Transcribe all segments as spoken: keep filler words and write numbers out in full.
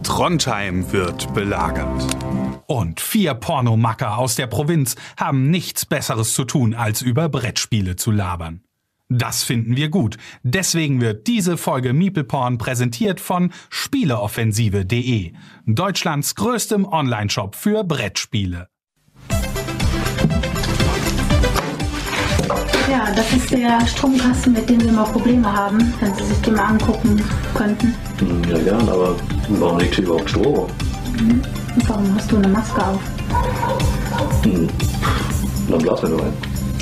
Trondheim wird belagert. Und vier Pornomacker aus der Provinz haben nichts Besseres zu tun, als über Brettspiele zu labern. Das finden wir gut. Deswegen wird diese Folge MeeplePorn präsentiert von Spieleoffensive punkt de, Deutschlands größtem Onlineshop für Brettspiele. Ja, das ist der Stromkasten, mit dem wir immer Probleme haben, wenn Sie sich den mal angucken könnten. Ja, gern, aber warum liegt hier überhaupt Strom? Mhm. Und warum hast du eine Maske auf? Hm. Dann blasen wir nur ein.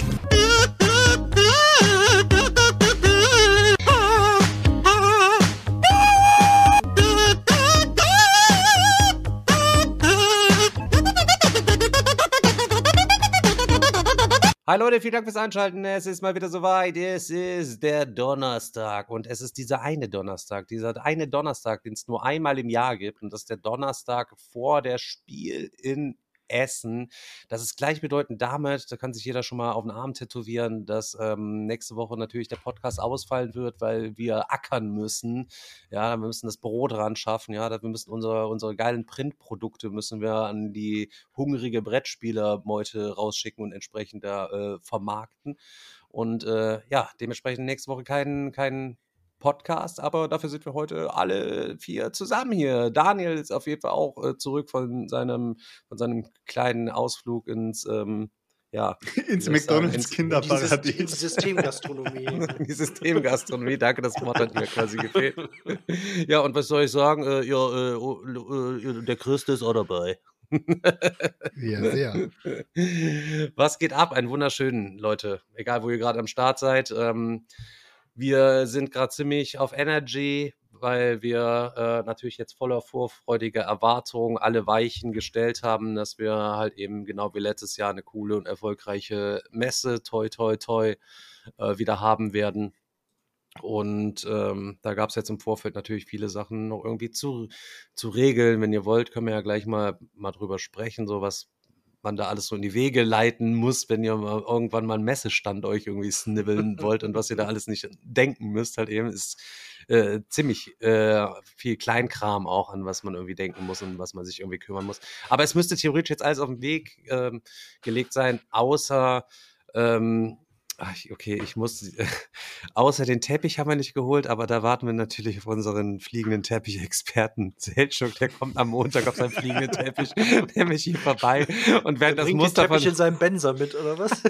Hi Leute, vielen Dank fürs Einschalten. Es ist mal wieder soweit. Es ist der Donnerstag und es ist dieser eine Donnerstag, dieser eine Donnerstag, den es nur einmal im Jahr gibt, und das ist der Donnerstag vor der Spiel in Essen. Das ist gleichbedeutend damit, da kann sich jeder schon mal auf den Arm tätowieren, dass ähm, nächste Woche natürlich der Podcast ausfallen wird, weil wir ackern müssen. Ja, wir müssen das Brot ran schaffen. Ja, wir müssen unsere, unsere geilen Printprodukte müssen wir an die hungrige Brettspielermeute rausschicken und entsprechend da äh, vermarkten. Und äh, ja, dementsprechend nächste Woche kein, kein Podcast, aber dafür sind wir heute alle vier zusammen hier. Daniel ist auf jeden Fall auch äh, zurück von seinem, von seinem kleinen Ausflug ins, ähm, ja, ins McDonalds ins Kinderparadies. Die Systemgastronomie. Die Systemgastronomie, danke, das Wort hat mir quasi gefehlt. Ja, und was soll ich sagen? Äh, ja, äh, äh, der Christ ist auch dabei. Ja, sehr. Was geht ab? Einen wunderschönen, Leute. Egal, wo ihr gerade am Start seid. Ähm, Wir sind gerade ziemlich auf Energy, weil wir äh, natürlich jetzt voller vorfreudiger Erwartungen alle Weichen gestellt haben, dass wir halt eben genau wie letztes Jahr eine coole und erfolgreiche Messe, toi toi toi, äh, wieder haben werden. Und ähm, da gab es jetzt im Vorfeld natürlich viele Sachen noch irgendwie zu, zu regeln. Wenn ihr wollt, können wir ja gleich mal, mal drüber sprechen, so was man da alles so in die Wege leiten muss, wenn ihr mal irgendwann mal einen Messestand euch irgendwie snibbeln wollt und was ihr da alles nicht denken müsst, halt eben ist äh, ziemlich äh, viel Kleinkram auch, an was man irgendwie denken muss und was man sich irgendwie kümmern muss. Aber es müsste theoretisch jetzt alles auf den Weg ähm, gelegt sein, außer ähm, ach, okay, ich muss, äh, außer den Teppich haben wir nicht geholt, aber da warten wir natürlich auf unseren fliegenden Teppich-Experten Seltschuk, der kommt am Montag auf seinen fliegenden Teppich, nämlich hier vorbei und während das Muster den Teppich in seinem Benzer mit, oder was?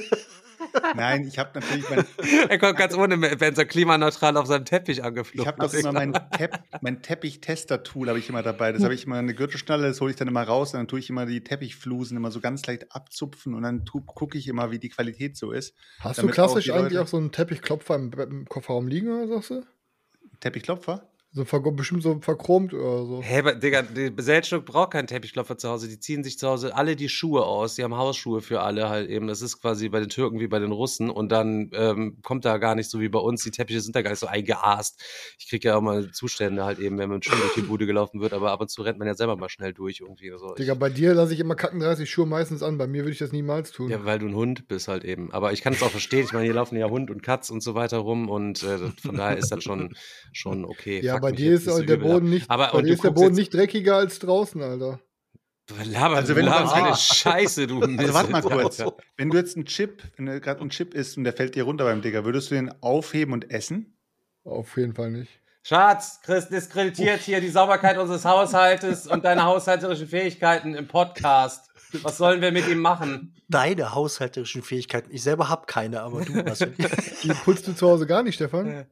Nein, ich habe natürlich mein... Er kommt ganz ohne Benzer klimaneutral auf seinem Teppich angeflogen. Ich habe das immer mein, Tepp, mein Teppich-Tester-Tool habe ich immer dabei. Das habe ich immer eine Gürtelschnalle, das hole ich dann immer raus und dann tue ich immer die Teppichflusen immer so ganz leicht abzupfen und dann gucke ich immer, wie die Qualität so ist. Hast du klassisch auch eigentlich auch so einen Teppichklopfer im, im Kofferraum liegen, oder sagst du? Teppichklopfer? So ver- bestimmt so verchromt oder so. Hä, hey, Digga, die Seltschuk braucht keinen Teppichklopfer zu Hause. Die ziehen sich zu Hause alle die Schuhe aus. Die haben Hausschuhe für alle halt eben. Das ist quasi bei den Türken wie bei den Russen. Und dann ähm, kommt da gar nicht so wie bei uns. Die Teppiche sind da gar nicht so eingeaast. Ich kriege ja auch mal Zustände halt eben, wenn man schön durch die Bude gelaufen wird. Aber ab und zu rennt man ja selber mal schnell durch irgendwie. So. Digga, bei dir lasse ich immer kacken dreißig Schuhe meistens an. Bei mir würde ich das niemals tun. Ja, weil du ein Hund bist halt eben. Aber ich kann es auch verstehen. Ich meine, hier laufen ja Hund und Katz und so weiter rum. Und äh, von daher ist das schon, schon okay. Ja, Fuck bei mich dir ist jetzt der Boden nicht, aber, bei und dir ist der Boden jetzt, nicht dreckiger als draußen, Alter. Du laberst, also wenn du laberst du eine ah. Scheiße, du Mist. Also warte mal kurz. Wenn du jetzt einen Chip, wenn du gerade einen Chip isst und der fällt dir runter beim Digger, würdest du den aufheben und essen? Auf jeden Fall nicht. Schatz, Chris diskreditiert hier die Sauberkeit unseres Haushaltes und deine haushalterischen Fähigkeiten im Podcast. Was sollen wir mit ihm machen? Deine haushalterischen Fähigkeiten. Ich selber habe keine, aber du hast. Die putzt du zu Hause gar nicht, Stefan?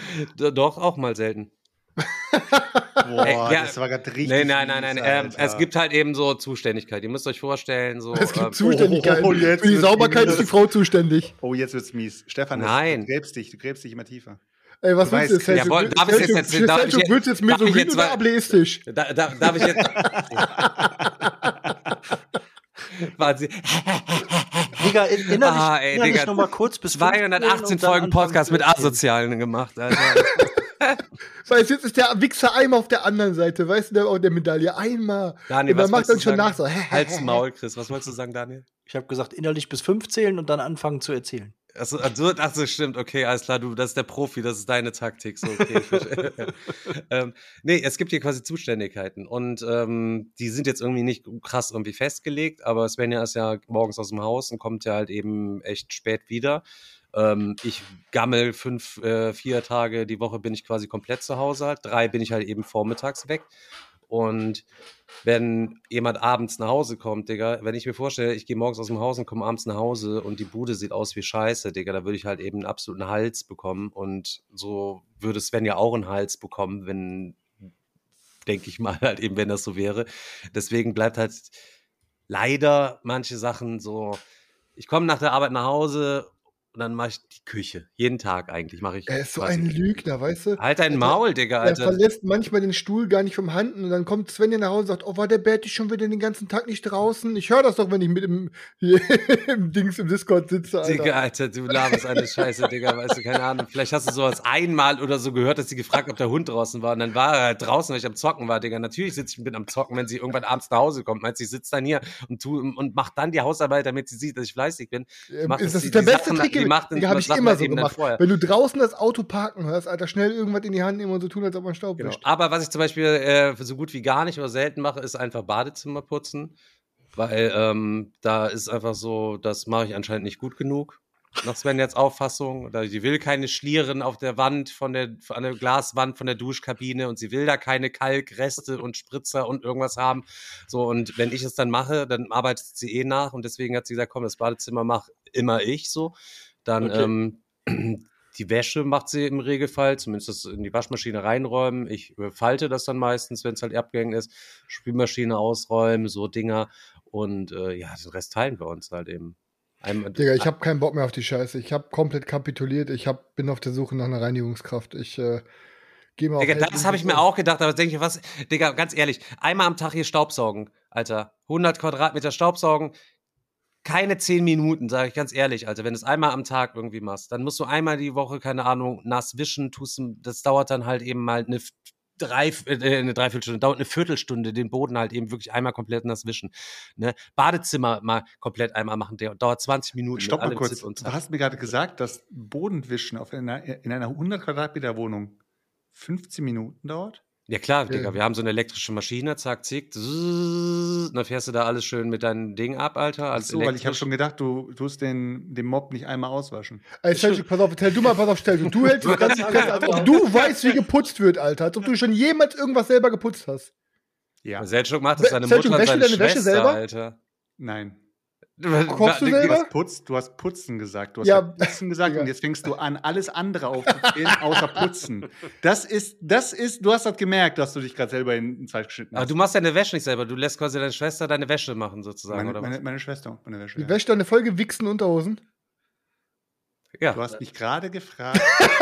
Doch, auch mal selten. Boah, Ey, ja, das war gerade richtig. Nee, nein, nein, nein. mies, Ähm, es gibt halt eben so Zuständigkeit. Ihr müsst euch vorstellen, so. Es gibt ähm, Zuständigkeit. oh, jetzt Für die wird's Sauberkeit mies. ist die Frau zuständig. Oh, jetzt wird's mies. Stefan, Nein. Das, du gräbst dich, du gräbst dich immer tiefer. Ey, was Du willst du jetzt? weißt- Selchuk? Jawohl, darf ich jetzt Selchuk- erzählen? Darf ich Selchuk, jetzt- willst du jetzt darf ich misogyn jetzt oder mal- ableistisch? Da, da, darf ich jetzt. Warte. Digga, in, innerlich, Ah, ey, innerlich Digga. noch mal kurz bis zweihundertachtzehn Folgen Podcast mit Asozialen gemacht, Alter. Weißt du, jetzt ist der Wichser einmal auf der anderen Seite, weißt du, der, auch der Medaille. Einmal. Daniel, und man was macht wolltest dann du schon sagen? nach so. Halt's Maul, Chris. Was wolltest du sagen, Daniel? Ich habe gesagt, innerlich bis fünf zählen und dann anfangen zu erzählen. Also, also, ach so, stimmt, okay, alles klar, du, das ist der Profi, das ist deine Taktik. So, okay, ähm, nee, es gibt hier quasi Zuständigkeiten und ähm, die sind jetzt irgendwie nicht krass irgendwie festgelegt, aber Svenja ist ja morgens aus dem Haus und kommt ja halt eben echt spät wieder. Ähm, ich gammel fünf, äh, vier Tage die Woche bin ich quasi komplett zu Hause halt, drei bin ich halt eben vormittags weg. Und wenn jemand abends nach Hause kommt, Digga, wenn ich mir vorstelle, ich gehe morgens aus dem Haus und komme abends nach Hause und die Bude sieht aus wie Scheiße, Digga, da würde ich halt eben einen absoluten Hals bekommen und so würde Sven ja auch einen Hals bekommen, wenn, denke ich mal, halt eben, wenn das so wäre. Deswegen bleibt halt leider manche Sachen so, ich komme nach der Arbeit nach Hause und dann mache ich die Küche. Jeden Tag eigentlich mache ich. Er ist so quasi- ein Lügner, weißt du? Halt dein Maul, Digga, Er Alter. verlässt manchmal den Stuhl gar nicht vom Handen und dann kommt Sven hier nach Hause und sagt, oh, war der Berti schon wieder den ganzen Tag nicht draußen? Ich höre das doch, wenn ich mit im, hier, im Dings im Discord sitze, Alter. Digga, Alter, du laberst eine Scheiße, Digga, weißt du, keine Ahnung. Vielleicht hast du sowas einmal oder so gehört, dass sie gefragt, ob der Hund draußen war. Und dann war er halt draußen, weil ich am Zocken war, Digga. Natürlich sitze ich mit am Zocken, wenn sie irgendwann abends nach Hause kommt. Meinst du, ich sitze dann hier und, tu, und mach dann die Hausarbeit, damit sie sieht, dass ich fleißig bin. Ich mach das das- ist die der beste Sachen- Trick, die macht den habe ich Sachen immer halt so eben dann gemacht. vorher. Wenn du draußen das Auto parken hörst, Alter, schnell irgendwas in die Hand nehmen und so tun, als ob man Staub Genau. wischt. Aber was ich zum Beispiel äh, so gut wie gar nicht oder selten mache, ist einfach Badezimmer putzen. Weil ähm, da ist einfach so, das mache ich anscheinend nicht gut genug. Nach Svenjas Auffassung. Da, sie will keine Schlieren auf der Wand, von der, an der Glaswand von der Duschkabine und sie will da keine Kalkreste und Spritzer und irgendwas haben. So, und wenn ich es dann mache, dann arbeitet sie eh nach und deswegen hat sie gesagt, komm, das Badezimmer mache immer ich so. Dann Okay. ähm, die Wäsche macht sie im Regelfall, zumindest das in die Waschmaschine reinräumen. Ich äh, falte das dann meistens, wenn es halt abgehängt ist. Spülmaschine ausräumen, so Dinger. Und äh, ja, den Rest teilen wir uns halt eben. Einmal, Digga, ich habe keinen Bock mehr auf die Scheiße. Ich habe komplett kapituliert. Ich hab, bin auf der Suche nach einer Reinigungskraft. Ich äh, gehe mal auf Digga, Help das und habe ich mir so. auch gedacht, aber denke ich, was, Digga, ganz ehrlich, einmal am Tag hier Staubsaugen, Alter. hundert Quadratmeter Staubsaugen, keine zehn Minuten, sage ich ganz ehrlich, Alter. Wenn du es einmal am Tag irgendwie machst, dann musst du einmal die Woche, keine Ahnung, nass wischen, tust, du- das dauert dann halt eben mal eine Drei, äh, eine Dreiviertelstunde, dauert eine Viertelstunde, den Boden halt eben wirklich einmal komplett nass wischen. Ne? Badezimmer mal komplett einmal machen, der dauert zwanzig Minuten. Stopp mit mal allem kurz. Zip und Du Zap. hast mir gerade gesagt, dass Bodenwischen auf einer, in einer hundert Quadratmeter Wohnung fünfzehn Minuten dauert? Ja klar, Ja. Digga, wir haben so eine elektrische Maschine, zack, zick, zzzz, dann fährst du da alles schön mit deinem Ding ab, Alter. Ach Als so, weil ich habe elektrisch. schon gedacht, du tust den, den Mob nicht einmal auswaschen. Ey, Sergio, pass auf, stell du mal, pass auf, stell du. Du hältst das ganz fest, als ob du weißt, wie geputzt wird, Alter. Als ob du schon jemals irgendwas selber geputzt hast. Ja. Selchuk macht das Wel- seine Selchuk, Mutter und wäschst du seine deine Wäsche Schwester, selber? Alter. Nein. Kochst du Du selber? hast, Putz, du hast Putzen gesagt. Du hast Ja, ja, Putzen gesagt Digga. und jetzt fängst du an, alles andere aufzuzählen, außer Putzen. Das ist, das ist, du hast das gemerkt, dass du dich gerade selber in, in Zeit geschnitten Aber hast. du machst deine Wäsche nicht selber, du lässt quasi deine Schwester deine Wäsche machen, sozusagen, meine, oder meine, was? meine Schwester, meine Wäsche. Die Ja. wäscht deine Folge wichsen Unterhosen? Ja. Du hast mich gerade gefragt,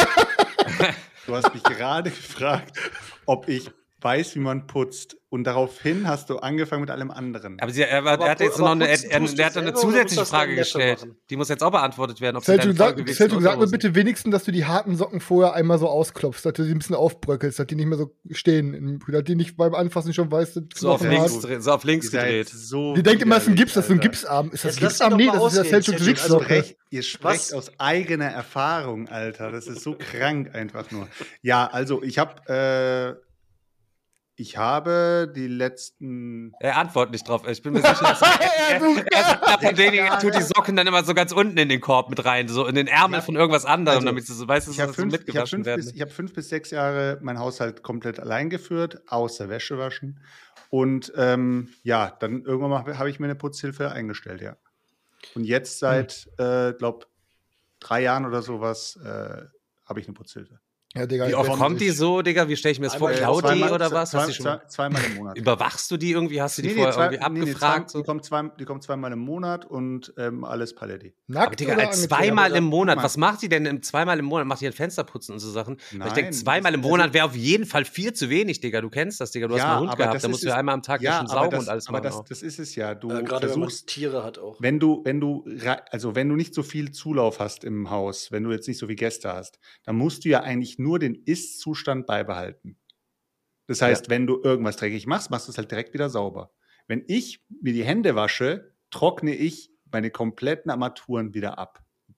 du hast mich gerade gefragt, ob ich weiß, wie man putzt. Und daraufhin hast du angefangen mit allem anderen. Aber, sie, er, Aber er hat jetzt pu- noch aber eine, putzen er, tust du er hat noch eine selber oder musst du zusätzliche das Frage deinem Neffe gestellt. machen? Die muss jetzt auch beantwortet werden, ob sie Selchuk, deine sag, Folge Selchuk, sag mir Unterhosen- bitte wenigstens, dass du die harten Socken vorher einmal so ausklopfst, dass du sie ein bisschen aufbröckelst, dass die nicht mehr so stehen. im- Dass die nicht beim Anfassen schon weißt, dass so auf Knochen links, hart. dreh- so auf links Ihr seid gedreht. so Die denkt immer, es ist ein widerlich, Gips, das ist ein Alter. Gipsarm. Ist das Jetzt lass Gipsarm? ihn Nee, doch mal das ist ja ausreden, Selchuks Selchuk. Also Wichssocke. Sprecht, ihr sprecht Was? aus eigener Erfahrung, Alter. Das ist so krank einfach nur. Ja, also ich habe, äh, ich habe die letzten. Er antwortet nicht drauf. Ich bin mir sicher, dass er, er, er, er, von denen, er tut die Socken dann immer so ganz unten in den Korb mit rein, so in den Ärmel von irgendwas anderem, Also, damit sie so, weißt du, Ich habe so fünf, ich hab mitgewaschen fünf, bis, werden. ich hab fünf bis sechs Jahre meinen Haushalt komplett allein geführt, außer Wäsche waschen. Und ähm, ja, dann irgendwann mal habe ich mir eine Putzhilfe eingestellt, ja. Und jetzt seit, äh, glaube drei Jahren oder sowas äh, habe ich eine Putzhilfe. Ja, Digga, Wie ich oft werd- kommt die so, Digga? Wie stelle ich mir das vor? Einmal- Klaut die Zweimal- oder was? Zwei, Hast du die schon zwei, zweimal im Monat. Überwachst du die irgendwie? Hast du die Nee, nee, vorher zwei- irgendwie nee, nee, abgefragt? zwei, die, kommt zwei, die kommt zweimal im Monat und ähm, alles Paletti. Nackt Aber Digga, oder als angezogen? zweimal aber im da- Monat, guck mal. was macht die denn im, zweimal im Monat? Macht die ein Fensterputzen und so Sachen? Weil ich denke, Nein, zweimal das- im Monat wäre auf jeden Fall viel zu wenig, Digga. Du kennst das, Digga. Du hast Ja, mal einen Hund aber gehabt, das da ist musst du es- ja einmal am Tag Ja, schon aber saugen das, und alles aber machen. das, auch. das ist es ja. Du Äh, Gerade wenn man versuchst, Tiere hat auch. wenn du, wenn du, rei- also wenn du nicht so viel Zulauf hast im Haus, wenn du jetzt nicht so viele Gäste hast, dann musst du ja eigentlich nur den Ist-Zustand beibehalten. Das heißt, wenn du irgendwas dreckig machst, machst du es halt direkt wieder sauber. Wenn ich mir die Hände wasche, trockne ich meine kompletten Armaturen wieder ab.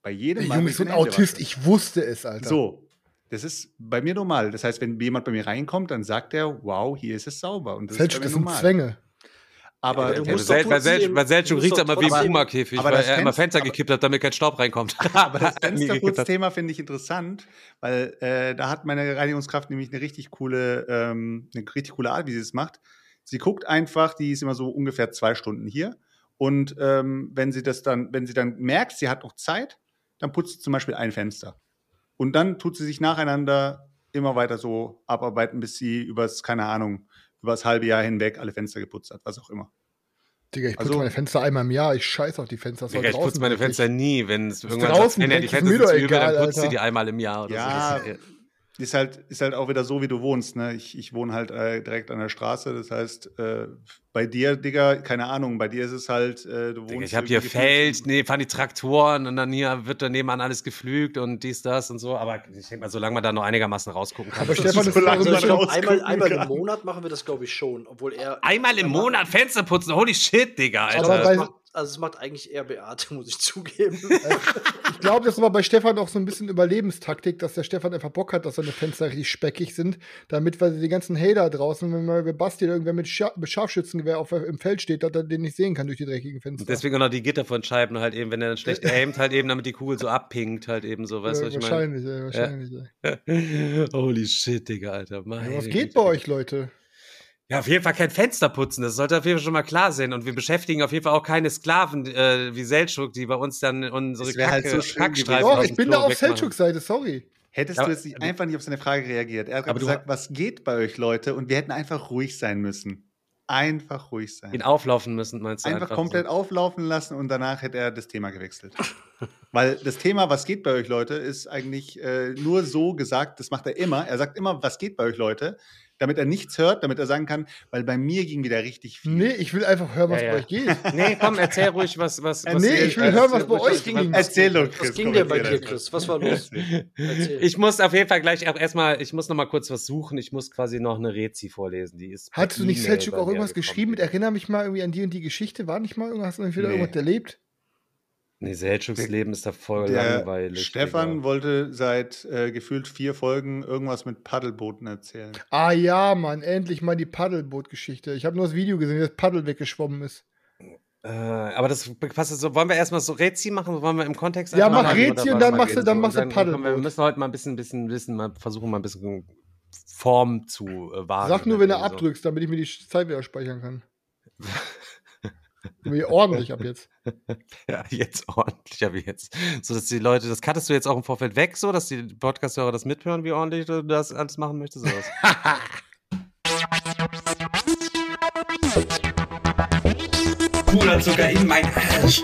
Bei jedem Der Mal, Junge wenn ist so ich ein meine Hände Autist, wasche. ich wusste es, Alter. So, das ist bei mir normal. Das heißt, wenn jemand bei mir reinkommt, dann sagt er, wow, hier ist es sauber. Und das Selchuk, ist das bei mir sind normal. Zwänge. Aber, du Ja, musst bei doch Sel- bei Sel- trotzdem- bei du Selchuk musst riecht es doch immer wie im trotzdem- Puma-Käfig, aber weil das er immer Fenster- Fenster aber- gekippt hat, damit kein Staub reinkommt. aber das Nie gekippt hat. Fensterputzthema finde ich interessant, weil äh, da hat meine Reinigungskraft nämlich eine richtig coole, ähm, eine richtig coole Art, wie sie es macht. Sie guckt einfach, die ist immer so ungefähr zwei Stunden hier. Und ähm, wenn sie das dann, wenn sie dann merkt, sie hat noch Zeit, dann putzt sie zum Beispiel ein Fenster. Und dann tut sie sich nacheinander immer weiter so abarbeiten, bis sie übers, keine Ahnung, übers halbe Jahr hinweg alle Fenster geputzt hat, was auch immer. Digga, ich putze Also- meine Fenster einmal im Jahr. Ich scheiß auf die Fenster. Das soll Digga, ich putze draußen meine wirklich. Fenster nie. Wenn es irgendwann draußen sagt, wenn ja, die dreckig, ist Fenster mir sind doch zu übel, egal, dann putzt sie Alter. die einmal im Jahr oder Ja, so. Das ist, ist halt, ist halt auch wieder so, wie du wohnst. Ne? Ich, ich wohne halt äh, direkt an der Straße. Das heißt, äh, bei dir, Digga, keine Ahnung, bei dir ist es halt, äh, du wohnst. Digga, ich habe hier irgendwie Feld, nee, fahren die Traktoren und dann hier wird daneben an alles geflügt und dies, das und so. Aber ich denke mal, solange man da noch einigermaßen rausgucken kann. Aber ist das Stefan, so. das ist lange auch so ein man Also ich glaub, rausgucken einmal, einmal kann. im Monat machen wir das, glaube ich, schon. Obwohl er. Einmal im Monat Fenster putzen, holy shit, Digga, Alter. Aber Also, bei- das macht, also es macht eigentlich eher Beate, muss ich zugeben. Ich glaube, das war bei Stefan auch so ein bisschen Überlebenstaktik, dass der Stefan einfach Bock hat, dass seine Fenster richtig speckig sind, damit weil die ganzen Hater draußen, wenn mal bei Basti irgendwer mit, Scha mit Scharfschützengewehr auf, im Feld steht, dass er den nicht sehen kann durch die dreckigen Fenster. Deswegen auch noch die Gitter von Scheiben halt eben, wenn er dann schlecht aimt, halt eben, damit die Kugel so abpinkt, halt eben so, weißt du, äh, was ich meine? wahrscheinlich, ey, wahrscheinlich. Ey. Holy shit, Digga, Alter. Ja, Meine was geht Güte. bei euch, Leute? Ja, auf jeden Fall kein Fenster putzen, das sollte auf jeden Fall schon mal klar sein. Und wir beschäftigen auf jeden Fall auch keine Sklaven äh, wie Selchuk, die bei uns dann unsere Das wär halt Kacke, so schön Kackstreifen Doch, aus ich dem bin Klo da auf wegmachen. Selchuks Seite, sorry. Hättest Ja, du jetzt nicht, einfach nicht auf seine Frage reagiert. Er hat Aber gerade du- gesagt, was geht bei euch, Leute? Und wir hätten einfach ruhig sein müssen. Einfach ruhig sein. Ihn auflaufen müssen, meinst du? Einfach komplett so. auflaufen lassen und danach hätte er das Thema gewechselt. Weil das Thema, was geht bei euch, Leute, ist eigentlich äh, nur so gesagt, das macht er immer. Er sagt immer, was geht bei euch, Leute, damit er nichts hört, damit er sagen kann, weil bei mir ging wieder richtig viel. Nee, ich will einfach hören, was Ja, bei ja. euch geht. Nee, komm, erzähl ruhig, was. was, Äh, was nee, ihr- ich will äh, hören, was erzähl bei ruhig, euch ging. Erzähl doch, Chris. Was ging komm, denn bei erzähl dir, das. Chris? Was war los? Erzähl. Ich muss auf jeden Fall gleich auch erstmal, ich muss noch mal kurz was suchen. Ich muss quasi noch eine Rezi vorlesen. Die ist per Hattest du nicht E-Mail Selchuk bei auch mir irgendwas gekommen. geschrieben mit, erinnere mich mal irgendwie an die und die Geschichte? War nicht mal irgendwas, hast du nicht wieder Nee. irgendwas erlebt? Nee, Selchuks Leben ist da voll Der langweilig. Stefan Digga. wollte seit äh, gefühlt vier Folgen irgendwas mit Paddelbooten erzählen. Ah ja, Mann, endlich mal die Paddelboot-Geschichte. Ich habe nur das Video gesehen, wie das Paddel weggeschwommen ist. Äh, aber das passt so. Wollen wir erstmal so Rezi machen? Wollen wir im Kontext Ja, einfach mach machen, Rezi oder und dann was machst du- geht? dann So, machst du dann- komm, Wir Paddelboot. müssen heute mal ein bisschen, bisschen wissen, mal versuchen mal ein bisschen Form zu äh, wahren. Sag nur, wenn du Also. abdrückst, damit ich mir die Zeit wieder speichern kann. Wie ordentlich ab jetzt. Ja, jetzt ordentlich, aber jetzt. So, dass die Leute, das cuttest du jetzt auch im Vorfeld weg, so, dass die Podcast-Hörer das mithören, wie ordentlich du das alles machen möchtest, oder was? Puderzucker in mein Arsch.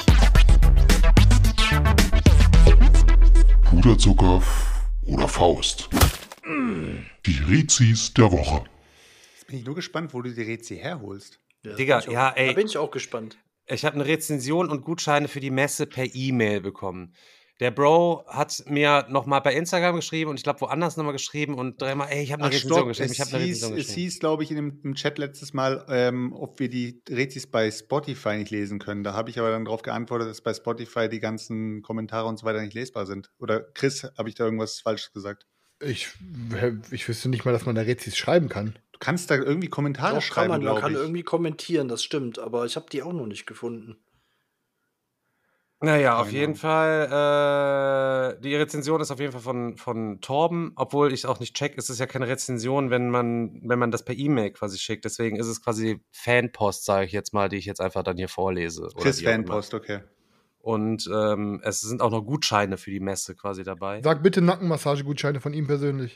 Puderzucker oder Faust. Die Rezis der Woche. Jetzt bin ich nur gespannt, wo du die Rezi herholst. Ja, Digga, bin ich auch- ja, ey. Da bin ich auch gespannt. Ich habe eine Rezension und Gutscheine für die Messe per E-Mail bekommen. Der Bro hat mir nochmal bei Instagram geschrieben und ich glaube woanders nochmal geschrieben und dreimal, ey, ich habe eine Ach, Rezension stopp, geschrieben. es Ich habe eine hieß, Rezension es geschrieben. hieß, glaube ich, in dem, im Chat letztes Mal, ähm, ob wir die Rezis bei Spotify nicht lesen können. Da habe ich aber dann darauf geantwortet, dass bei Spotify die ganzen Kommentare und so weiter nicht lesbar sind. Oder Chris, habe ich da irgendwas Falsches gesagt? Ich, ich wüsste nicht mal, dass man da Rezis schreiben kann. Du kannst da irgendwie Kommentare Doch, schreiben, kann man, man glaube kann ich. irgendwie kommentieren, das stimmt, aber ich habe die auch noch nicht gefunden. Naja, auf Keine jeden Ahnung. Fall, äh, die Rezension ist auf jeden Fall von, von Torben, obwohl ich auch nicht check, es ist ja keine Rezension, wenn man, wenn man das per E-Mail quasi schickt. Deswegen ist es quasi Fanpost, sage ich jetzt mal, die ich jetzt einfach dann hier vorlese. oder Chris wie auch immer. Fanpost, okay. Und ähm, es sind auch noch Gutscheine für die Messe quasi dabei. Sag bitte Nackenmassagegutscheine von ihm persönlich.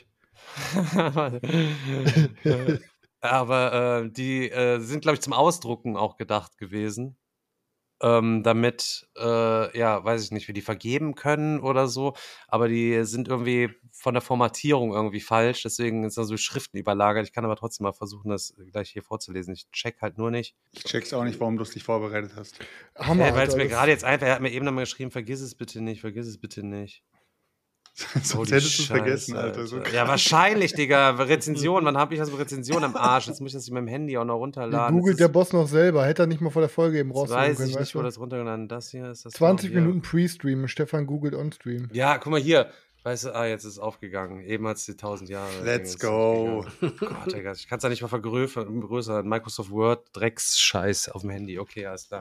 Aber äh, die äh, sind, glaube ich, zum Ausdrucken auch gedacht gewesen. Ähm, damit, äh, ja, weiß ich nicht, wir die vergeben können oder so. Aber die sind irgendwie von der Formatierung irgendwie falsch. Deswegen ist da so Schriften überlagert. Ich kann aber trotzdem mal versuchen, das gleich hier vorzulesen. Ich check halt nur nicht. Ich check's auch nicht, warum du es dich vorbereitet hast. Hammer, Äh, Weil es Alter, mir das- gerade jetzt einfach, er hat mir eben nochmal geschrieben, vergiss es bitte nicht, vergiss es bitte nicht. Sonst Oh, die hättest du es Scheiße, vergessen, Alter. So Ja, wahrscheinlich, Digga. Rezension. Wann habe ich das mit Rezension am Arsch? Jetzt muss ich das mit dem Handy auch noch Die runterladen. googelt Das der ist- Boss noch selber. Hätte er nicht mal vor der Folge eben Jetzt rausholen weiß können, ich weißt nicht, wo du? das runtergeladen Das hier ist das. zwanzig auch hier. Minuten Pre-Stream. Stefan googelt on-stream. Ja, guck mal hier. Weißt du, ah, jetzt ist es aufgegangen. Eben hat es die tausend Jahre. Let's Ding ist go. aufgegangen. Gott, Digga. Ich kann es ja nicht mal vergrößern. Größer. Microsoft Word, Drecksscheiß auf dem Handy. Okay, alles klar.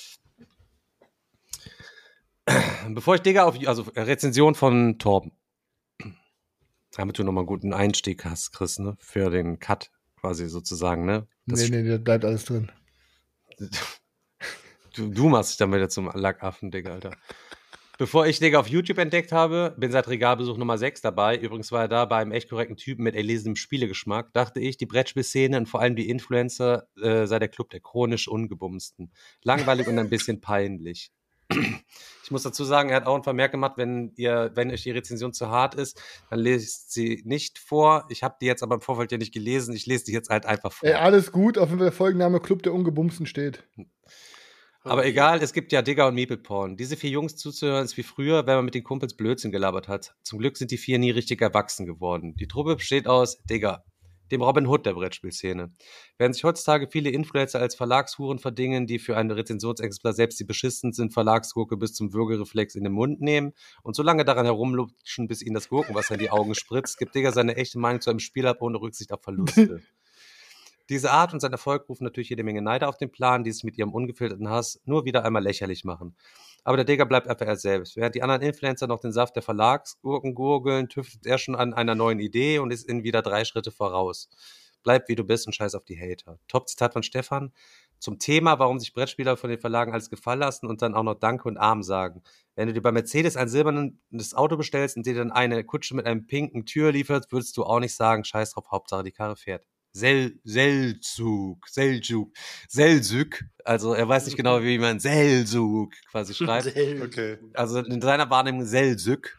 Bevor ich, Digga, auf, also Rezension von Torben. Damit du nochmal einen guten Einstieg hast, Chris, ne? Für den Cut quasi sozusagen, ne? Das Nee, nee, da bleibt alles drin. Du, du machst dich dann wieder zum Lackaffen, Digga, Alter. Bevor ich Digga auf YouTube entdeckt habe, bin seit Regalbesuch Nummer sechs dabei. Übrigens war er da bei einem echt korrekten Typen mit erlesenem Spielegeschmack. Dachte ich, die Brettspielszene und vor allem die Influencer äh, sei der Club der chronisch Ungebumsten. Langweilig und ein bisschen peinlich. Ich muss dazu sagen, er hat auch einen Vermerk gemacht, wenn ihr, wenn euch die Rezension zu hart ist, dann lest sie nicht vor. Ich habe die jetzt aber im Vorfeld ja nicht gelesen. Ich lese die jetzt halt einfach vor. Ey, alles gut, auf jeden Fall der Folgenname Club der Ungebumsten steht. Aber egal, es gibt ja Digger und Meeple Porn. Diese vier Jungs zuzuhören ist wie früher, wenn man mit den Kumpels Blödsinn gelabert hat. Zum Glück sind die vier nie richtig erwachsen geworden. Die Truppe besteht aus Digger, dem Robin Hood der Brettspielszene. Während sich heutzutage viele Influencer als Verlagshuren verdingen, die für ein Rezensionsexemplar selbst die beschissensten sind, Verlagsgurke bis zum Würgereflex in den Mund nehmen und so lange daran herumlutschen, bis ihnen das Gurkenwasser in die Augen spritzt, gibt Digger seine echte Meinung zu einem Spiel ab, ohne Rücksicht auf Verluste. Diese Art und sein Erfolg rufen natürlich jede Menge Neider auf den Plan, die es mit ihrem ungefilterten Hass nur wieder einmal lächerlich machen. Aber der Digger bleibt einfach er selbst. Während die anderen Influencer noch den Saft der Verlagsgurken gurgeln, tüftelt er schon an einer neuen Idee und ist ihnen wieder drei Schritte voraus. Bleib wie du bist und scheiß auf die Hater. Top-Zitat von Stefan zum Thema, warum sich Brettspieler von den Verlagen alles gefallen lassen und dann auch noch Danke und Arm sagen. Wenn du dir bei Mercedes ein silbernes Auto bestellst und dir dann eine Kutsche mit einem pinken Tür liefert, würdest du auch nicht sagen, scheiß drauf, Hauptsache die Karre fährt. Sel, Selzug, Selzug, Selzug, also er weiß nicht genau, wie man Selzug quasi schreibt. Okay. Also in seiner Wahrnehmung Selzug,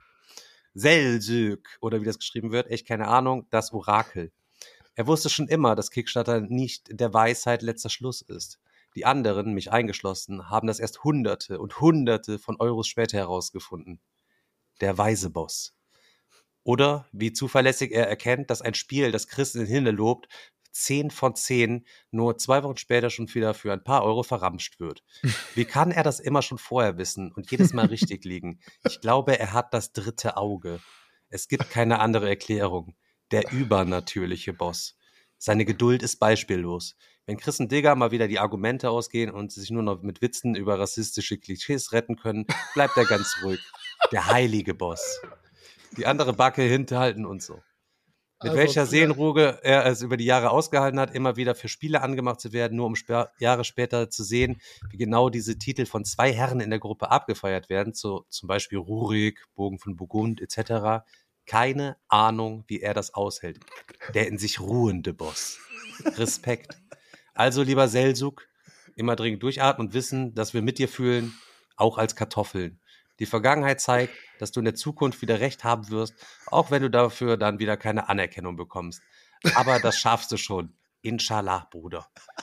Selzug, oder wie das geschrieben wird, echt keine Ahnung, das Orakel. Er wusste schon immer, dass Kickstarter nicht der Weisheit letzter Schluss ist. Die anderen, mich eingeschlossen, haben das erst Hunderte und Hunderte von Euros später herausgefunden. Der weise Boss. Oder wie zuverlässig er erkennt, dass ein Spiel, das Chris in den Himmel lobt, zehn von zehn nur zwei Wochen später schon wieder für ein paar Euro verramscht wird. Wie kann er das immer schon vorher wissen und jedes Mal richtig liegen? Ich glaube, er hat das dritte Auge. Es gibt keine andere Erklärung. Der übernatürliche Boss. Seine Geduld ist beispiellos. Wenn Chris und Digger mal wieder die Argumente ausgehen und sich nur noch mit Witzen über rassistische Klischees retten können, bleibt er ganz ruhig. Der heilige Boss. Die andere Backe hinterhalten und so. Mit Also, welcher Seelenruhe er es über die Jahre ausgehalten hat, immer wieder für Spiele angemacht zu werden, nur um sp- Jahre später zu sehen, wie genau diese Titel von zwei Herren in der Gruppe abgefeiert werden, so zum Beispiel Rurik, Bogen von Burgund et cetera. Keine Ahnung, wie er das aushält. Der in sich ruhende Boss. Respekt. Also, lieber Selzuk, immer dringend durchatmen und wissen, dass wir mit dir fühlen, auch als Kartoffeln. Die Vergangenheit zeigt, dass du in der Zukunft wieder recht haben wirst, auch wenn du dafür dann wieder keine Anerkennung bekommst. Aber das schaffst du schon. Inshallah, Bruder.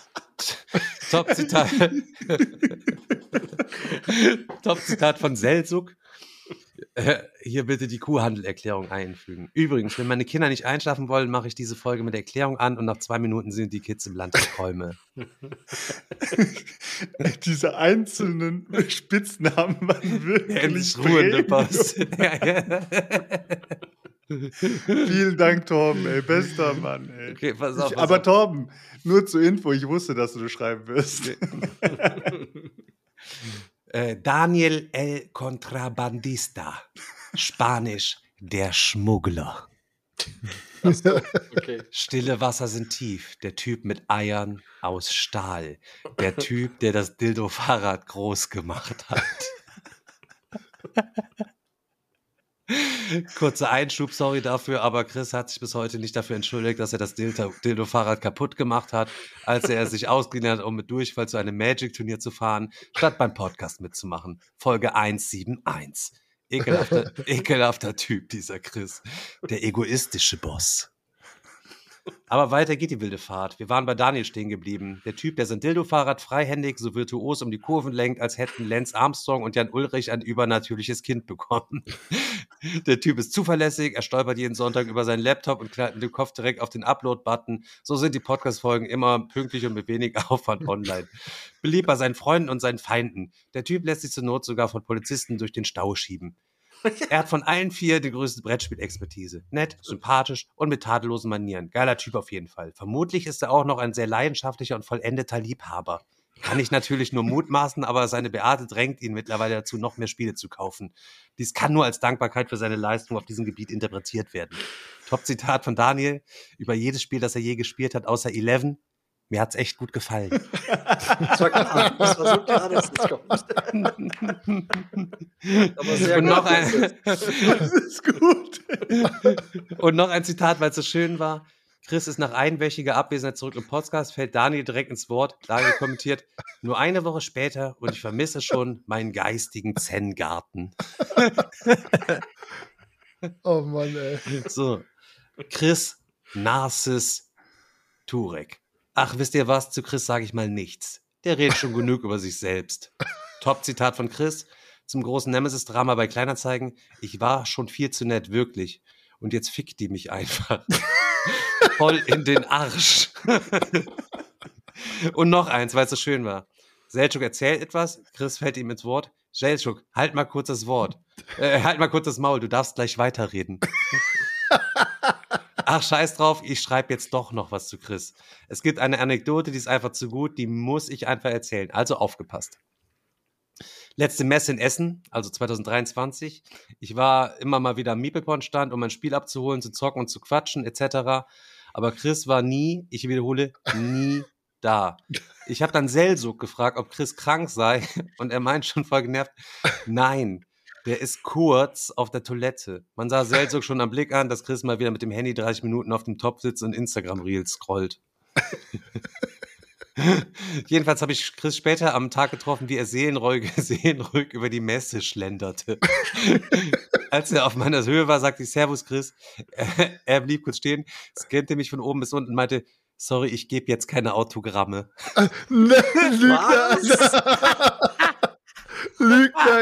Top-Zitat. Top-Zitat von Selzuk. Äh, hier bitte die Kuhhandelerklärung einfügen. Übrigens, wenn meine Kinder nicht einschlafen wollen, mache ich diese Folge mit Erklärung an und nach zwei Minuten sind die Kids im Land der Träume. Diese einzelnen Spitznamen waren wirklich ruhende prägend. Boss. Vielen Dank, Torben, ey. Bester Mann, ey. Okay, pass auf, Ich, pass aber auf. Torben, nur zur Info, ich wusste, dass du das schreiben wirst. Äh, Daniel el Contrabandista. Spanisch, der Schmuggler. Okay. Stille Wasser sind tief. Der Typ mit Eiern aus Stahl. Der Typ, der das Dildo-Fahrrad groß gemacht hat. Kurzer Einschub, sorry dafür, aber Chris hat sich bis heute nicht dafür entschuldigt, dass er das Dildo- Dildo-Fahrrad kaputt gemacht hat, als er es sich ausgeliehen hat, um mit Durchfall zu einem Magic-Turnier zu fahren, statt beim Podcast mitzumachen. Folge hunderteinundsiebzig. Ekelhafter, ekelhafter Typ, dieser Chris. Der egoistische Boss. Aber weiter geht die wilde Fahrt. Wir waren bei Daniel stehen geblieben. Der Typ, der sein Dildo-Fahrrad freihändig so virtuos um die Kurven lenkt, als hätten Lance Armstrong und Jan Ulrich ein übernatürliches Kind bekommen. Der Typ ist zuverlässig, er stolpert jeden Sonntag über seinen Laptop und knallt mit dem Kopf direkt auf den Upload-Button. So sind die Podcast-Folgen immer pünktlich und mit wenig Aufwand online. Beliebt bei seinen Freunden und seinen Feinden. Der Typ lässt sich zur Not sogar von Polizisten durch den Stau schieben. Er hat von allen vier die größte Brettspiel-Expertise. Nett, sympathisch und mit tadellosen Manieren. Geiler Typ auf jeden Fall. Vermutlich ist er auch noch ein sehr leidenschaftlicher und vollendeter Liebhaber. Kann ich natürlich nur mutmaßen, aber seine Beate drängt ihn mittlerweile dazu, noch mehr Spiele zu kaufen. Dies kann nur als Dankbarkeit für seine Leistung auf diesem Gebiet interpretiert werden. Top-Zitat von Daniel über jedes Spiel, das er je gespielt hat, außer Eleven. Mir hat's echt gut gefallen. Das war klar. Das war so klar, dass das kommt. Aber sehr Und gut. noch ein, Das ist gut. und noch ein Zitat, weil es so schön war. Chris ist nach einwöchiger Abwesenheit zurück im Podcast, fällt Daniel direkt ins Wort. Daniel kommentiert, nur eine Woche später und ich vermisse schon meinen geistigen Zen-Garten. Oh Mann, ey. So, Chris Narcis Turek. Ach, wisst ihr was? Zu Chris sage ich mal nichts. Der redet schon genug über sich selbst. Top-Zitat von Chris zum großen Nemesis-Drama bei Kleinanzeigen. Ich war schon viel zu nett, wirklich. Und jetzt fickt die mich einfach. Voll in den Arsch. Und noch eins, weil es so schön war. Selçuk erzählt etwas, Chris fällt ihm ins Wort. Selçuk, halt mal kurz das Wort. Äh, halt mal kurz das Maul, du darfst gleich weiterreden. Ach, scheiß drauf, ich schreibe jetzt doch noch was zu Chris. Es gibt eine Anekdote, die ist einfach zu gut, die muss ich einfach erzählen. Also aufgepasst. Letzte Messe in Essen, also zwanzig dreiundzwanzig. Ich war immer mal wieder am Meeple-Stand, um mein Spiel abzuholen, zu zocken und zu quatschen, et cetera. Aber Chris war nie, ich wiederhole, nie da. Ich habe dann Selçuk gefragt, ob Chris krank sei und er meint schon voll genervt, nein, der ist kurz auf der Toilette. Man sah Selçuk schon am Blick an, dass Chris mal wieder mit dem Handy dreißig Minuten auf dem Top sitzt und Instagram-Reels scrollt. Jedenfalls habe ich Chris später am Tag getroffen, wie er seelenruhig, seelenruhig über die Messe schlenderte. Als er auf meiner Höhe war, sagte ich, Servus Chris. Er, er blieb kurz stehen, scannte mich von oben bis unten und meinte, sorry, ich gebe jetzt keine Autogramme. Ne, Lügner, Alter. Lügner,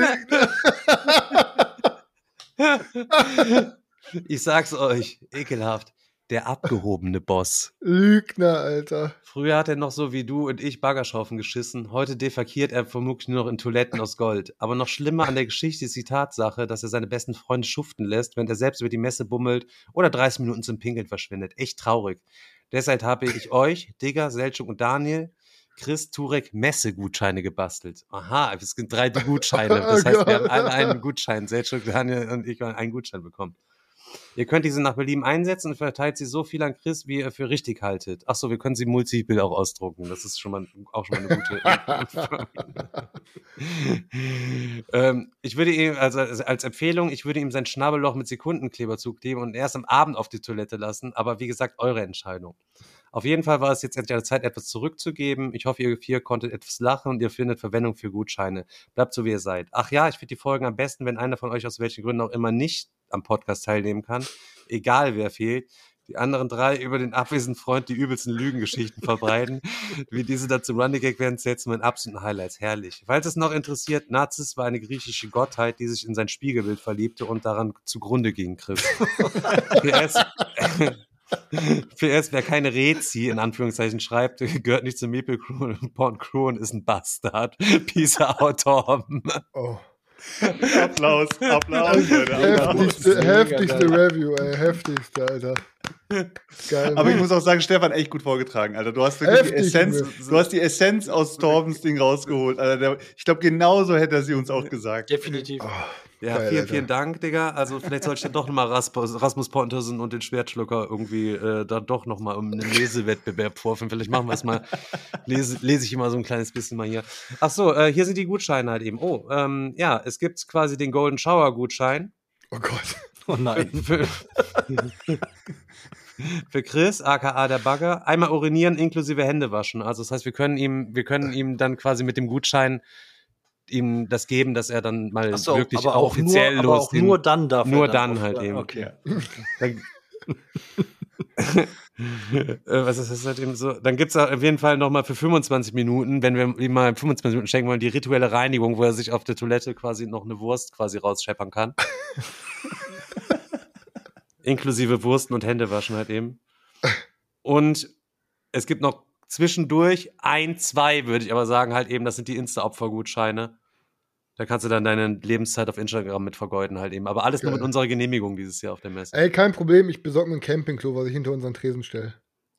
Junge, Lügner. Ich sag's euch, ekelhaft. Der abgehobene Boss. Lügner, Alter. Früher hat er noch so wie du und ich Baggerschaufen geschissen. Heute defekiert er vermutlich nur noch in Toiletten aus Gold. Aber noch schlimmer an der Geschichte ist die Tatsache, dass er seine besten Freunde schuften lässt, wenn er selbst über die Messe bummelt oder dreißig Minuten zum Pinkeln verschwindet. Echt traurig. Deshalb habe ich euch, Digga, Selçuk und Daniel, Chris Turek Messegutscheine gebastelt. Aha, es sind drei Gutscheine. Das heißt, wir haben alle einen Gutschein. Selçuk, Daniel und ich haben einen Gutschein bekommen. Ihr könnt diese nach Belieben einsetzen und verteilt sie so viel an Chris, wie ihr für richtig haltet. Achso, wir können sie multiple auch ausdrucken. Das ist schon mal, auch schon mal eine gute. ähm, ich würde ihm, also als Empfehlung, ich würde ihm sein Schnabelloch mit Sekundenkleber zukleben und erst am Abend auf die Toilette lassen. Aber wie gesagt, eure Entscheidung. Auf jeden Fall war es jetzt endlich an der Zeit, etwas zurückzugeben. Ich hoffe, ihr vier konntet etwas lachen und ihr findet Verwendung für Gutscheine. Bleibt so, wie ihr seid. Ach ja, ich finde die Folgen am besten, wenn einer von euch aus welchen Gründen auch immer nicht am Podcast teilnehmen kann. Egal, wer fehlt. Die anderen drei über den abwesenden Freund die übelsten Lügengeschichten verbreiten. Wie diese dazu Running Gag werden, zählt zu meinen absoluten Highlights. Herrlich. Falls es noch interessiert, Narcis war eine griechische Gottheit, die sich in sein Spiegelbild verliebte und daran zugrunde ging, Chris. P S P S, wer keine Rezi in Anführungszeichen schreibt, gehört nicht zur Meeple Crew. Porn Crew und ist ein Bastard. Peace out, Torben. Oh. Applaus, Applaus, Leute. Heftigste, heftigste Review, ey. Heftigste, Alter. Geil. Aber ich muss auch sagen, Stefan, echt gut vorgetragen, Alter. Du hast wirklich die Heftig, Essenz, Mann. du hast die Essenz aus Torbens Ding rausgeholt, Alter. Der, ich glaube, genauso hätte er sie uns auch gesagt. Definitiv. Ja, Geil, vielen, Alter. vielen Dank, Digga. Also vielleicht sollte ich dann doch nochmal Rasmus Pontersen und den Schwertschlucker irgendwie äh, da doch nochmal um einen Lesewettbewerb vorführen. Vielleicht machen wir es mal, lese, lese ich immer so ein kleines bisschen mal hier. Ach so, äh, hier sind die Gutscheine halt eben. Oh, ähm, ja, es gibt quasi den Golden Shower Gutschein. Oh Gott. Oh nein. Für, für Chris, aka der Bagger, einmal urinieren inklusive Hände waschen. Also das heißt, wir können ihm, wir können ihm dann quasi mit dem Gutschein ihm das geben, dass er dann mal Ach so, wirklich aber auch auch offiziell nur, aber los auch nur dann darf er nur dann dann auf- halt eben. Okay. Dann, äh, was ist das halt eben so? Dann gibt es auf jeden Fall nochmal für fünfundzwanzig Minuten, wenn wir ihm mal fünfundzwanzig Minuten schenken wollen, die rituelle Reinigung, wo er sich auf der Toilette quasi noch eine Wurst quasi rausscheppern kann. Inklusive Wursten und Hände waschen halt eben. Und es gibt noch zwischendurch ein, zwei, würde ich aber sagen, halt eben, das sind die Insta-Opfer-Gutscheine. Da kannst du dann deine Lebenszeit auf Instagram mit vergeuden halt eben. Aber alles Geil. Nur mit unserer Genehmigung dieses Jahr auf der Messe. Ey, kein Problem, ich besorge mir ein Campingklo, was ich hinter unseren Tresen stelle.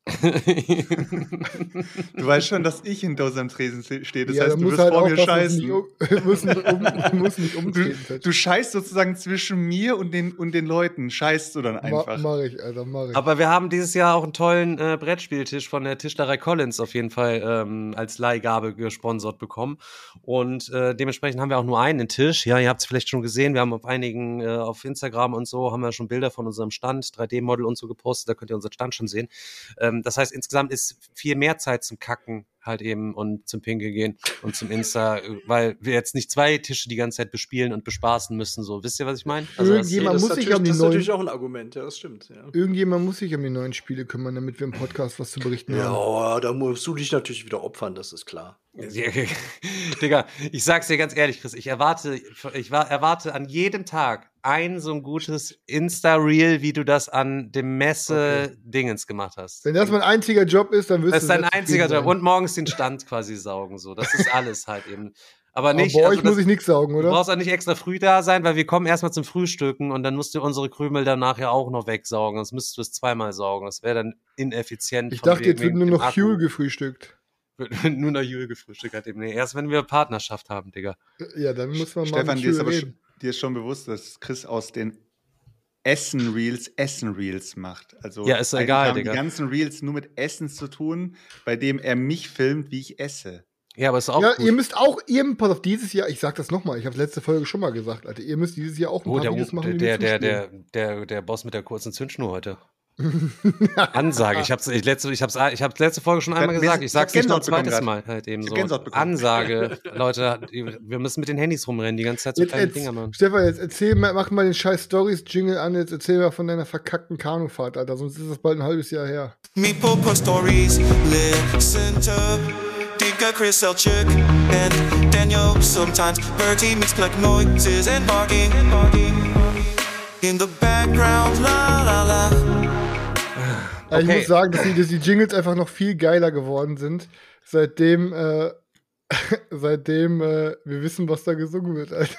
Du weißt schon, dass ich hinter unserem Tresen stehe. Das ja, heißt, du wirst halt vor mir scheißen. Du musst nicht, um, musst nicht umtreten. Du, du scheißt sozusagen zwischen mir und den, und den Leuten. Scheißt du dann einfach. Ma, mach ich, Alter, mach ich. Aber wir haben dieses Jahr auch einen tollen äh, Brettspieltisch von der Tischlerei Collins auf jeden Fall ähm, als Leihgabe gesponsert bekommen. Und äh, dementsprechend haben wir auch nur einen Tisch. Ja, ihr habt es vielleicht schon gesehen. Wir haben auf einigen, äh, auf Instagram und so, haben wir schon Bilder von unserem Stand, drei D Model und so gepostet. Da könnt ihr unseren Stand schon sehen. Ähm, Das heißt, insgesamt ist viel mehr Zeit zum Kacken halt eben und zum Pinkel gehen und zum Insta, weil wir jetzt nicht zwei Tische die ganze Zeit bespielen und bespaßen müssen. So, wisst ihr, was ich meine? Also Irgendjemand das, muss das sich um die das ist neuen, natürlich auch ein Argument, ja, das stimmt. Ja. Irgendjemand muss sich um die neuen Spiele kümmern, damit wir im Podcast was zu berichten ja, haben. Ja, da musst du dich natürlich wieder opfern, das ist klar. Digga, ich sag's dir ganz ehrlich, Chris, ich erwarte, ich war, erwarte an jedem Tag ein so ein gutes Insta-Reel, wie du das an dem Messe-Dingens gemacht hast. Wenn das mein einziger Job ist, dann wirst du das ist dein einziger Job. Und morgens den Stand quasi saugen, so. Das ist alles halt eben. Aber nicht. Aber bei also euch muss das, ich nichts saugen, oder? Du brauchst auch nicht extra früh da sein, weil wir kommen erstmal zum Frühstücken und dann musst du unsere Krümel danach ja auch noch wegsaugen. Sonst müsstest du es zweimal saugen. Das wäre dann ineffizient. Ich dachte, jetzt wird nur noch Huel gefrühstückt. Nur noch Huel gefrühstückt hat eben. Nee, erst wenn wir Partnerschaft haben, Digga. Ja, dann muss man mal Stefan, mit dir ist, aber reden. dir ist schon bewusst, dass Chris aus den Essen-Reels Essen-Reels macht. Also ja, ist egal, haben Digga. Die ganzen Reels nur mit Essen zu tun, bei dem er mich filmt, wie ich esse. Ja, aber ist auch ja, gut. Ihr müsst auch, ihr, pass auf, dieses Jahr, ich sag das nochmal, ich habe letzte Folge schon mal gesagt, Alter, ihr müsst dieses Jahr auch ein oh, paar der, Videos machen, der, die der, der, der, der, der Boss mit der kurzen Zündschnur heute. Ansage. Ich hab's, ich letzte, ich hab's, ich hab's letzte Folge schon einmal gesagt. Ich sag's nicht noch ein zweites Mal halt eben so. Ansage, Leute, wir müssen mit den Handys rumrennen, die ganze Zeit so jetzt kleine jetzt, Dinger machen. Stefan, jetzt erzähl mal, mach mal den scheiß Stories-Jingle an, jetzt erzähl mal von deiner verkackten Kanufahrt, Alter, sonst ist das bald ein halbes Jahr her. Me Popo Stories, listen to Dinka, Chris Selchuk and Daniel. Sometimes Bertie makes like noises and barking in the background, la la la. Ja, ich Okay. muss sagen, dass die, dass die Jingles einfach noch viel geiler geworden sind, seitdem, äh, seitdem äh, wir wissen, was da gesungen wird, Alter.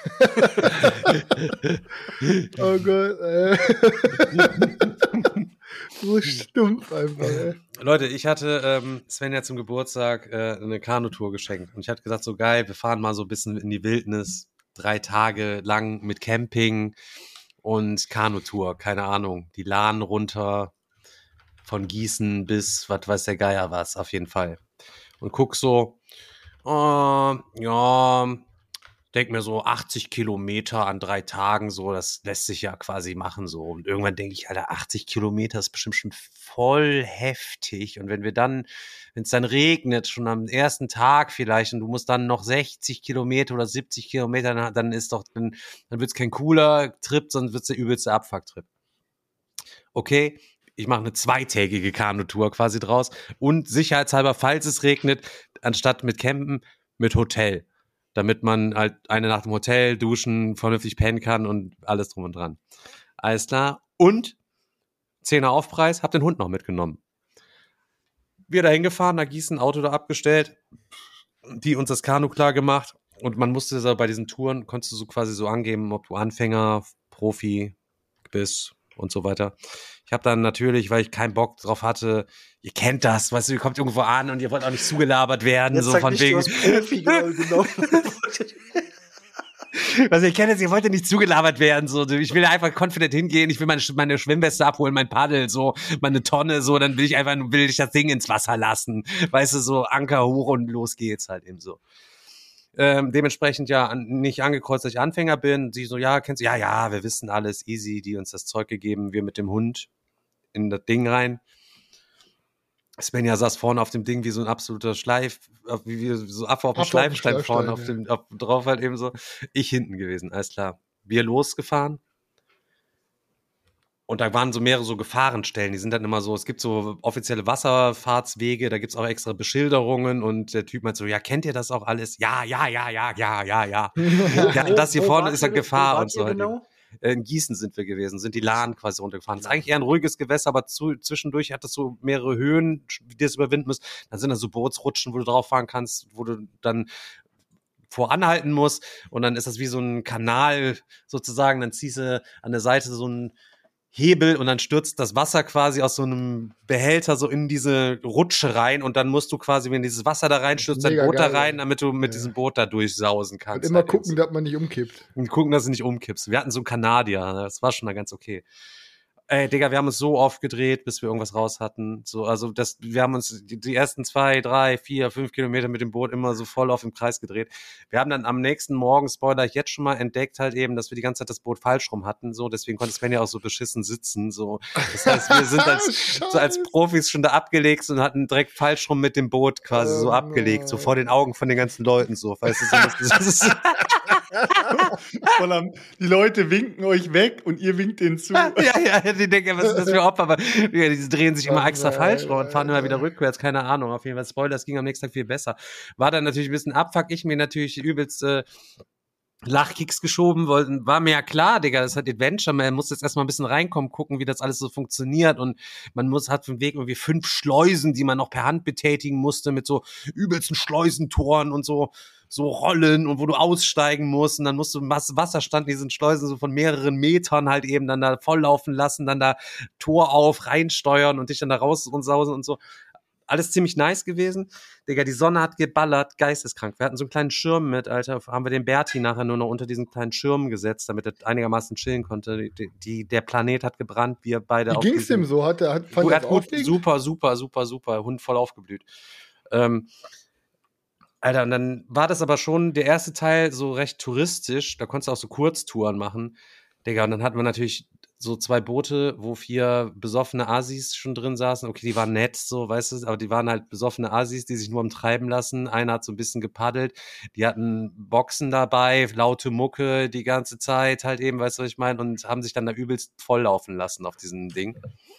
Oh Gott, ey. So stumpf einfach, ey. Leute, ich hatte ähm, Sven ja zum Geburtstag äh, eine Kanutour geschenkt und ich hatte gesagt, so geil, wir fahren mal so ein bisschen in die Wildnis, drei Tage lang mit Camping und Kanutour, keine Ahnung, die Lahn runter, von Gießen bis, was weiß der Geier was, auf jeden Fall. Und guck so, oh, ja, denk mir so achtzig Kilometer an drei Tagen, so, das lässt sich ja quasi machen, so. Und irgendwann denke ich, Alter, achtzig Kilometer ist bestimmt schon voll heftig. Und wenn wir dann, wenn es dann regnet, schon am ersten Tag vielleicht, und du musst dann noch sechzig Kilometer oder siebzig Kilometer, dann, dann ist doch, dann, dann wird's kein cooler Trip, sondern wird's der übelste Abfuck-Trip. Okay, ich mache eine zweitägige Kanutour quasi draus und sicherheitshalber, falls es regnet, anstatt mit Campen, mit Hotel. Damit man halt eine Nacht im Hotel duschen, vernünftig pennen kann und alles drum und dran. Alles klar. Und Zehner Aufpreis, hab den Hund noch mitgenommen. Wir da hingefahren, nach Gießen, Auto da abgestellt, die uns das Kanu klar gemacht und man musste so bei diesen Touren, konntest du so quasi so angeben, ob du Anfänger, Profi bist und so weiter. Ich habe dann natürlich, weil ich keinen Bock drauf hatte, ihr kennt das, weißt du, ihr kommt irgendwo an und ihr wollt auch nicht zugelabert werden, Jetzt so sag von nicht, wegen. du hast Profi genommen. Also ihr kennt es, ihr wollt ja nicht zugelabert werden, so. Ich will einfach confident hingehen, ich will meine, meine Schwimmweste abholen, mein Paddel, so, meine Tonne, so, dann will ich einfach, will ich das Ding ins Wasser lassen, weißt du, so, Anker hoch und los geht's halt eben so. Ähm, dementsprechend ja an, nicht angekreuzt, dass ich Anfänger bin. Sie so, ja, kennst du, ja, ja, wir wissen alles, easy, die uns das Zeug gegeben, wir mit dem Hund in das Ding rein. Svenja saß vorne auf dem Ding wie so ein absoluter Schleif, wie, wie so Affe auf dem Schleifstein vorne auf dem, auf, drauf halt eben so. Ich hinten gewesen, alles klar. Wir losgefahren. Und da waren so mehrere so Gefahrenstellen, die sind dann immer so, es gibt so offizielle Wasserfahrtswege, da gibt's auch extra Beschilderungen und der Typ meint so, ja, kennt ihr das auch alles? Ja, ja, ja, ja, ja, ja, ja. Ja, das hier Wo vorne wart ist ja ihr- wo Gefahr wart und so. ihr halt. genau? In Gießen sind wir gewesen, sind die Lahn quasi runtergefahren. Das ist eigentlich eher ein ruhiges Gewässer, aber zu, zwischendurch hat das so mehrere Höhen, die das überwinden müssen. Dann sind da so Bootsrutschen, wo du drauf fahren kannst, wo du dann voranhalten musst und dann ist das wie so ein Kanal sozusagen, dann ziehst du an der Seite so einen Hebel und dann stürzt das Wasser quasi aus so einem Behälter so in diese Rutsche rein und dann musst du quasi, wenn dieses Wasser da reinstürzt, dein Mega Boot da geil, rein, ja. damit du mit Ja. diesem Boot da durchsausen Und kannst. immer halt eben. gucken, dass man nicht umkippt. Und gucken, dass du nicht umkippst. Wir hatten so einen Kanadier, das war schon mal ganz okay. Ey, Digga, wir haben uns so oft gedreht, bis wir irgendwas raus hatten. So, also das, wir haben uns die, die ersten zwei, drei, vier, fünf Kilometer mit dem Boot immer so voll auf im Kreis gedreht. Wir haben dann am nächsten Morgen, Spoiler ich jetzt schon mal, entdeckt halt eben, dass wir die ganze Zeit das Boot falsch rum hatten. So, deswegen konnte Sven ja auch so beschissen sitzen. So, das heißt, wir sind als, so als Profis schon da abgelegt und hatten direkt falsch rum mit dem Boot quasi so Oh abgelegt, so nein. vor den Augen von den ganzen Leuten. So, weißt du, so, das, das ist, Voll am- Die Leute winken euch weg und ihr winkt denen zu. ja, ja, die denken, was ist das für Opfer? Aber ja, die drehen sich immer Oh extra nein, falsch rum und fahren immer Alter. wieder rückwärts, keine Ahnung. Auf jeden Fall, Spoiler, es ging am nächsten Tag viel besser. War dann natürlich ein bisschen Abfuck, ich mir natürlich übelst äh, Lachkicks geschoben, wollten, war mir ja klar, Digga, das hat Adventure, man muss jetzt erstmal ein bisschen reinkommen, gucken, wie das alles so funktioniert und man muss, hat vom Weg irgendwie fünf Schleusen, die man noch per Hand betätigen musste, mit so übelsten Schleusentoren und so, so Rollen und wo du aussteigen musst und dann musst du was Wasserstand in diesen Schleusen so von mehreren Metern halt eben dann da volllaufen lassen, dann da Tor auf, reinsteuern und dich dann da raus und sausen und so. Alles ziemlich nice gewesen. Digga, die Sonne hat geballert, geisteskrank. Wir hatten so einen kleinen Schirm mit, Alter. Haben wir den Berti nachher nur noch unter diesen kleinen Schirm gesetzt, damit er einigermaßen chillen konnte. Die, die, der Planet hat gebrannt, wir beide Wie auf ging's diesem- dem so? Hat er hat, fand Gut, er hat das gut, aufregend? super, super, super, super. Hund voll aufgeblüht. Ähm, Alter, und dann war das aber schon der erste Teil so recht touristisch. Da konntest du auch so Kurztouren machen. Digga, und dann hatten wir natürlich so zwei Boote, wo vier besoffene Asis schon drin saßen. Okay, die waren nett, so, weißt du, aber die waren halt besoffene Asis, die sich nur am Treiben lassen. Einer hat so ein bisschen gepaddelt. Die hatten Boxen dabei, laute Mucke die ganze Zeit halt eben, weißt du, was ich meine? Und haben sich dann da übelst volllaufen lassen auf diesem Ding.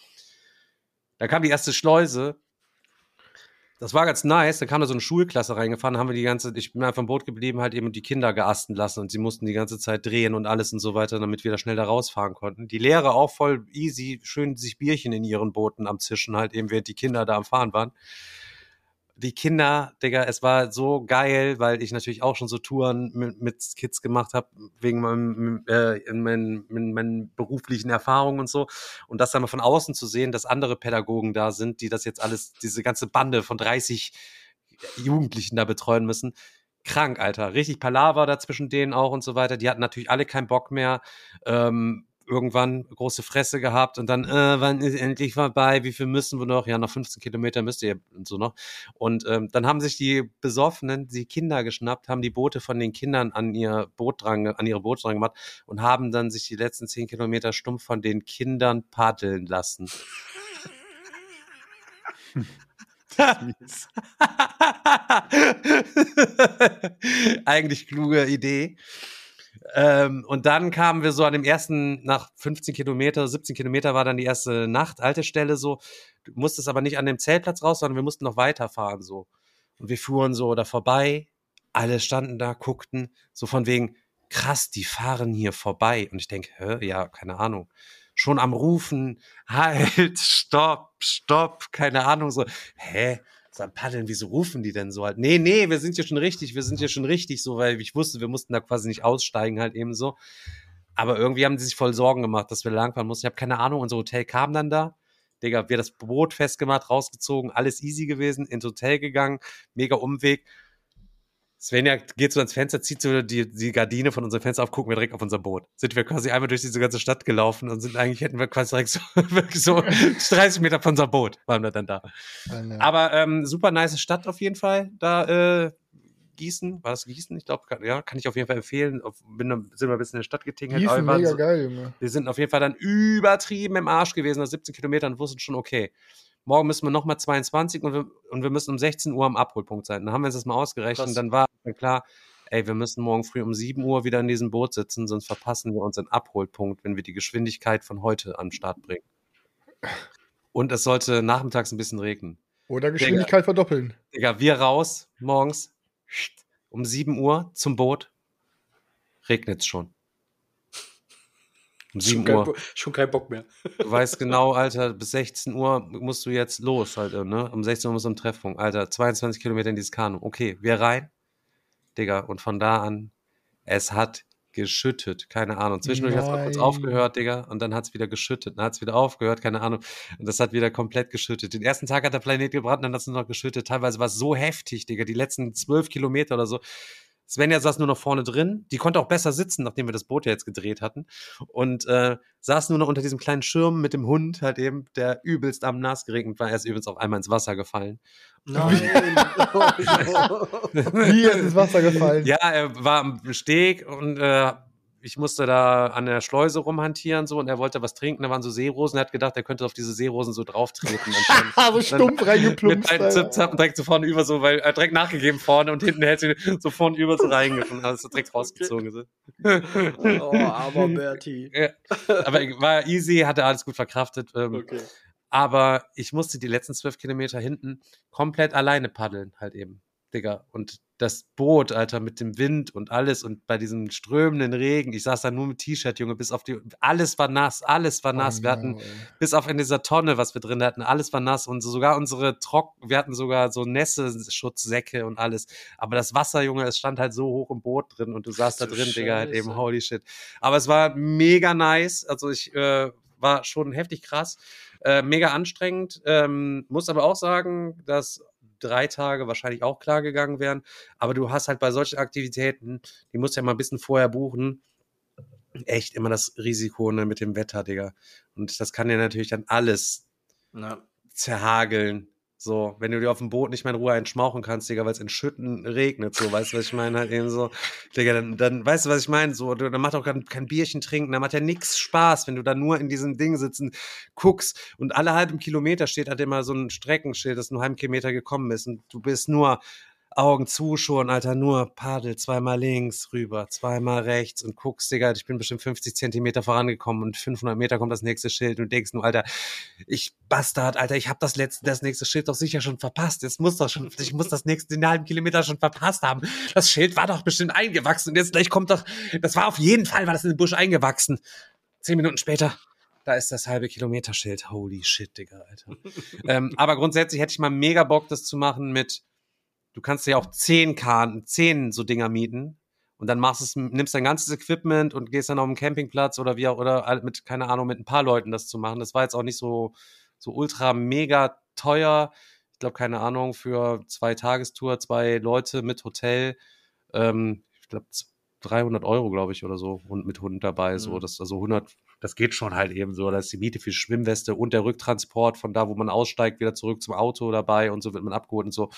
Da kam die erste Schleuse. Das war ganz nice. Da kam da so eine Schulklasse reingefahren, haben wir die ganze, ich bin einfach im Boot geblieben, halt eben die Kinder geasten lassen und sie mussten die ganze Zeit drehen und alles und so weiter, damit wir da schnell da rausfahren konnten. Die Lehrer auch voll easy, schön sich Bierchen in ihren Booten am Zischen halt eben, während die Kinder da am Fahren waren. Die Kinder, Digga, es war so geil, weil ich natürlich auch schon so Touren mit, mit Kids gemacht habe, wegen meinem, äh, in meinen, in meinen beruflichen Erfahrungen und so. Und das dann mal von außen zu sehen, dass andere Pädagogen da sind, die das jetzt alles, diese ganze Bande von dreißig Jugendlichen da betreuen müssen. Krank, Alter. Richtig Palaver da zwischen denen auch und so weiter. Die hatten natürlich alle keinen Bock mehr. Ähm, irgendwann große Fresse gehabt und dann, äh, wann ist endlich vorbei, wie viel müssen wir noch? Ja, noch fünfzehn Kilometer müsst ihr und so noch. Und ähm, dann haben sich die Besoffenen, die Kinder geschnappt, haben die Boote von den Kindern an ihr Boot dran, an ihre Boote dran gemacht und haben dann sich die letzten zehn Kilometer stumpf von den Kindern paddeln lassen. Eigentlich kluge Idee. Ähm, und dann kamen wir so an dem ersten, nach fünfzehn Kilometer, siebzehn Kilometer war dann die erste Nachthaltestelle so. Du musstest aber nicht an dem Zeltplatz raus, sondern wir mussten noch weiterfahren so. Und wir fuhren so da vorbei, alle standen da, guckten, so von wegen, krass, die fahren hier vorbei. Und ich denke, hä, ja, keine Ahnung. Schon am Rufen, halt, stopp, stopp, keine Ahnung, so, hä? So am Paddeln, wieso rufen die denn so halt? Nee, nee, wir sind hier schon richtig, wir sind hier schon richtig so, weil ich wusste, wir mussten da quasi nicht aussteigen halt eben so. Aber irgendwie haben die sich voll Sorgen gemacht, dass wir langfahren mussten. Ich habe keine Ahnung, unser Hotel kam dann da. Digga, wir das Boot festgemacht, rausgezogen, alles easy gewesen, ins Hotel gegangen, mega Umweg. Svenja geht so ans Fenster, zieht so die, die Gardine von unserem Fenster auf, gucken wir direkt auf unser Boot. Sind wir quasi einmal durch diese ganze Stadt gelaufen und sind eigentlich, hätten wir quasi direkt so, wirklich so dreißig Meter von unserem Boot waren wir dann da. Alter. Aber ähm, super nice Stadt auf jeden Fall. Da äh, Gießen, war das Gießen? Ich glaube, ja, kann ich auf jeden Fall empfehlen. Auf, bin, sind wir ein bisschen in der Stadt getingelt. aber Gießen, wir waren mega so, geil, Junge. wir sind auf jeden Fall dann übertrieben im Arsch gewesen, nach siebzehn Kilometern und wussten schon, okay, morgen müssen wir nochmal zweiundzwanzig und wir, und wir müssen um sechzehn Uhr am Abholpunkt sein. Dann haben wir uns das mal ausgerechnet Krass. und dann war dann klar, ey, wir müssen morgen früh um sieben Uhr wieder in diesem Boot sitzen, sonst verpassen wir unseren Abholpunkt, wenn wir die Geschwindigkeit von heute an den Start bringen. Und es sollte nachmittags ein bisschen regnen. Oder Geschwindigkeit Digga, verdoppeln. Digga, wir raus morgens um sieben Uhr zum Boot. Regnet's schon. Um sieben schon Uhr. Kein, schon kein Bock mehr. Du weißt genau, Alter, bis sechzehn Uhr musst du jetzt los, halt, ne? Um sechzehn Uhr musst du am Treffpunkt. Alter, zweiundzwanzig Kilometer in dieses Kanu. Okay, wir rein. Digga, und von da an, es hat geschüttet, keine Ahnung. Zwischendurch hat es mal kurz aufgehört, Digga, und dann hat es wieder geschüttet. Dann hat es wieder aufgehört, keine Ahnung. Und das hat wieder komplett geschüttet. Den ersten Tag hat der Planet gebrannt, dann hat es nur noch geschüttet. Teilweise war es so heftig, Digga, die letzten zwölf Kilometer oder so. Svenja saß nur noch vorne drin. Die konnte auch besser sitzen, nachdem wir das Boot ja jetzt gedreht hatten. Und äh, saß nur noch unter diesem kleinen Schirm mit dem Hund, halt eben, der übelst am Nass geregnet war. Er ist übrigens auf einmal ins Wasser gefallen. Nein. Wie ist ins Wasser gefallen? Ja, er war am Steg und äh, ich musste da an der Schleuse rumhantieren so und er wollte was trinken, da waren so Seerosen, er hat gedacht, er könnte auf diese Seerosen so drauf treten. so stumpf reingeplumpst. Mit einem Zip-Zap und direkt so vorne über so, weil er direkt nachgegeben vorne und hinten hält sie so vorne über so reingefunden, also direkt rausgezogen. So. Oh, aber Berti. Ja, aber war easy, hat er alles gut verkraftet. Ähm, okay. Aber ich musste die letzten zwölf Kilometer hinten komplett alleine paddeln, halt eben, Digga. Und das Boot, Alter, mit dem Wind und alles und bei diesem strömenden Regen, ich saß da nur mit T-Shirt, Junge, bis auf die, alles war nass, alles war nass. Oh, wir hatten, no, bis auf in dieser Tonne, was wir drin hatten, alles war nass und sogar unsere Trocken, wir hatten sogar so Nässe-Schutzsäcke und alles. Aber das Wasser, Junge, es stand halt so hoch im Boot drin und du saßt da drin, Digga, halt eben, holy shit. Aber es war mega nice, also ich, äh, war schon heftig krass, äh, mega anstrengend, ähm, muss aber auch sagen, dass drei Tage wahrscheinlich auch klar gegangen wären, aber du hast halt bei solchen Aktivitäten, die musst du ja mal ein bisschen vorher buchen, echt immer das Risiko, ne, mit dem Wetter, Digga. Und das kann ja natürlich dann alles Na. zerhageln. So, wenn du dir auf dem Boot nicht mehr in Ruhe entschmauchen kannst, Digga, weil es in Schütten regnet, so, weißt du, was ich meine? Halt eben so, Digga, dann, dann weißt du, was ich meine? So, dann macht auch kein, kein Bierchen trinken, dann macht ja nix Spaß, wenn du da nur in diesem Ding sitzen, guckst und alle halben Kilometer steht halt immer so ein Streckenschild, das nur einen halben Kilometer gekommen ist und du bist nur Augen zu schon, Alter, nur Paddel, zweimal links rüber, zweimal rechts und guckst, Digga, ich bin bestimmt fünfzig Zentimeter vorangekommen und fünfhundert Meter kommt das nächste Schild und du denkst nur, Alter, ich Bastard, Alter, ich hab das letzte, das nächste Schild doch sicher schon verpasst, jetzt muss doch schon, ich muss das nächste, den halben Kilometer schon verpasst haben, das Schild war doch bestimmt eingewachsen und jetzt gleich kommt doch, das war auf jeden Fall, war das in den Busch eingewachsen. Zehn Minuten später, da ist das halbe Kilometerschild, holy shit, Digga, Alter. ähm, aber grundsätzlich hätte ich mal mega Bock, das zu machen mit du kannst ja auch zehn Karten, zehn so Dinger mieten und dann machst es, nimmst dein ganzes Equipment und gehst dann auf den Campingplatz oder wie auch, oder mit, keine Ahnung, mit ein paar Leuten das zu machen. Das war jetzt auch nicht so, so ultra mega teuer. Ich glaube, keine Ahnung, für zwei Tagestour, zwei Leute mit Hotel, ähm, ich glaube, dreihundert Euro, glaube ich, oder so, und mit Hund dabei, mhm. so, das, also hundert, das geht schon halt eben so, da ist die Miete für Schwimmweste und der Rücktransport von da, wo man aussteigt, wieder zurück zum Auto dabei und so wird man abgeholt und so.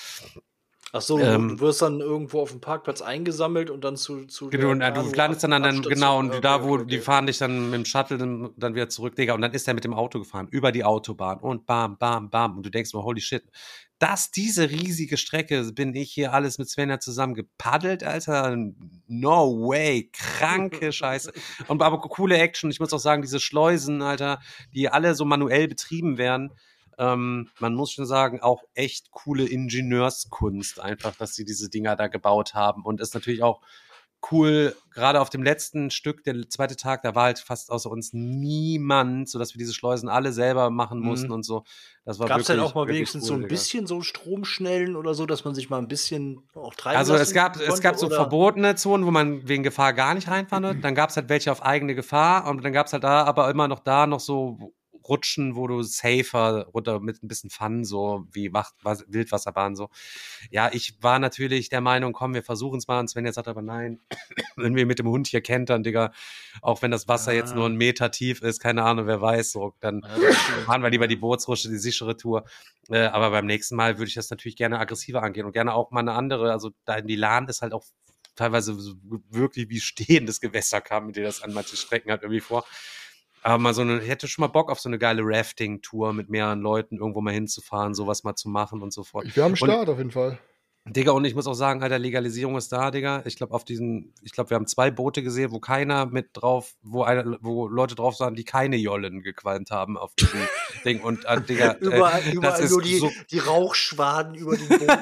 Ach so, ähm, du wirst dann irgendwo auf dem Parkplatz eingesammelt und dann zu, zu genau, du, du landest dann an dann, genau, und okay, da, wo, okay, okay. die fahren dich dann mit dem Shuttle dann, dann wieder zurück, Digga, und dann ist er mit dem Auto gefahren, über die Autobahn und bam, bam, bam, und du denkst nur, holy shit, das, diese riesige Strecke, bin ich hier alles mit Svenja zusammen gepaddelt, Alter, no way, kranke Scheiße, und aber coole Action, ich muss auch sagen, diese Schleusen, Alter, die alle so manuell betrieben werden, Ähm, man muss schon sagen, auch echt coole Ingenieurskunst einfach, dass sie diese Dinger da gebaut haben und ist natürlich auch cool, gerade auf dem letzten Stück, der zweite Tag, da war halt fast außer uns niemand, sodass wir diese Schleusen alle selber machen mussten mhm. und so. Das war Gab's wirklich, denn auch mal wenigstens cool, so ein Digga. bisschen so Stromschnellen oder so, dass man sich mal ein bisschen auch treiben Also lassen es gab, konnte, es gab so oder? verbotene Zonen, wo man wegen Gefahr gar nicht reinfahren wird. Dann gab es halt welche auf eigene Gefahr und dann gab es halt da aber immer noch da noch so Rutschen, wo du safer runter mit ein bisschen Fun, so wie Wacht, Wildwasserbahn, so. Ja, ich war natürlich der Meinung, komm, wir versuchen es mal. Und Sven jetzt sagt aber nein, wenn wir mit dem Hund hier kentern, Digga, auch wenn das Wasser ah. jetzt nur einen Meter tief ist, keine Ahnung, wer weiß, so, dann ja, fahren wir lieber die Bootsrutsche, die sichere Tour. Äh, aber beim nächsten Mal würde ich das natürlich gerne aggressiver angehen und gerne auch mal eine andere, also da in die Lahn ist halt auch teilweise wirklich wie stehendes Gewässer kam, mit dem das an manchen Strecken halt irgendwie vor. Aber mal so eine, ich hätte schon mal Bock auf so eine geile Rafting-Tour mit mehreren Leuten irgendwo mal hinzufahren, sowas mal zu machen und so fort. Ich wäre am Start und, auf jeden Fall. Digga, und ich muss auch sagen, Alter, Legalisierung ist da, Digga. Ich glaube, auf diesen, ich glaube, wir haben zwei Boote gesehen, wo keiner mit drauf, wo eine, wo Leute drauf waren, die keine Jollen gequalmt haben auf diesem Ding. Und, äh, Digga, äh, Überall, das überall ist nur die, so. die Rauchschwaden über den Boden.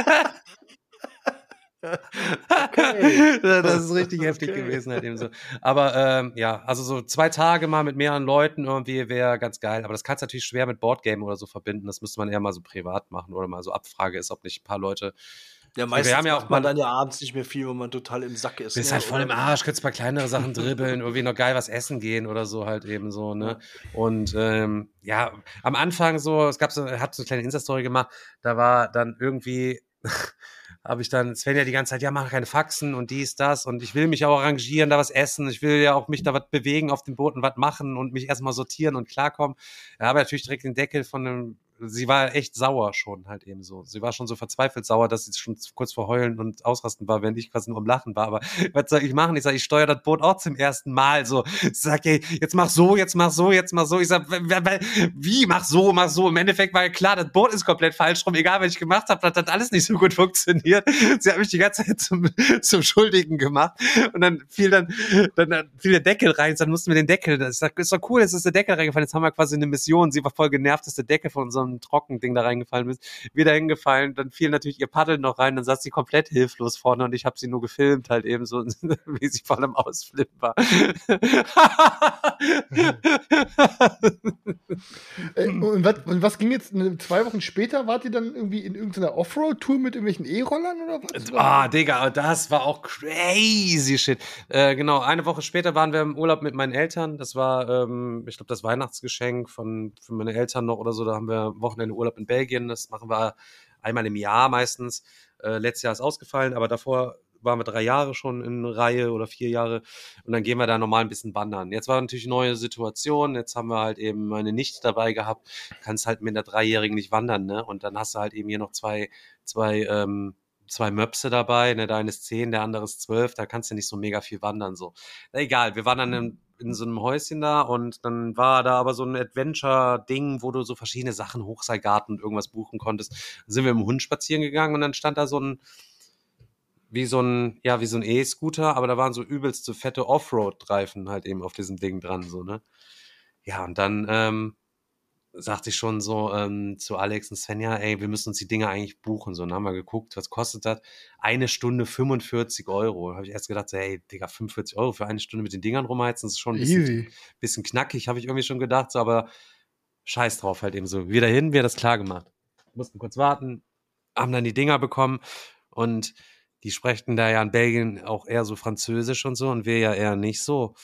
Okay. Das ist richtig heftig Okay. gewesen halt eben so. Aber ähm, ja, also so zwei Tage mal mit mehreren Leuten irgendwie wäre ganz geil. Aber das kannst du natürlich schwer mit Boardgame oder so verbinden. Das müsste man eher mal so privat machen oder mal so Abfrage ist, ob nicht ein paar Leute. Ja, meistens haben ja macht auch man mal- dann ja abends nicht mehr viel, wenn man total im Sack ist. Bist ne? halt voll im Oder- Arsch, kannst ein paar kleinere Sachen dribbeln, irgendwie noch geil was essen gehen oder so halt eben so, ne? Und ähm, ja, am Anfang so, es gab so, er hat so eine kleine Insta-Story gemacht, da war dann irgendwie, habe ich dann, Sven ja die ganze Zeit, ja, mach keine Faxen und dies, das und ich will mich auch arrangieren, da was essen, ich will ja auch mich da was bewegen auf dem Boot und was machen und mich erstmal sortieren und klarkommen. Da habe ich natürlich direkt den Deckel von einem, sie war echt sauer schon halt eben so. Sie war schon so verzweifelt sauer, dass sie schon kurz vor Heulen und Ausrasten war, wenn ich quasi nur am Lachen war. Aber was soll ich machen? Ich sage, ich steuere das Boot auch zum ersten Mal so. Ich sag, ey, jetzt mach so, jetzt mach so, jetzt mach so. Ich sag, wie, mach so, mach so. Im Endeffekt war ja klar, das Boot ist komplett falsch rum. Egal, was ich gemacht habe, das hat alles nicht so gut funktioniert. Sie hat mich die ganze Zeit zum, zum Schuldigen gemacht. Und dann fiel dann, dann, dann fiel der Deckel rein. Dann mussten wir den Deckel, ich sag, ist doch cool, jetzt ist der Deckel reingefallen. Jetzt haben wir quasi eine Mission. Sie war voll genervt, dass der Deckel von unserem Trockending da reingefallen ist. Wieder hingefallen. Dann fiel natürlich ihr Paddel noch rein. Dann saß sie komplett hilflos vorne und ich habe sie nur gefilmt halt eben so, wie sie voll am Ausflippen war. Äh, und, was, und was ging jetzt, ne, zwei Wochen später, wart ihr dann irgendwie in irgendeiner Offroad-Tour mit irgendwelchen E-Rollern oder was? Ah, Digga, das war auch crazy shit. Äh, genau, eine Woche später waren wir im Urlaub mit meinen Eltern. Das war, ähm, ich glaube, das Weihnachtsgeschenk von, von meine Eltern noch oder so. Da haben wir Wochenende Urlaub in Belgien. Das machen wir einmal im Jahr meistens. Äh, letztes Jahr ist ausgefallen, aber davor waren wir drei Jahre schon in Reihe oder vier Jahre und dann gehen wir da normal ein bisschen wandern. Jetzt war natürlich eine neue Situation, jetzt haben wir halt eben meine Nichte dabei gehabt, kannst halt mit einer Dreijährigen nicht wandern, ne? Und dann hast du halt eben hier noch zwei, zwei, ähm, zwei Möpse dabei, ne? Der eine ist zehn, der andere ist zwölf, da kannst du nicht so mega viel wandern, so. Na, egal, wir waren dann in, in so einem Häuschen da und dann war da aber so ein Adventure-Ding, wo du so verschiedene Sachen, Hochseilgarten und irgendwas buchen konntest. Dann sind wir mit dem Hund spazieren gegangen und dann stand da so ein wie so ein, ja, wie so ein E-Scooter, aber da waren so übelst so fette Offroad-Reifen halt eben auf diesem Ding dran, so, ne? Ja, und dann, ähm, sagte ich schon so, ähm, zu Alex und Svenja, ey, wir müssen uns die Dinger eigentlich buchen, so, und dann haben wir geguckt, was kostet das? Eine Stunde fünfundvierzig Euro. Da habe ich erst gedacht, so, hey, Digga, fünfundvierzig Euro für eine Stunde mit den Dingern rumheizen, das ist schon ein bisschen, Easy. bisschen knackig, habe ich irgendwie schon gedacht, so, aber scheiß drauf halt eben so. Wir dahin, wir das klar gemacht. Mussten kurz warten, haben dann die Dinger bekommen und die sprechen da ja in Belgien auch eher so Französisch und so und wir ja eher nicht so.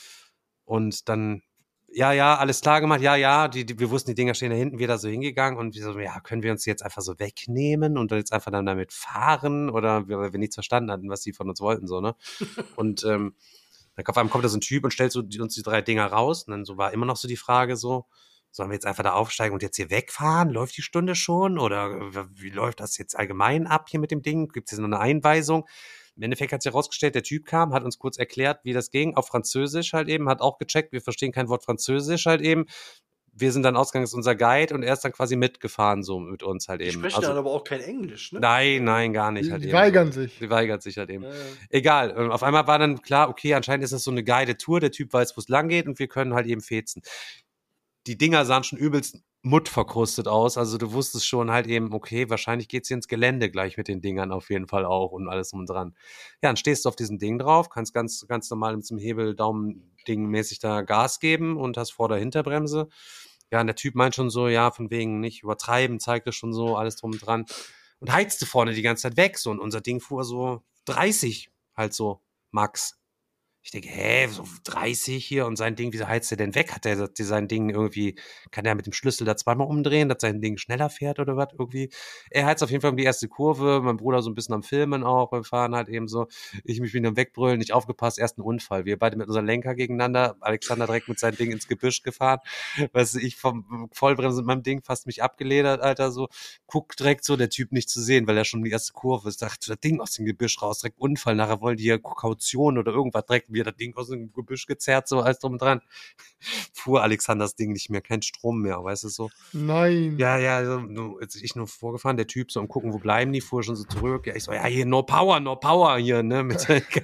Und dann, ja, ja, alles klar gemacht, ja, ja, die, die, wir wussten, die Dinger stehen da hinten, wir da so hingegangen und wir so, ja, können wir uns die jetzt einfach so wegnehmen und jetzt einfach dann damit fahren oder weil wir nichts verstanden hatten, was die von uns wollten, so, ne? Und ähm, dann auf einmal kommt da so ein Typ und stellt so die, uns die drei Dinger raus und dann so war immer noch so die Frage so, sollen wir jetzt einfach da aufsteigen und jetzt hier wegfahren? Läuft die Stunde schon? Oder wie läuft das jetzt allgemein ab hier mit dem Ding? Gibt es jetzt noch eine Einweisung? Im Endeffekt hat sich herausgestellt, der Typ kam, hat uns kurz erklärt, wie das ging, auf Französisch halt eben, hat auch gecheckt, wir verstehen kein Wort Französisch halt eben. Wir sind dann ausgegangen, unser Guide und er ist dann quasi mitgefahren so mit uns halt Die eben. sprechen dann aber auch kein Englisch, ne? Nein, nein, gar nicht Die, halt die eben. weigern sich. Die weigert sich halt eben. Ja, ja. Egal, und auf einmal war dann klar, okay, anscheinend ist das so eine geile Tour, der Typ weiß, wo es lang geht und wir können halt eben fetzen. Die Dinger sahen schon übelst muttverkrustet aus, also du wusstest schon halt eben, okay, wahrscheinlich geht's hier ins Gelände gleich mit den Dingern auf jeden Fall auch und alles drum und dran. Ja, dann stehst du auf diesem Ding drauf, kannst ganz, ganz normal mit dem Hebel, Daumen-Ding mäßig da Gas geben und hast Vorder- und Hinterbremse. Ja, und der Typ meint schon so, ja, von wegen nicht übertreiben, zeigte schon so, alles drum und dran und heizte vorne die ganze Zeit weg, so, und unser Ding fuhr so dreißig, halt so, Max. Ich denke, hä, so dreißig hier und sein Ding, wieso heizt er denn weg? Hat er sein Ding irgendwie, kann er mit dem Schlüssel da zweimal umdrehen, dass sein Ding schneller fährt oder was irgendwie? Er heizt auf jeden Fall um die erste Kurve, mein Bruder so ein bisschen am Filmen auch, beim Fahren halt eben so. Ich mich wieder am Wegbrüllen, nicht aufgepasst, erst ein Unfall. Wir beide mit unserem Lenker gegeneinander, Alexander direkt mit seinem Ding ins Gebüsch gefahren. Weißt du, ich vom Vollbremsen mit meinem Ding fast mich abgeledert, Alter, so. Guck direkt so, der Typ nicht zu sehen, weil er schon um die erste Kurve ist. Dachte, das Ding aus dem Gebüsch raus, direkt Unfall. Nachher wollen die ja Kaution oder irgendwas direkt mir das Ding aus dem Gebüsch gezerrt, so alles drum und dran. Fuhr Alexanders Ding nicht mehr, kein Strom mehr, weißt du so. Nein. Ja, ja, also, nur, jetzt ich nur vorgefahren, der Typ so am gucken, wo bleiben die, fuhr schon so zurück. Ja, ich so, ja, hier, no power, no power hier, ne, mit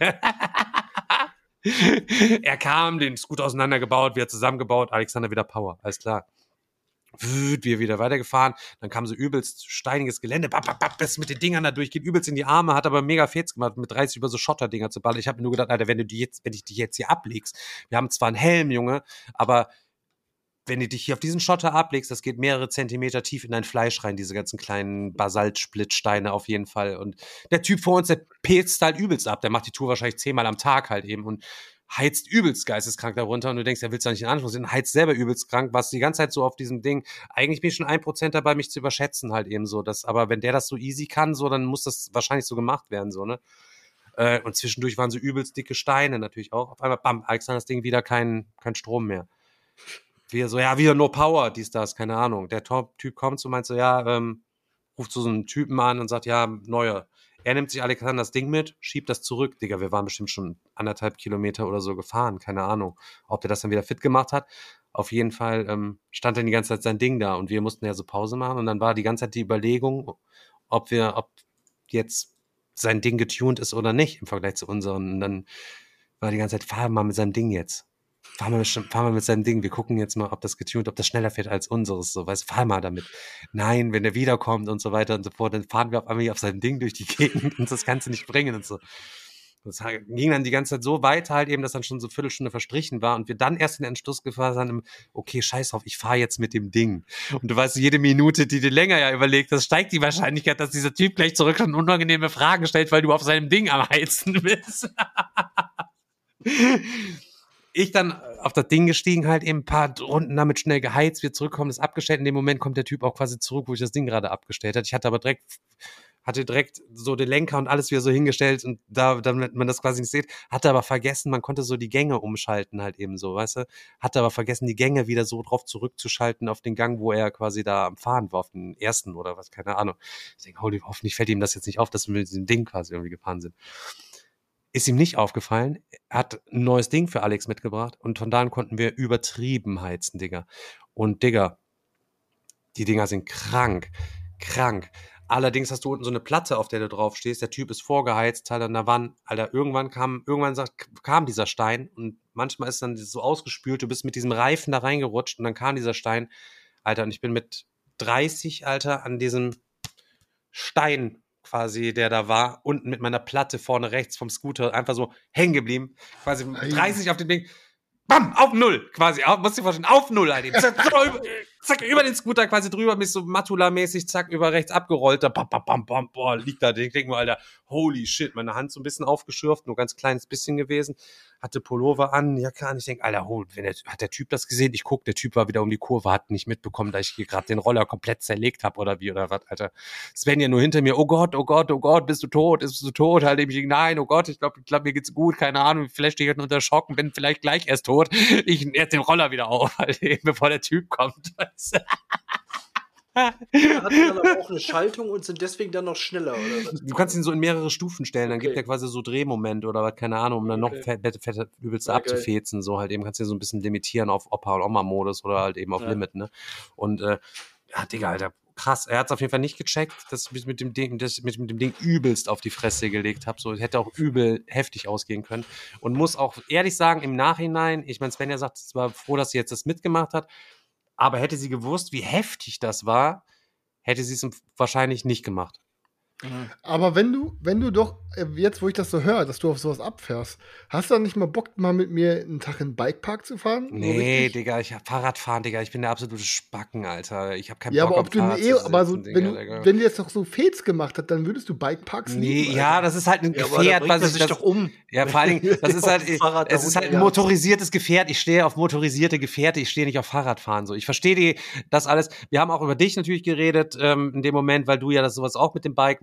er kam, den Scooter auseinandergebaut, wieder zusammengebaut, Alexander wieder Power, alles klar. Wir wieder weitergefahren, dann kam so übelst steiniges Gelände, bap, bap, bap, bis mit den Dingern da durchgeht, übelst in die Arme, hat aber mega Fets gemacht, mit dreißig über so Schotterdinger zu ballern. Ich habe mir nur gedacht, Alter, wenn du die jetzt, wenn ich dich jetzt hier ablegst, wir haben zwar einen Helm, Junge, aber wenn du dich hier auf diesen Schotter ablegst, das geht mehrere Zentimeter tief in dein Fleisch rein, diese ganzen kleinen Basaltsplittsteine auf jeden Fall. Und der Typ vor uns, der pilzt halt übelst ab. Der macht die Tour wahrscheinlich zehnmal am Tag halt eben und heizt übelst geisteskrank darunter. Und du denkst, er willst da nicht in Anschluss nehmen, heizt selber übelst krank, was die ganze Zeit so auf diesem Ding. Eigentlich bin ich schon ein Prozent dabei, mich zu überschätzen halt eben so. Das, aber wenn der das so easy kann, so, dann muss das wahrscheinlich so gemacht werden, so, ne? Äh, und zwischendurch waren so übelst dicke Steine natürlich auch. Auf einmal, bam, Alexander, das Ding wieder kein, kein Strom mehr. Wir so, ja, wieder no power, dies, das, keine Ahnung. Der Typ kommt so, meint so, ja, ähm, ruft so einen Typen an und sagt, ja, neuer. Er nimmt sich Alexanders Ding mit, schiebt das zurück. Digga, wir waren bestimmt schon anderthalb Kilometer oder so gefahren, keine Ahnung. Ob der das dann wieder fit gemacht hat. Auf jeden Fall ähm, stand dann die ganze Zeit sein Ding da und wir mussten ja so Pause machen und dann war die ganze Zeit die Überlegung, ob wir, ob jetzt sein Ding getuned ist oder nicht im Vergleich zu unseren. Und dann war die ganze Zeit, fahr mal mit seinem Ding jetzt. Fahr mal, fahr mal mit seinem Ding. Wir gucken jetzt mal, ob das getuned, ob das schneller fährt als unseres. So, weißt, fahr mal damit. Nein, wenn der wiederkommt und so weiter und so fort, dann fahren wir auf einmal auf seinem Ding durch die Gegend und das kannst du nicht bringen und so. Das ging dann die ganze Zeit so weiter halt eben, dass dann schon so eine Viertelstunde verstrichen war und wir dann erst in den Entschluss gefasst haben, okay, scheiß drauf, ich fahre jetzt mit dem Ding. Und du weißt, jede Minute, die du länger ja überlegst, das steigt die Wahrscheinlichkeit, dass dieser Typ gleich zurück und unangenehme Fragen stellt, weil du auf seinem Ding am Heizen bist. Ich dann auf das Ding gestiegen, halt eben ein paar Runden damit schnell geheizt, wir zurückkommen, das abgestellt. In dem Moment kommt der Typ auch quasi zurück, wo ich das Ding gerade abgestellt hatte. Ich hatte aber direkt, hatte direkt so den Lenker und alles wieder so hingestellt und da, damit man das quasi nicht sieht, hatte aber vergessen, man konnte so die Gänge umschalten halt eben so, weißt du? Hatte aber vergessen, die Gänge wieder so drauf zurückzuschalten auf den Gang, wo er quasi da am Fahren war, auf den ersten oder was, keine Ahnung. Ich denke, holy, hoffentlich fällt ihm das jetzt nicht auf, dass wir mit diesem Ding quasi irgendwie gefahren sind. Ist ihm nicht aufgefallen. Er hat ein neues Ding für Alex mitgebracht und von da an konnten wir übertrieben heizen, Digga. Und Digga, die Dinger sind krank, krank. Allerdings hast du unten so eine Platte, auf der du drauf stehst. Der Typ ist vorgeheizt, halt an der Wand. Alter, irgendwann kam, irgendwann sagt, kam dieser Stein und manchmal ist dann so ausgespült. Du bist mit diesem Reifen da reingerutscht und dann kam dieser Stein. Alter, und ich bin mit dreißig, Alter, an diesem Stein quasi, der da war, unten mit meiner Platte vorne rechts vom Scooter einfach so hängen geblieben. Quasi dreißig auf dem Ding. Bam, auf Null, quasi. Auf, musst du dir vorstellen, auf Null, Alter. Zack, über, zack, über den Scooter quasi drüber, mich so Matula-mäßig, zack, über rechts abgerollt. Da, bam, bam, bam, bam, boah, liegt da. Ich denke mir, Alter, holy shit, meine Hand so ein bisschen aufgeschürft, nur ganz kleines bisschen gewesen. Hatte Pullover an, ja klar, und ich denke, Alter, hol, wenn der, hat der Typ das gesehen? Ich guck, der Typ war wieder um die Kurve, hat nicht mitbekommen, dass ich hier gerade den Roller komplett zerlegt habe oder wie, oder was, Alter. Sven ja nur hinter mir, oh Gott, oh Gott, oh Gott, bist du tot, bist du tot? Halt ich denke, nein, oh Gott, ich glaube, ich glaub, mir geht's gut, keine Ahnung, vielleicht stehe ich unter Schock und bin vielleicht gleich erst tot. Ich erst den Roller wieder auf, halt, bevor der Typ kommt. Hat dann aber auch eine Schaltung und sind deswegen dann noch schneller, oder was? Du kannst ihn so in mehrere Stufen stellen, dann okay. Gibt er quasi so Drehmoment oder was, keine Ahnung, um dann okay. noch fette, fette übelste ja, abzufetzen, so halt eben kannst du so ein bisschen limitieren auf Opa- und Oma-Modus oder halt eben auf ja. Limit, ne? Und, äh, ja, Digga, Alter, krass, er hat es auf jeden Fall nicht gecheckt, dass ich mit dem Ding, das mit, mit dem Ding übelst auf die Fresse gelegt habe, so hätte auch übel heftig ausgehen können und muss auch ehrlich sagen, im Nachhinein, ich meine, Svenja sagt, es war froh, dass sie jetzt das mitgemacht hat, aber hätte sie gewusst, wie heftig das war, hätte sie es wahrscheinlich nicht gemacht. Aber wenn du, wenn du doch, jetzt wo ich das so höre, dass du auf sowas abfährst, hast du dann nicht mal Bock, mal mit mir einen Tag in den Bikepark zu fahren? Nee, Digga, ich hab Fahrradfahren, Digga, ich bin der absolute Spacken, Alter. Ich hab keinen ja, Bock aber ob auf du Fahrrad eh, aber so, Dinger, wenn, du, wenn du jetzt doch so Fets gemacht hast, dann würdest du Bikeparks nee, lieben. Nee, ja, das ist halt ein ja, Gefährt, was ich sich das das, doch um. Ja, vor allen Dingen, das ist halt, es ist halt ein motorisiertes Gefährt. Ich stehe auf motorisierte Gefährte, ich stehe nicht auf Fahrradfahren, so. Ich verstehe die, das alles. Wir haben auch über dich natürlich geredet, ähm, in dem Moment, weil du ja das sowas auch mit dem Bike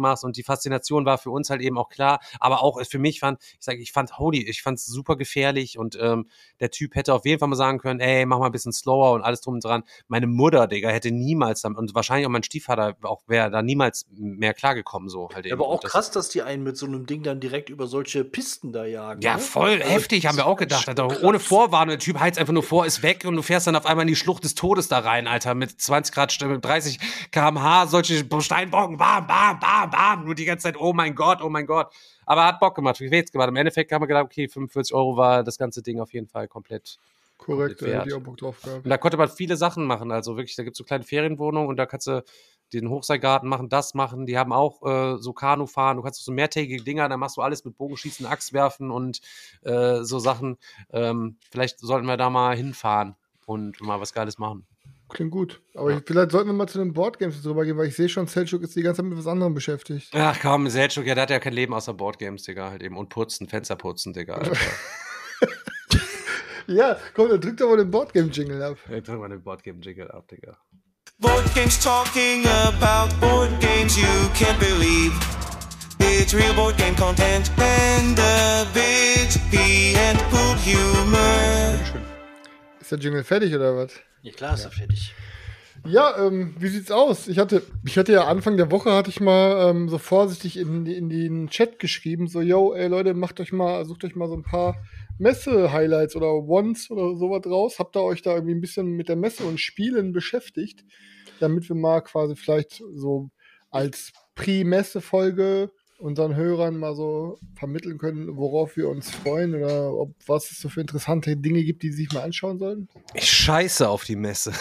machst und die Faszination war für uns halt eben auch klar, aber auch für mich fand, ich sage, ich fand Holy, ich fand es super gefährlich und ähm, der Typ hätte auf jeden Fall mal sagen können, ey, mach mal ein bisschen slower und alles drum und dran. Meine Mutter, Digga, hätte niemals, und wahrscheinlich auch mein Stiefvater auch wäre da niemals mehr klargekommen, so halt eben. Aber auch das, krass, dass die einen mit so einem Ding dann direkt über solche Pisten da jagen. Ja, ne? voll Also, heftig, haben wir auch gedacht. Alter. Ohne Vorwarnung, der Typ heizt einfach nur vor, ist weg und du fährst dann auf einmal in die Schlucht des Todes da rein, Alter, mit zwanzig Grad, mit dreißig Kilometer pro Stunde, solche Steinbrocken, bam, bam, bam, bam, nur die ganze Zeit, oh mein Gott, oh mein Gott. Aber hat Bock gemacht, wie wir jetzt gemacht. Im Endeffekt haben wir gedacht, okay, fünfundvierzig Euro war das ganze Ding auf jeden Fall komplett Korrekt, komplett da wert. hätte ich auch Bock drauf gehabt. Und da konnte man viele Sachen machen, also wirklich, da gibt es so kleine Ferienwohnungen und da kannst du den Hochseilgarten machen, das machen, die haben auch äh, so Kanu fahren, du kannst so mehrtägige Dinger, da machst du alles mit Bogenschießen, Axt werfen und äh, so Sachen. Ähm, vielleicht sollten wir da mal hinfahren und mal was Geiles machen. Klingt gut. Aber ja. ich, vielleicht sollten wir mal zu den Boardgames drüber gehen, weil ich sehe schon, Selçuk ist die ganze Zeit mit was anderem beschäftigt. Ach komm, Selçuk, ja, der hat ja kein Leben außer Boardgames, Digga, halt eben. Und putzen, Fenster putzen, Digga, Alter. Ja, komm, dann drück doch mal den Boardgame-Jingle ab. Ja, drück mal den Boardgame-Jingle ab, Digga. Board games talking about board games you can't believe. It's real board game content and a bit pee and poop humor. Ist der Jingle fertig oder was? Ja, klar ist er fertig. Ja, ähm, wie sieht's aus? Ich hatte, ich hatte ja Anfang der Woche, hatte ich mal ähm, so vorsichtig in, in den Chat geschrieben, so, yo, ey Leute, macht euch mal, sucht euch mal so ein paar Messe-Highlights oder Ones oder sowas raus. Habt ihr euch da irgendwie ein bisschen mit der Messe und Spielen beschäftigt, damit wir mal quasi vielleicht so als Pre-Messe-Folge unseren Hörern mal so vermitteln können, worauf wir uns freuen oder ob was es so für interessante Dinge gibt, die sie sich mal anschauen sollen? Ich scheiße auf die Messe.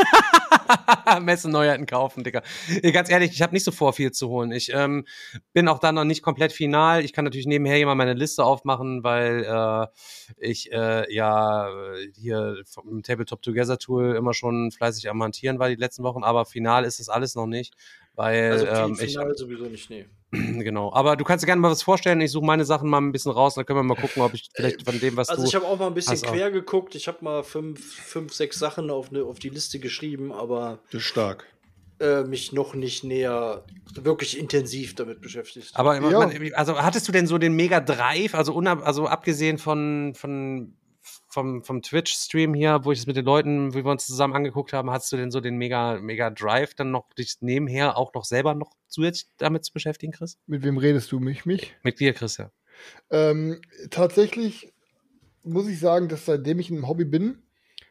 Messe-Neuheiten kaufen, Digga. Ganz ehrlich, ich habe nicht so vor, viel zu holen. Ich ähm, bin auch dann noch nicht komplett final. Ich kann natürlich nebenher hier mal meine Liste aufmachen, weil äh, ich äh, ja hier vom Tabletop Together Tool immer schon fleißig am Hantieren war die letzten Wochen, aber final ist das alles noch nicht, weil also ähm, final ich sowieso nicht, nee. Genau, aber du kannst dir gerne mal was vorstellen. Ich suche meine Sachen mal ein bisschen raus, dann können wir mal gucken, ob ich vielleicht von dem, was also du... Also ich habe auch mal ein bisschen hast, quer geguckt. Ich habe mal fünf, fünf, sechs Sachen auf, ne, auf die Liste geschrieben, aber... Das ist stark. Äh, mich noch nicht näher wirklich intensiv damit beschäftigt. Aber Ja. man, also hattest du denn so den Mega Drive, also, unab, also abgesehen von... von vom, vom Twitch-Stream hier, wo ich es mit den Leuten, wie wir uns zusammen angeguckt haben, hast du denn so den Mega, Mega Drive dann noch dich nebenher auch noch selber noch zusätzlich damit zu beschäftigen, Chris? Mit wem redest du? Mich? Mich? Mit dir, Chris, ja. Ähm, tatsächlich muss ich sagen, dass seitdem ich im Hobby bin,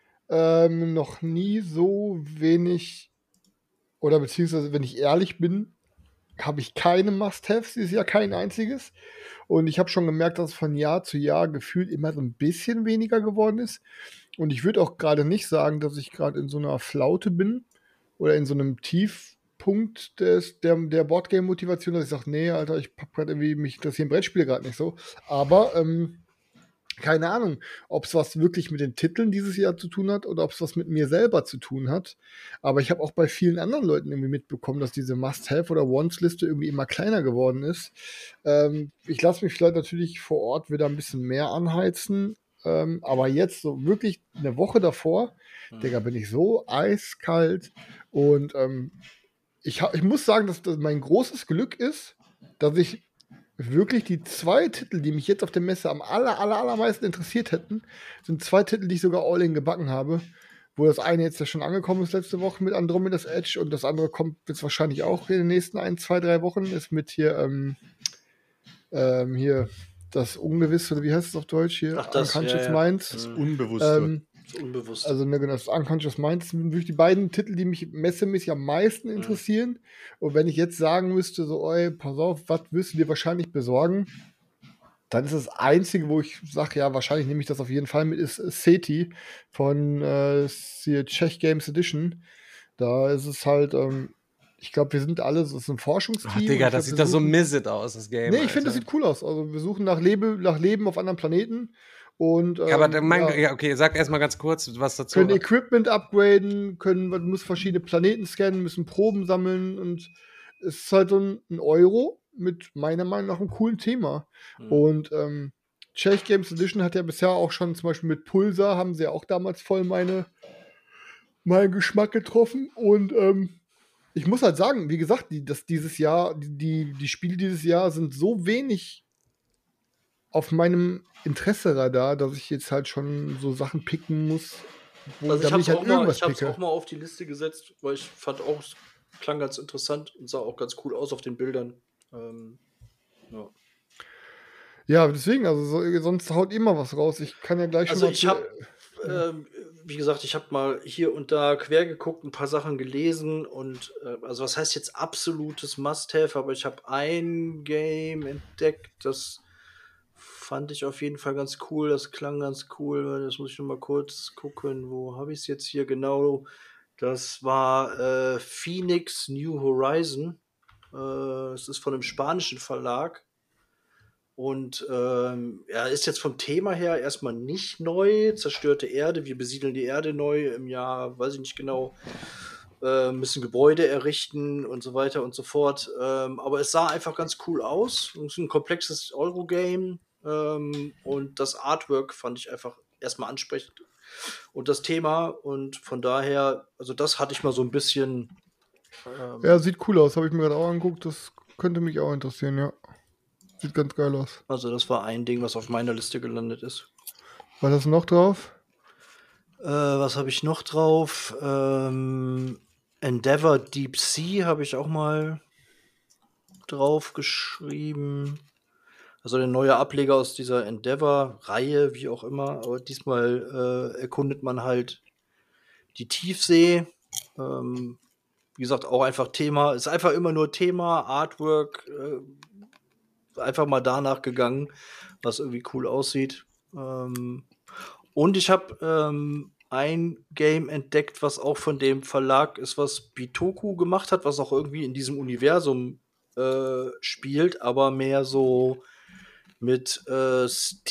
ähm, noch nie so wenig, oder beziehungsweise, wenn ich ehrlich bin, habe ich keine Must-Haves dieses Jahr, kein einziges. Und ich habe schon gemerkt, dass es von Jahr zu Jahr gefühlt immer so ein bisschen weniger geworden ist. Und ich würde auch gerade nicht sagen, dass ich gerade in so einer Flaute bin oder in so einem Tiefpunkt des, der, der Boardgame-Motivation, dass ich sage, nee, Alter, ich hab gerade irgendwie, mich interessieren Brettspiele gerade nicht so. Aber, ähm, keine Ahnung, ob es was wirklich mit den Titeln dieses Jahr zu tun hat oder ob es was mit mir selber zu tun hat. Aber ich habe auch bei vielen anderen Leuten irgendwie mitbekommen, dass diese Must-Have- oder Wants-Liste irgendwie immer kleiner geworden ist. Ähm, ich lasse mich vielleicht natürlich vor Ort wieder ein bisschen mehr anheizen. Ähm, aber jetzt so wirklich eine Woche davor, mhm. Digga, bin ich so eiskalt. Und ähm, ich, ich muss sagen, dass das mein großes Glück ist, dass ich wirklich die zwei Titel, die mich jetzt auf der Messe am aller, aller, allermeisten interessiert hätten, sind zwei Titel, die ich sogar all in gebacken habe. Wo das eine jetzt ja schon angekommen ist letzte Woche mit Andromeda's Edge und das andere kommt jetzt wahrscheinlich auch in den nächsten ein, zwei, drei Wochen, ist mit hier, ähm, ähm, hier das Ungewisse, oder wie heißt es auf Deutsch hier? Ach, das, Unconscious ja, ja. Minds. Das Unbewusste. Ähm, Das Unbewusst. Also ne, genau, das Unconscious Minds sind wirklich die beiden Titel, die mich messemäßig am meisten interessieren. Mhm. Und wenn ich jetzt sagen müsste, so, ey, pass auf, was wirst du dir wahrscheinlich besorgen? Dann ist das Einzige, wo ich sage, ja, wahrscheinlich nehme ich das auf jeden Fall mit, ist SETI von äh, Czech Games Edition. Da ist es halt, ähm, ich glaube, wir sind alle, so ist ein Forschungsteam. Ach, Digga, das glaub, sieht da so misset aus, das Game. Nee, ich finde, das sieht cool aus. Also wir suchen nach, Lebe, nach Leben auf anderen Planeten. Und, ähm, ja, aber mein, ja, ja, okay, sag erstmal ganz kurz was dazu. Können Equipment upgraden, können, man muss verschiedene Planeten scannen, müssen Proben sammeln und es ist halt so ein, ein Euro mit meiner Meinung nach einem coolen Thema. Mhm. Und ähm, Czech Games Edition hat ja bisher auch schon zum Beispiel mit Pulsar, haben sie ja auch damals voll meine, meinen Geschmack getroffen und ähm, ich muss halt sagen, wie gesagt, die, dass dieses Jahr, die, die Spiele dieses Jahr sind so wenig auf meinem Interesseradar, dass ich jetzt halt schon so Sachen picken muss, wo Also ich damit habe ich es halt auch, mal- irgendwas ich hab's picke. auch mal auf die Liste gesetzt, weil ich fand auch, es klang ganz interessant und sah auch ganz cool aus auf den Bildern. Ähm, ja. Ja, deswegen, also so, sonst haut immer was raus. Ich kann ja gleich Also schon mal ich habe, ähm, wie gesagt, ich habe mal hier und da quer geguckt, ein paar Sachen gelesen und äh, also was heißt jetzt absolutes Must-Have, aber ich habe ein Game entdeckt, das fand ich auf jeden Fall ganz cool, das klang ganz cool, das muss ich noch mal kurz gucken, wo habe ich es jetzt hier genau? Das war äh, Phoenix New Horizon. Äh, es ist von einem spanischen Verlag. Und ähm, er ist jetzt vom Thema her erstmal nicht neu. Zerstörte Erde, wir besiedeln die Erde neu im Jahr, weiß ich nicht genau, äh, müssen Gebäude errichten und so weiter und so fort. Ähm, aber es sah einfach ganz cool aus. Es ist ein komplexes Eurogame. Ähm, und das Artwork fand ich einfach erstmal ansprechend. Und das Thema. Und von daher, also das hatte ich mal so ein bisschen. Ähm, Ja, sieht cool aus, habe ich mir gerade auch angeguckt. Das könnte mich auch interessieren, ja. Sieht ganz geil aus. Also das war ein Ding, was auf meiner Liste gelandet ist. Was hast du noch drauf? Äh, was habe ich noch drauf? Ähm, Endeavor Deep Sea habe ich auch mal drauf geschrieben. Also der neue Ableger aus dieser Endeavor-Reihe, wie auch immer. Aber diesmal äh, erkundet man halt die Tiefsee. Ähm, wie gesagt, auch einfach Thema. Ist einfach immer nur Thema, Artwork. Äh, einfach mal danach gegangen, was irgendwie cool aussieht. Ähm, und ich habe ähm, ein Game entdeckt, was auch von dem Verlag ist, was Bitoku gemacht hat, was auch irgendwie in diesem Universum äh, spielt, aber mehr so mit äh,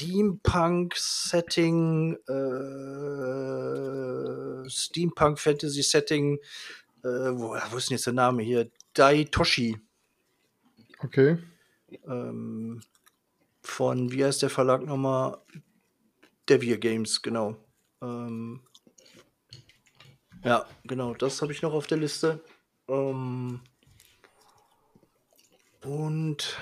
Steampunk-Setting, äh, Steampunk-Fantasy-Setting. Äh, wo, wo ist denn jetzt der Name hier? Daitoshi. Okay. Ähm, von, wie heißt der Verlag nochmal? Devir Games, genau. Ähm, ja, genau, das habe ich noch auf der Liste. Ähm, und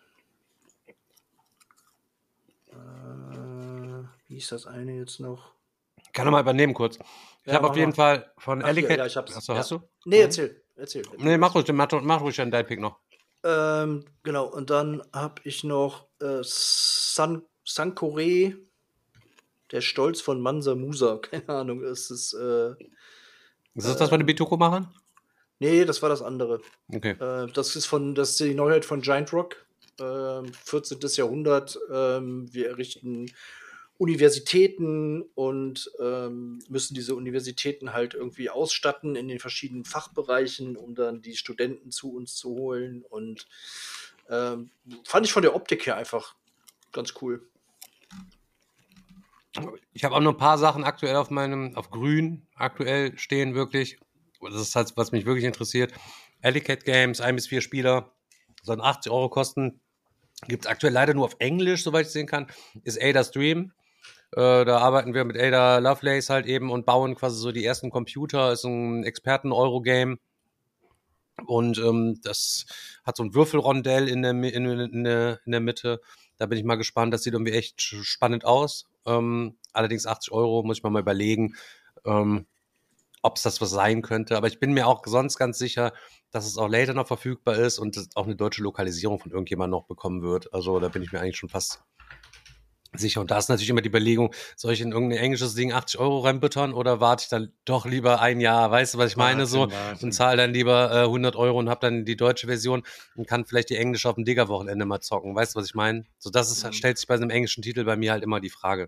äh, wie ist das eine jetzt noch? Ich kann noch mal übernehmen kurz. Ich Ja, habe mach auf jeden mal. Fall von Ach, hier, Ellicott. ja, ich hab's. Achso, Ja. hast du? Nee, erzähl. Erzähl. Nee, mach ruhig, mach, mach ruhig dann dein Pick noch. Ähm, genau, und dann habe ich noch äh, San Sankore, der Stolz von Mansa Musa. Keine Ahnung, ist es. Äh, Ist das das von den Bitoku machen? nee, das war das andere. Okay. Äh, das ist von, das ist die Neuheit von Giant Rock, ähm, vierzehnten. Jahrhundert. Ähm, wir errichten Universitäten und ähm, müssen diese Universitäten halt irgendwie ausstatten in den verschiedenen Fachbereichen, um dann die Studenten zu uns zu holen. Und ähm, fand ich von der Optik her einfach ganz cool. Ich habe auch noch ein paar Sachen aktuell auf meinem, auf grün aktuell stehen, wirklich. Das ist halt, was mich wirklich interessiert. Ellicott Games, ein bis vier Spieler, sollen achtzig Euro kosten. Gibt es aktuell leider nur auf Englisch, soweit ich sehen kann. Ist Ada's Dream. Äh, da arbeiten wir mit Ada Lovelace halt eben und bauen quasi so die ersten Computer. Ist ein Experten-Euro-Game. Und ähm, das hat so ein Würfelrondell in der, in, in, der, in der Mitte. Da bin ich mal gespannt. Das sieht irgendwie echt spannend aus. Ähm, allerdings achtzig Euro, muss ich mal, mal überlegen, ähm, ob es das was sein könnte. Aber ich bin mir auch sonst ganz sicher, dass es auch later noch verfügbar ist und dass auch eine deutsche Lokalisierung von irgendjemandem noch bekommen wird. Also da bin ich mir eigentlich schon fast sicher. Und da ist natürlich immer die Überlegung, soll ich in irgendein englisches Ding achtzig Euro reinbuttern oder warte ich dann doch lieber ein Jahr? Weißt du, was ich meine? Warten, So warten. und zahle dann lieber äh, hundert Euro und habe dann die deutsche Version und kann vielleicht die englische auf dem Digger-Wochenende mal zocken. Weißt du, was ich meine? So, das ist, Mhm. stellt sich bei einem englischen Titel bei mir halt immer die Frage.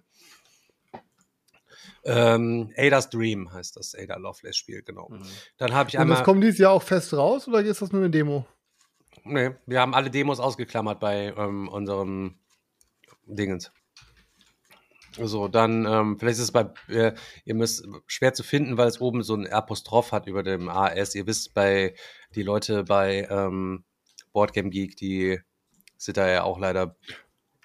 Ähm, Ada's Dream heißt das Ada Lovelace Spiel, genau. Mhm. Dann habe ich Und einmal. das kommt dieses Jahr auch fest raus oder ist das nur eine Demo? Nee, wir haben alle Demos ausgeklammert bei ähm, unserem Dingens. So, dann, ähm, vielleicht ist es bei, äh, ihr müsst, schwer zu finden, weil es oben so ein Apostroph hat über dem A S. Ihr wisst, bei, die Leute bei ähm, Boardgame Geek, die sind da ja auch leider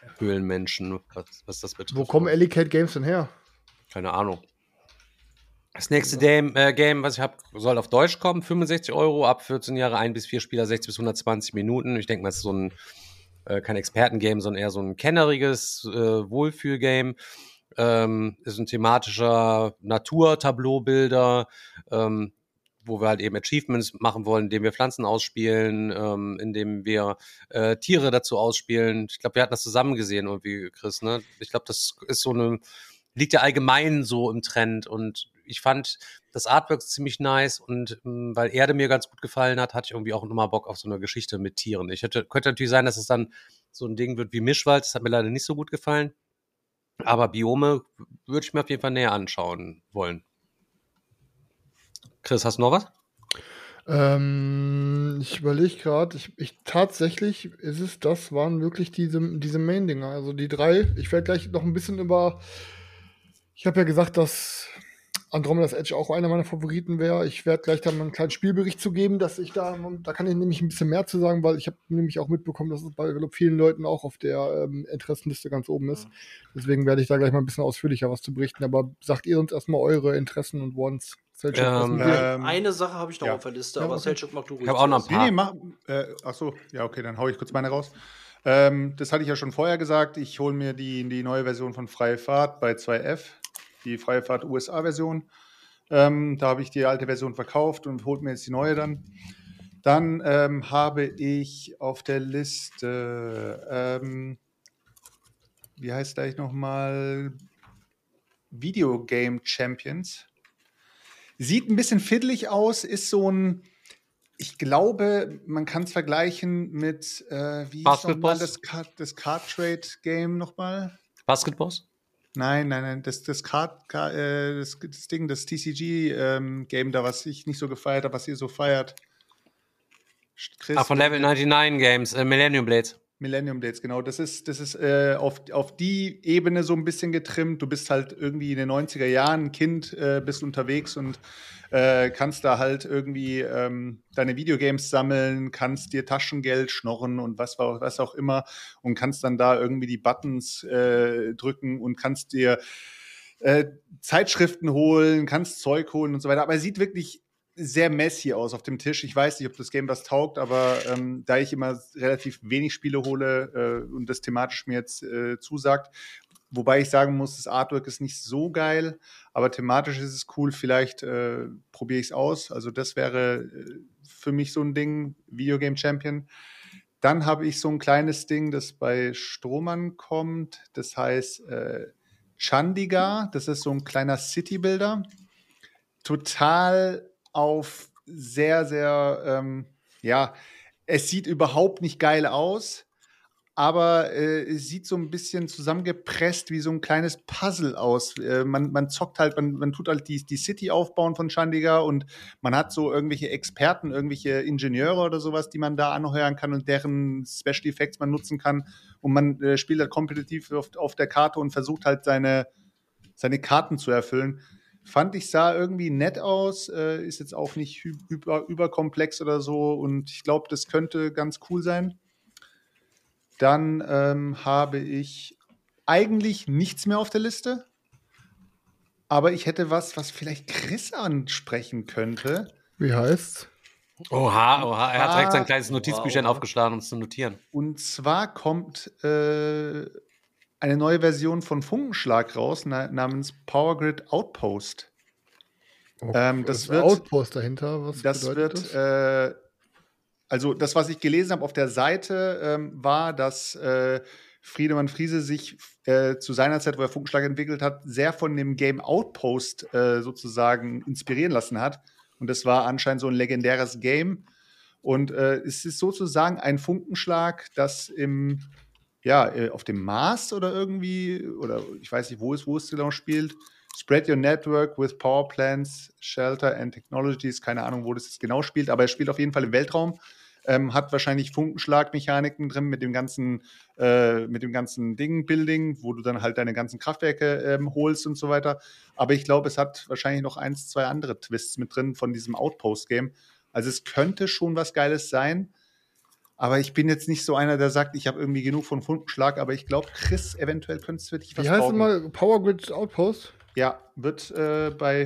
Höhlenmenschen, was, was das betrifft. Wo kommen Ellicott Games denn her? Keine Ahnung. Das nächste Game, äh, Game was ich habe, soll auf Deutsch kommen, fünfundsechzig Euro, ab vierzehn Jahre, ein bis vier Spieler, sechzig bis hundertzwanzig Minuten. Ich denke mal, es ist so ein, äh, kein Expertengame, sondern eher so ein kenneriges äh, Wohlfühlgame. Ähm, ist ein thematischer Natur-Tableau-Bilder, ähm, wo wir halt eben Achievements machen wollen, indem wir Pflanzen ausspielen, ähm, indem wir äh, Tiere dazu ausspielen. Ich glaube, wir hatten das zusammen gesehen irgendwie, Chris, ne? Ich glaube, das ist so eine, liegt ja allgemein so im Trend und ich fand das Artwork ziemlich nice und ähm, weil Erde mir ganz gut gefallen hat, hatte ich irgendwie auch nochmal Bock auf so eine Geschichte mit Tieren. Ich hätte, könnte natürlich sein, dass es dann so ein Ding wird wie Mischwald, das hat mir leider nicht so gut gefallen, aber Biome würde ich mir auf jeden Fall näher anschauen wollen. Chris, hast du noch was? Ähm, ich überlege gerade, ich, ich tatsächlich ist es, das waren wirklich diese, diese Main-Dinger. Also die drei. Ich werde gleich noch ein bisschen über. Ich habe ja gesagt, dass Andromeda's Edge auch einer meiner Favoriten wäre. Ich werde gleich dann mal einen kleinen Spielbericht zu geben, dass ich da, da kann ich nämlich ein bisschen mehr zu sagen, weil ich habe nämlich auch mitbekommen, dass es bei glaub, vielen Leuten auch auf der ähm, Interessenliste ganz oben ist. Deswegen werde ich da gleich mal ein bisschen ausführlicher was zu berichten. Aber sagt ihr uns erstmal eure Interessen und Wants. Selchuk, Ähm, Ähm, eine Sache habe ich noch ja. auf der Liste, Ja, aber okay. Selchuk, mach du ruhig. Ich habe auch noch ein Nee, paar. nee, mach. Äh, achso, ja, okay, dann hau ich kurz meine raus. Ähm, das hatte ich ja schon vorher gesagt. Ich hole mir die, die neue Version von Freie Fahrt bei zwei F, die Freie Fahrt U S A-Version. Ähm, da habe ich die alte Version verkauft und holt mir jetzt die neue dann. Dann ähm, habe ich auf der Liste, ähm, wie heißt der nochmal? Video Game Champions. Sieht ein bisschen fiddelig aus, ist so ein, ich glaube, man kann es vergleichen mit, äh, wie hieß Basketball? nochmal das, Card, das Card Trade Game nochmal? Basketballs? Nein, nein, nein, das, das Card, Ka- äh, das, das Ding, das T C G-Game ähm, da, was ich nicht so gefeiert habe, was ihr so feiert. Chris, Ah, von Level neunundneunzig Games, äh, Millennium Blades. Millennium Blades, genau. Das ist, das ist äh, auf, auf die Ebene so ein bisschen getrimmt. Du bist halt irgendwie in den neunziger Jahren ein Kind, äh, bist unterwegs und äh, kannst da halt irgendwie ähm, deine Videogames sammeln, kannst dir Taschengeld schnorren und was, was auch immer und kannst dann da irgendwie die Buttons äh, drücken und kannst dir äh, Zeitschriften holen, kannst Zeug holen und so weiter. Aber es sieht wirklich sehr messy aus auf dem Tisch. Ich weiß nicht, ob das Game was taugt, aber ähm, da ich immer relativ wenig Spiele hole äh, und das thematisch mir jetzt äh, zusagt, wobei ich sagen muss, das Artwork ist nicht so geil, aber thematisch ist es cool. Vielleicht äh, probiere ich es aus. Also das wäre äh, für mich so ein Ding, Videogame Champion. Dann habe ich so ein kleines Ding, das bei Strohmann kommt. Das heißt äh, Chandigarh. Das ist so ein kleiner City-Builder. Total auf sehr, sehr, ähm, ja, es sieht überhaupt nicht geil aus, aber äh, es sieht so ein bisschen zusammengepresst wie so ein kleines Puzzle aus. Äh, man, man zockt halt, man, man tut halt die, die City aufbauen von Chandigarh und man hat so irgendwelche Experten, irgendwelche Ingenieure oder sowas, die man da anheuern kann und deren Special Effects man nutzen kann und man äh, spielt halt kompetitiv auf, auf der Karte und versucht halt seine, seine Karten zu erfüllen. Fand ich, sah irgendwie nett aus, äh, ist jetzt auch nicht über, überkomplex oder so und ich glaube, das könnte ganz cool sein. Dann ähm, habe ich eigentlich nichts mehr auf der Liste, aber ich hätte was, was vielleicht Chris ansprechen könnte. Wie heißt's? Oha, oha, er hat direkt sein Ah, kleines Notizbüchlein wow. aufgeschlagen, um es zu notieren. Und zwar kommt äh, eine neue Version von Funkenschlag raus, na, namens Power Grid Outpost. Oh, Ähm, das ist wird- ein Outpost dahinter. Was Das bedeutet wird, das? äh, also das, was ich gelesen habe auf der Seite, ähm, war, dass äh, Friedemann Friese sich äh, zu seiner Zeit, wo er Funkenschlag entwickelt hat, sehr von dem Game Outpost äh, sozusagen inspirieren lassen hat. Und das war anscheinend so ein legendäres Game. Und äh, es ist sozusagen ein Funkenschlag, das im, ja, äh, auf dem Mars oder irgendwie, oder ich weiß nicht, wo es, wo es genau spielt. Spread your network with power plants, shelter and technologies. Keine Ahnung, wo das jetzt genau spielt, aber es spielt auf jeden Fall im Weltraum. Ähm, hat wahrscheinlich Funkenschlagmechaniken drin mit dem ganzen, äh, mit dem ganzen Ding, Building, wo du dann halt deine ganzen Kraftwerke ähm, holst und so weiter. Aber ich glaube, es hat wahrscheinlich noch eins, zwei andere Twists mit drin von diesem Outpost-Game. Also es könnte schon was Geiles sein. Aber ich bin jetzt nicht so einer, der sagt, ich habe irgendwie genug von Funkenschlag. Aber ich glaube, Chris, eventuell könnte es für dich was Wie heißt es taugen. mal? Power Grid Outpost? Ja, wird äh, bei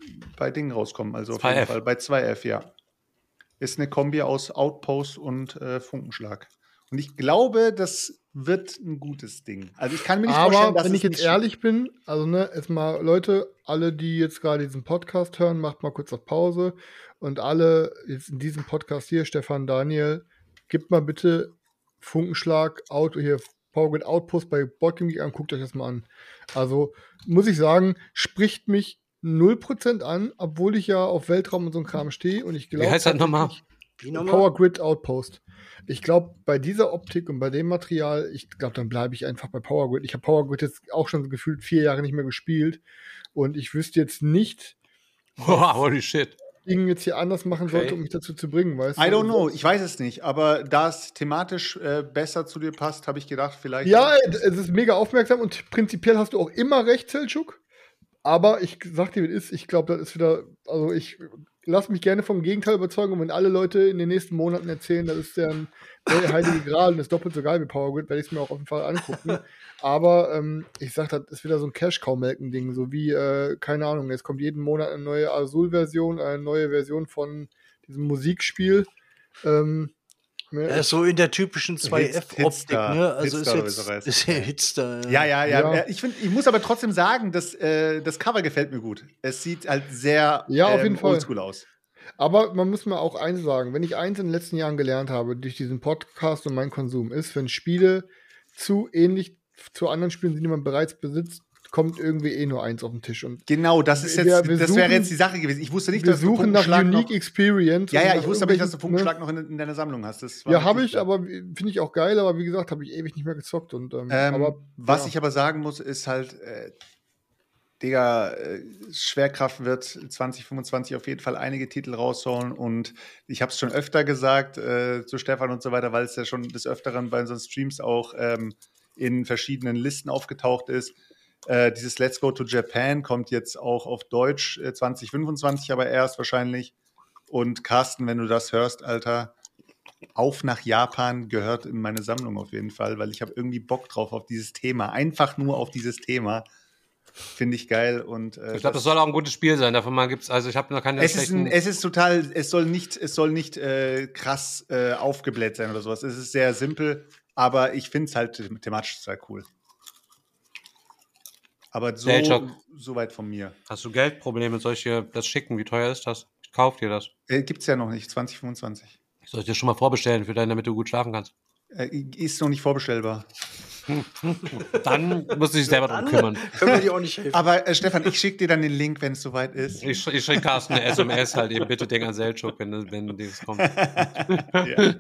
bei Dingen rauskommen. Also auf zwei jeden F. Fall bei zwei F, ja. Ist eine Kombi aus Outpost und äh, Funkenschlag. Und ich glaube, das wird ein gutes Ding. Also ich kann mir nicht Aber vorstellen, dass wenn es ich jetzt nicht ehrlich bin, also ne, jetzt mal, Leute, alle, die jetzt gerade diesen Podcast hören, macht mal kurz auf Pause. Und alle jetzt in diesem Podcast hier, Stefan, Daniel, gebt mal bitte Funkenschlag, Auto hier, Power Grid Outpost bei Boardgame Geek an, guckt euch das mal an. Also muss ich sagen, spricht mich null Prozent an, obwohl ich ja auf Weltraum und so ein Kram stehe. Und ich glaube, Wie heißt das nochmal? Wie nochmal? Power Grid Outpost. Ich glaube, bei dieser Optik und bei dem Material, ich glaube, dann bleibe ich einfach bei Power Grid. Ich habe Power Grid jetzt auch schon gefühlt vier Jahre nicht mehr gespielt. Und ich wüsste jetzt nicht, Wow, holy shit. Ding jetzt hier anders machen Okay. sollte, um mich dazu zu bringen, weißt I du? don't know, ich weiß es nicht. Aber da es thematisch äh, besser zu dir passt, habe ich gedacht, vielleicht. Ja, es ist mega aufmerksam und prinzipiell hast du auch immer recht, Selçuk. Aber ich sag dir, wie es ist, ich glaube, das ist wieder, also ich lass mich gerne vom Gegenteil überzeugen, und wenn alle Leute in den nächsten Monaten erzählen, das ist ja ein der heilige Gral und ist doppelt so geil wie Power Grid, werde ich es mir auch auf jeden Fall angucken. Aber ähm, ich sag, das ist wieder so ein Cash-Cow-Melken-Ding, so wie, äh, keine Ahnung, jetzt kommt jeden Monat eine neue Azul-Version, eine neue Version von diesem Musikspiel. Ähm, ne, Er ist so in der typischen zwei Hits- F-Optik, Hitstar. ne? Also Hitstar, ist oder wie jetzt es heißt. ist ja Hitster. Ja, ja, ja. Ja. Ich, find, ich muss aber trotzdem sagen, dass, äh, das Cover gefällt mir gut. Es sieht halt sehr Ja, auf ähm, jeden Fall. oldschool aus. Aber man muss mal auch eins sagen, wenn ich eins in den letzten Jahren gelernt habe, durch diesen Podcast und meinen Konsum, ist, wenn Spiele zu ähnlich zu anderen Spielen sind, die man bereits besitzt, kommt irgendwie eh nur eins auf den Tisch. Und Genau, das ist jetzt, Wir- wir das suchen- wäre jetzt die Sache gewesen. Ich wusste nicht, wir dass du suchen nach Funkenschlag Unique noch, Experience. Ja, und ja, nach ich wusste aber nicht, dass du irgendwelchen, Funkenschlag noch in, in deiner Sammlung hast. Das war Ja, mir habe nicht ich, klar. aber finde ich auch geil, aber wie gesagt, habe ich ewig nicht mehr gezockt. Und, ähm, Ähm, aber, was ja. ich aber sagen muss, ist halt, äh, Digga, äh, Schwerkraft wird zwanzig fünfundzwanzig auf jeden Fall einige Titel rausholen und ich habe es schon öfter gesagt äh, zu Stefan und so weiter, weil es ja schon des Öfteren bei unseren Streams auch ähm, in verschiedenen Listen aufgetaucht ist. Äh, dieses Let's Go to Japan kommt jetzt auch auf Deutsch äh, zwanzig fünfundzwanzig, aber erst wahrscheinlich. Und Carsten, wenn du das hörst, Alter, auf nach Japan gehört in meine Sammlung auf jeden Fall, weil ich habe irgendwie Bock drauf auf dieses Thema. Einfach nur auf dieses Thema. Finde ich geil. Und, äh, Ich glaube, das soll auch ein gutes Spiel sein. Davon mal gibt's, also ich habe noch keine es ist, ein, schlechten- es ist total, es soll nicht, es soll nicht äh, krass äh, aufgebläht sein oder sowas. Es ist sehr simpel, aber ich finde es halt them- thematisch total cool. Aber so, Selçuk. so weit von mir. Hast du Geldprobleme? Soll ich dir das schicken? Wie teuer ist das? Ich kauf dir das. Äh, gibt's ja noch nicht, zwanzig fünfundzwanzig. Soll ich dir schon mal vorbestellen für deinen, damit du gut schlafen kannst? Äh, ist noch nicht vorbestellbar. Dann musst du dich selber drum Dann kümmern. können wir dir auch nicht helfen. Aber äh, Stefan, ich schicke dir dann den Link, wenn es soweit ist. Ich, sch- ich schicke Carsten eine S M S halt eben. Bitte denk an Selçuk, wenn, wenn dieses kommt. Ja,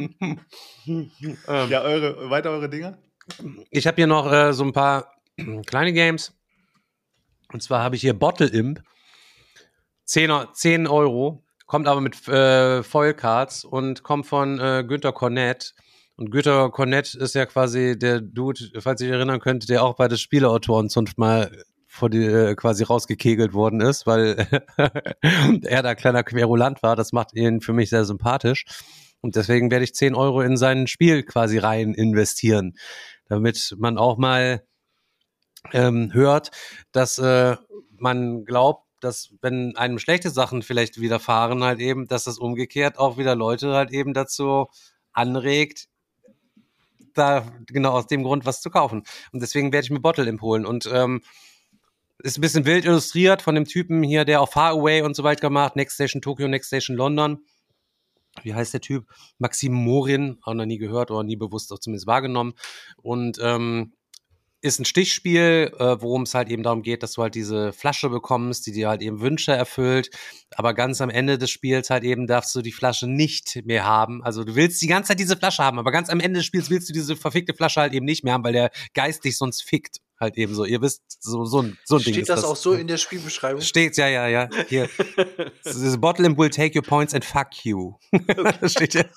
ja eure, weiter eure Dinger? Ich habe hier noch äh, so ein paar kleine Games. Und zwar habe ich hier Bottle Imp. zehn Euro. Kommt aber mit äh, Foil-Cards und kommt von äh, Günter Cornett. Und Günter Cornett ist ja quasi der Dude, falls ihr euch erinnern könnt, der auch bei der Spieleautorenzunft mal vor die, äh, quasi rausgekegelt worden ist, weil er da kleiner Querulant war. Das macht ihn für mich sehr sympathisch. Und deswegen werde ich zehn Euro in sein Spiel quasi rein investieren, damit man auch mal ähm, hört, dass äh, man glaubt, dass wenn einem schlechte Sachen vielleicht widerfahren, halt eben, dass das umgekehrt auch wieder Leute halt eben dazu anregt, da genau aus dem Grund was zu kaufen. Und deswegen werde ich mir Bottle Imp holen. Und ähm, ist ein bisschen wild illustriert von dem Typen hier, der auch Far Away und so weiter gemacht, Next Station Tokyo, Next Station London. Wie heißt der Typ? Maxim Morin, auch noch nie gehört oder nie bewusst auch zumindest wahrgenommen. Und ähm, ist ein Stichspiel, äh, worum es halt eben darum geht, dass du halt diese Flasche bekommst, die dir halt eben Wünsche erfüllt. Aber ganz am Ende des Spiels halt eben darfst du die Flasche nicht mehr haben. Also du willst die ganze Zeit diese Flasche haben, aber ganz am Ende des Spiels willst du diese verfickte Flasche halt eben nicht mehr haben, weil der Geist dich sonst fickt. Halt eben so. Ihr wisst, so, so, ein, so ein Ding Steht ist das, das auch so in der Spielbeschreibung? Steht, ja, ja, ja. Hier. The bottle imp will take your points and fuck you. Das steht hier.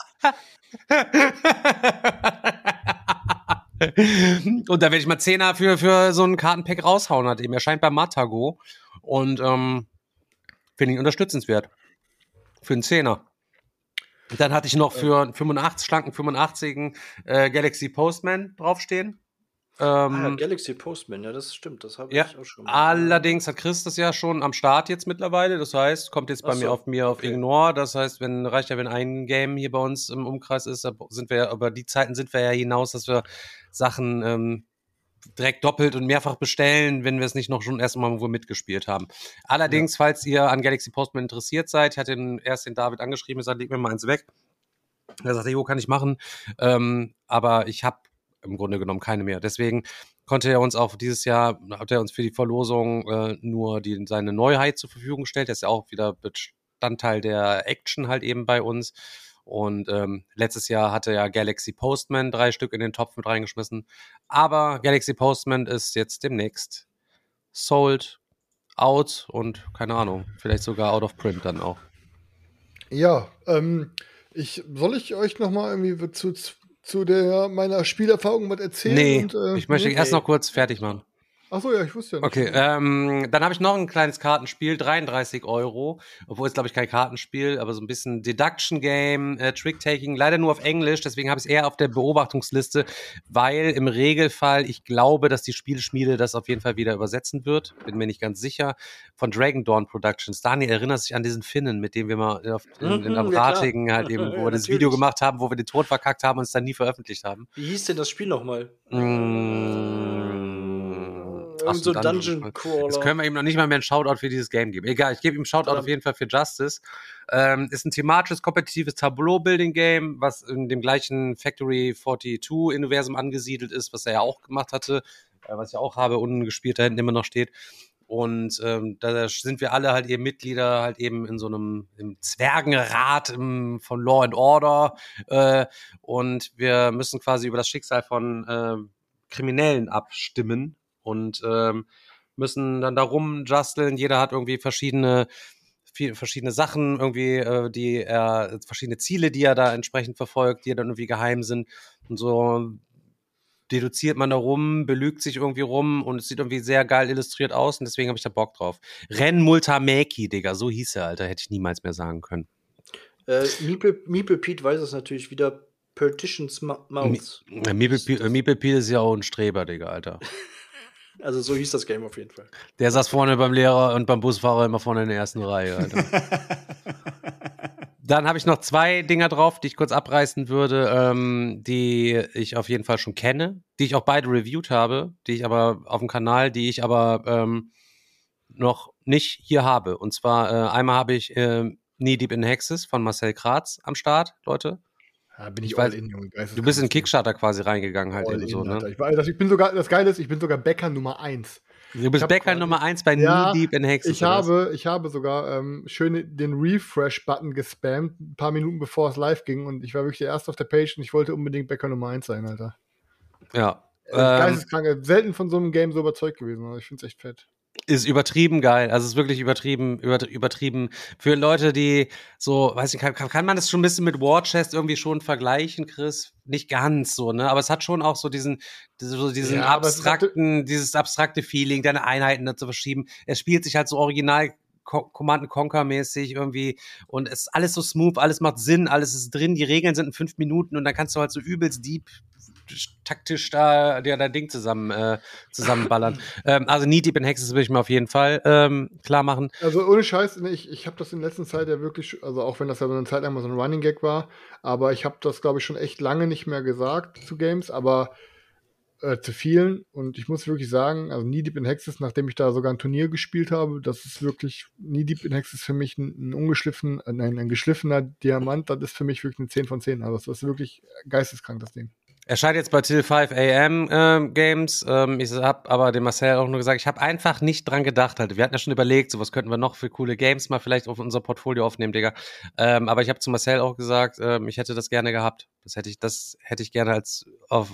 Und da werde ich mal Zehner für, für so ein Kartenpack raushauen, hat eben. Erscheint bei Matago. Und ähm, finde ich unterstützenswert. Für einen Zehner. Und dann hatte ich noch für einen fünfundachtzig, schlanken fünfundachtzigen äh, Galaxy Postman draufstehen. Ähm, ah, ja, Galaxy Postman, ja, das stimmt, das habe ja, ich auch schon mal. allerdings hat Chris das ja schon am Start jetzt mittlerweile. Das heißt, kommt jetzt bei Ach mir so, auf mir auf okay. Ignore. Das heißt, wenn reicht ja, wenn ein Game hier bei uns im Umkreis ist, da sind wir ja, über die Zeiten sind wir ja hinaus, dass wir Sachen ähm, direkt doppelt und mehrfach bestellen, wenn wir es nicht noch schon erst mal irgendwo mitgespielt haben. Allerdings, falls ihr an Galaxy Postman interessiert seid, ich hatte den, erst den David angeschrieben, gesagt, leg mir mal eins weg. Er sagte, jo, kann ich machen. Ähm, aber ich habe im Grunde genommen keine mehr. Deswegen konnte er uns auch dieses Jahr, hat er uns für die Verlosung äh, nur die, seine Neuheit zur Verfügung gestellt. Der ist ja auch wieder Bestandteil der Action halt eben bei uns. Und ähm, letztes Jahr hatte ja Galaxy Postman drei Stück in den Topf mit reingeschmissen. Aber Galaxy Postman ist jetzt demnächst sold, out und keine Ahnung, vielleicht sogar out of print dann auch. Ja, ähm, ich, soll ich euch noch mal irgendwie zu, zu der, meiner Spielerfahrung was erzählen? Nee, und, äh, ich möchte nee? erst noch kurz fertig machen. Achso, ja, ich wusste ja nicht. Okay, ähm, dann habe ich noch ein kleines Kartenspiel, dreiunddreißig Euro, obwohl es, glaube ich, kein Kartenspiel, aber so ein bisschen Deduction-Game, äh, Trick-Taking, leider nur auf Englisch, deswegen habe ich es eher auf der Beobachtungsliste, weil im Regelfall ich glaube, dass die Spielschmiede das auf jeden Fall wieder übersetzen wird, bin mir nicht ganz sicher, von Dragon Dawn Productions. Daniel erinnert sich an diesen Finnen, mit dem wir mal auf, in, in am Mhm, ja, Ratigen halt eben, wo Ja, wir das natürlich. Video gemacht haben, wo wir den Tod verkackt haben und es dann nie veröffentlicht haben. Wie hieß denn das Spiel nochmal? Mmh. Irgend so Dungeon Crawler. Jetzt können wir ihm noch nicht mal mehr einen Shoutout für dieses Game geben. Egal, ich gebe ihm einen Shoutout auf jeden Fall für Justice. Ähm, ist ein thematisches, kompetitives Tableau-Building-Game, was in dem gleichen Factory zweiundvierzig-Universum angesiedelt ist, was er ja auch gemacht hatte, äh, was ich auch habe, unten gespielt, da hinten immer noch steht. Und ähm, da sind wir alle halt eben Mitglieder, halt eben in so einem im Zwergenrat im, von Law and Order. Äh, und wir müssen quasi über das Schicksal von äh, Kriminellen abstimmen. Und ähm, müssen dann da rumjusteln. Jeder hat irgendwie verschiedene viel, verschiedene Sachen, irgendwie, äh, die er, verschiedene Ziele, die er da entsprechend verfolgt, die dann irgendwie geheim sind. Und so deduziert man da rum, belügt sich irgendwie rum und es sieht irgendwie sehr geil illustriert aus und deswegen habe ich da Bock drauf. Ren Multamäki, Digga, so hieß er, Alter, hätte ich niemals mehr sagen können. Äh, Meeple, Meeple Pete weiß es natürlich wieder. Partitions Mouth. Meeple Pete ist ja auch ein Streber, Digga, Alter. Also so hieß das Game auf jeden Fall. Der saß vorne beim Lehrer und beim Busfahrer immer vorne in der ersten Reihe, Alter. Dann habe ich noch zwei Dinger drauf, die ich kurz abreißen würde, ähm, die ich auf jeden Fall schon kenne, die ich auch beide reviewed habe, die ich aber auf dem Kanal, die ich aber ähm, noch nicht hier habe. Und zwar äh, einmal habe ich äh, Knee Deep in Hexes von Marcel Kratz am Start, Leute. Ja, bin ich, Ich all weiß- in, Junge. Du bist in Kickstarter quasi reingegangen halt All eben in, so, Alter. ne? Ich, weiß, ich bin sogar, das Geile ist, ich bin sogar Bäcker Nummer eins. Du bist hab Bäcker quasi- Nummer eins bei Ja, Knee Deep in Hexes. Ich oder was? habe, ich habe sogar ähm, schön den Refresh-Button gespammt, ein paar Minuten bevor es live ging und ich war wirklich der Erste auf der Page und ich wollte unbedingt Bäcker Nummer eins sein, Alter. Ja. Äh, Ähm, Geisteskrank, selten von so einem Game so überzeugt gewesen, also ich finde es echt fett. ist übertrieben geil. Also es ist wirklich übertrieben, über, übertrieben. Für Leute, die so, weiß nicht, kann, kann man das schon ein bisschen mit War Chest irgendwie schon vergleichen, Chris? Nicht ganz so, ne? Aber es hat schon auch so diesen, so diesen Ja, aber es ist abstrakten, dieses abstrakte Feeling, deine Einheiten da zu verschieben. Es spielt sich halt so original Co- Command and Conquer mäßig irgendwie und es ist alles so smooth, alles macht Sinn, alles ist drin, die Regeln sind in fünf Minuten und dann kannst du halt so übelst deep taktisch da dir dein Ding zusammen äh, zusammenballern. ähm, also Knee Deep in Hexes will ich mir auf jeden Fall ähm, klar machen. Also ohne Scheiß, ne, ich, ich habe das in letzter Zeit ja wirklich, also auch wenn das ja so eine Zeit lang mal so ein Running Gag war, aber ich habe das, glaube ich, schon echt lange nicht mehr gesagt zu Games, aber äh, zu vielen. Und ich muss wirklich sagen, also Knee Deep in Hexes, nachdem ich da sogar ein Turnier gespielt habe, das ist wirklich, Knee Deep in Hexes für mich ein, ein ungeschliffen, äh, nein, ein geschliffener Diamant, das ist für mich wirklich eine zehn von zehn. Also das ist wirklich geisteskrank, das Ding. Erscheint jetzt bei Till fünf A M ähm, Games. Ähm, ich habe aber dem Marcel auch nur gesagt, ich habe einfach nicht dran gedacht. Halt. Wir hatten ja schon überlegt, so was könnten wir noch für coole Games mal vielleicht auf unser Portfolio aufnehmen, Digga. Ähm, aber ich habe zu Marcel auch gesagt, ähm, ich hätte das gerne gehabt. Das hätte ich, das hätte ich gerne als auf